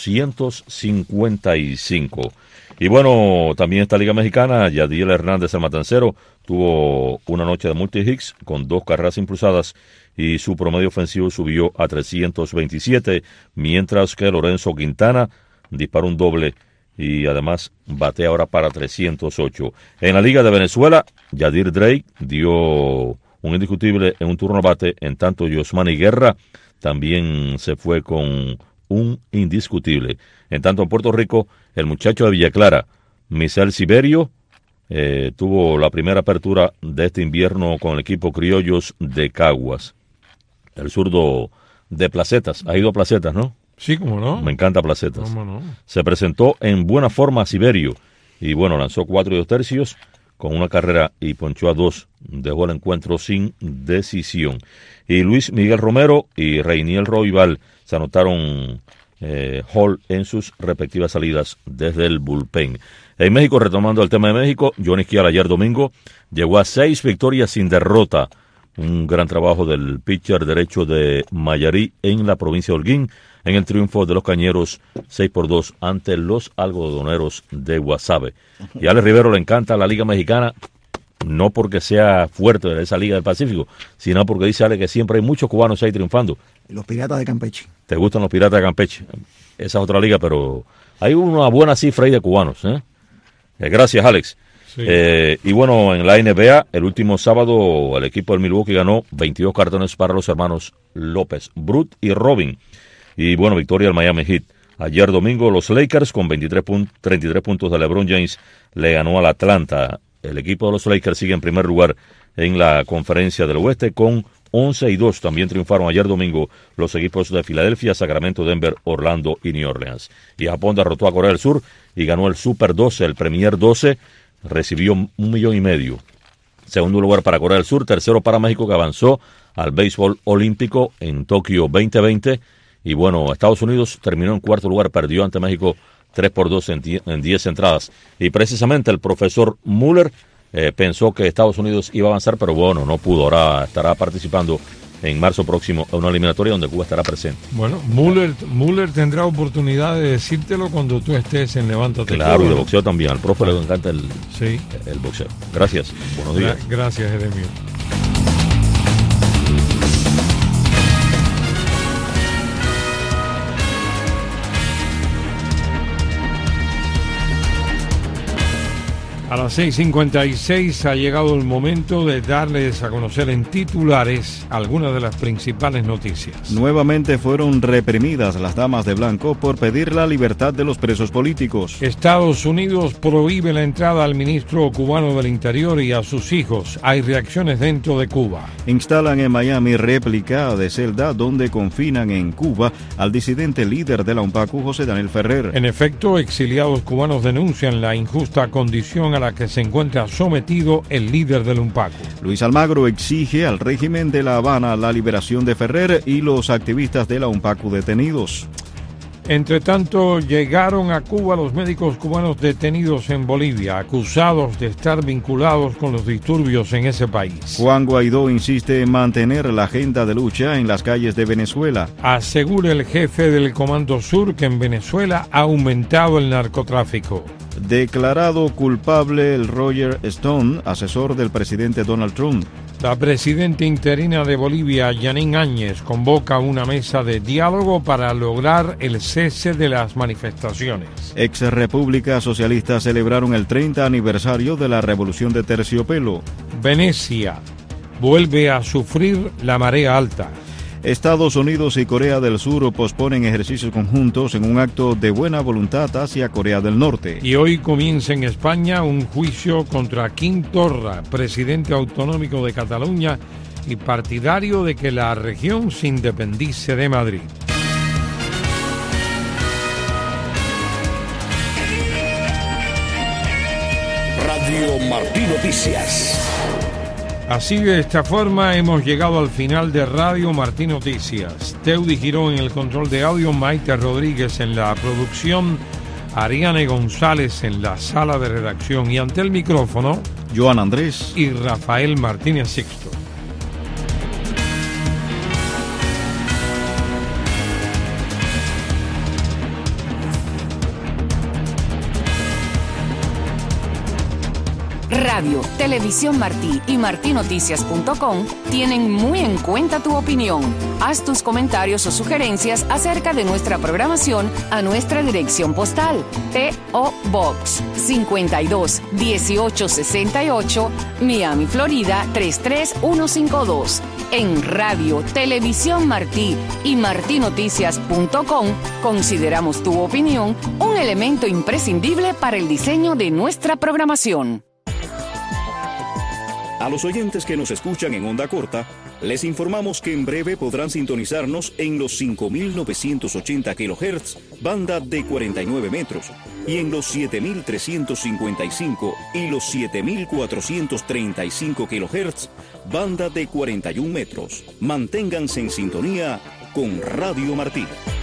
255. Y bueno, también esta Liga Mexicana, Yadiel Hernández, el matancero, tuvo una noche de multi-hits con 2 carreras impulsadas y su promedio ofensivo subió a 327, mientras que Lorenzo Quintana disparó un doble y además batea ahora para 308. En la Liga de Venezuela, Yadir Drake dio un indiscutible en un turno a bate, en tanto Yosmani Guerra también se fue con un indiscutible. En tanto en Puerto Rico, el muchacho de Villa Clara, Misael Siberio, tuvo la primera apertura de este invierno con el equipo Criollos de Caguas. El zurdo de Placetas, ha ido a Placetas, ¿no? Sí, cómo no. Me encanta Placetas. Cómo no. Se presentó en buena forma Siberio y bueno, lanzó 4 2/3 con una carrera y ponchó a 2. Dejó el encuentro sin decisión. Y Luis Miguel Romero y Reiniel Roival se anotaron hall en sus respectivas salidas desde el bullpen. En México, retomando el tema de México, Johnny Esquial ayer domingo llegó a 6 victorias sin derrota. Un gran trabajo del pitcher derecho de Mayarí en la provincia de Holguín, en el triunfo de los Cañeros 6-2 ante los algodoneros de Guasave. Y a Alex Rivero le encanta la Liga Mexicana, no porque sea fuerte de esa Liga del Pacífico, sino porque dice Ale que siempre hay muchos cubanos ahí triunfando. Los Piratas de Campeche. ¿Te gustan los Piratas de Campeche? Esa es otra liga, pero hay una buena cifra ahí de cubanos. Gracias, Alex. Sí. Y bueno, en la NBA, el último sábado, el equipo del Milwaukee ganó 22 cartones para los hermanos López, Brut y Robin. Y bueno, victoria del Miami Heat. Ayer domingo, los Lakers, con 33 puntos de LeBron James, le ganó al Atlanta. El equipo de los Lakers sigue en primer lugar en la Conferencia del Oeste con 11-2. También triunfaron ayer domingo los equipos de Filadelfia, Sacramento, Denver, Orlando y New Orleans. Y Japón derrotó a Corea del Sur y ganó el Super 12, el Premier 12, recibió $1,5 millones. Segundo lugar para Corea del Sur, tercero para México, que avanzó al béisbol olímpico en Tokio 2020. Y bueno, Estados Unidos terminó en cuarto lugar, perdió ante México 3-2 en 10 entradas. Y precisamente el profesor Mueller pensó que Estados Unidos iba a avanzar, pero bueno, no pudo. Ahora estará participando en marzo próximo en una eliminatoria donde Cuba estará presente. Bueno, Mueller tendrá oportunidad de decírtelo cuando tú estés en Levántate. Claro, y de boxeo también. Al profe le encanta el boxeo. Gracias. Buenos días. Gracias, Jeremio. A las 6:56 ha llegado el momento de darles a conocer en titulares algunas de las principales noticias. Nuevamente fueron reprimidas las damas de blanco por pedir la libertad de los presos políticos. Estados Unidos prohíbe la entrada al ministro cubano del Interior y a sus hijos. Hay reacciones dentro de Cuba. Instalan en Miami réplica de celda donde confinan en Cuba al disidente líder de la UNPACU, José Daniel Ferrer. En efecto, exiliados cubanos denuncian la injusta condición a la que se encuentra sometido el líder del UNPACU. Luis Almagro exige al régimen de La Habana la liberación de Ferrer y los activistas de la UNPACU detenidos. Entre tanto, llegaron a Cuba los médicos cubanos detenidos en Bolivia, acusados de estar vinculados con los disturbios en ese país. Juan Guaidó insiste en mantener la agenda de lucha en las calles de Venezuela. Asegura el jefe del Comando Sur que en Venezuela ha aumentado el narcotráfico. Declarado culpable el Roger Stone, asesor del presidente Donald Trump. La presidenta interina de Bolivia, Yanine Áñez, convoca una mesa de diálogo para lograr el cese de las manifestaciones. Ex repúblicas socialistas celebraron el 30 aniversario de la Revolución de Terciopelo. Venecia vuelve a sufrir la marea alta. Estados Unidos y Corea del Sur posponen ejercicios conjuntos en un acto de buena voluntad hacia Corea del Norte. Y hoy comienza en España un juicio contra Quim Torra, presidente autonómico de Cataluña y partidario de que la región se independice de Madrid. Radio Martí Noticias. Así de esta forma hemos llegado al final de Radio Martí Noticias. Teudy Girón en el control de audio, Maite Rodríguez en la producción, Ariane González en la sala de redacción y ante el micrófono, Joan Andrés y Rafael Martínez Sixto. Radio, Televisión Martí y martinoticias.com tienen muy en cuenta tu opinión. Haz tus comentarios o sugerencias acerca de nuestra programación a nuestra dirección postal: P.O. Box 52 1868, Miami, Florida 33152. En Radio, Televisión Martí y martinoticias.com consideramos tu opinión un elemento imprescindible para el diseño de nuestra programación. A los oyentes que nos escuchan en onda corta, les informamos que en breve podrán sintonizarnos en los 5.980 kHz, banda de 49 metros, y en los 7.355 y los 7.435 kHz, banda de 41 metros. Manténganse en sintonía con Radio Martí.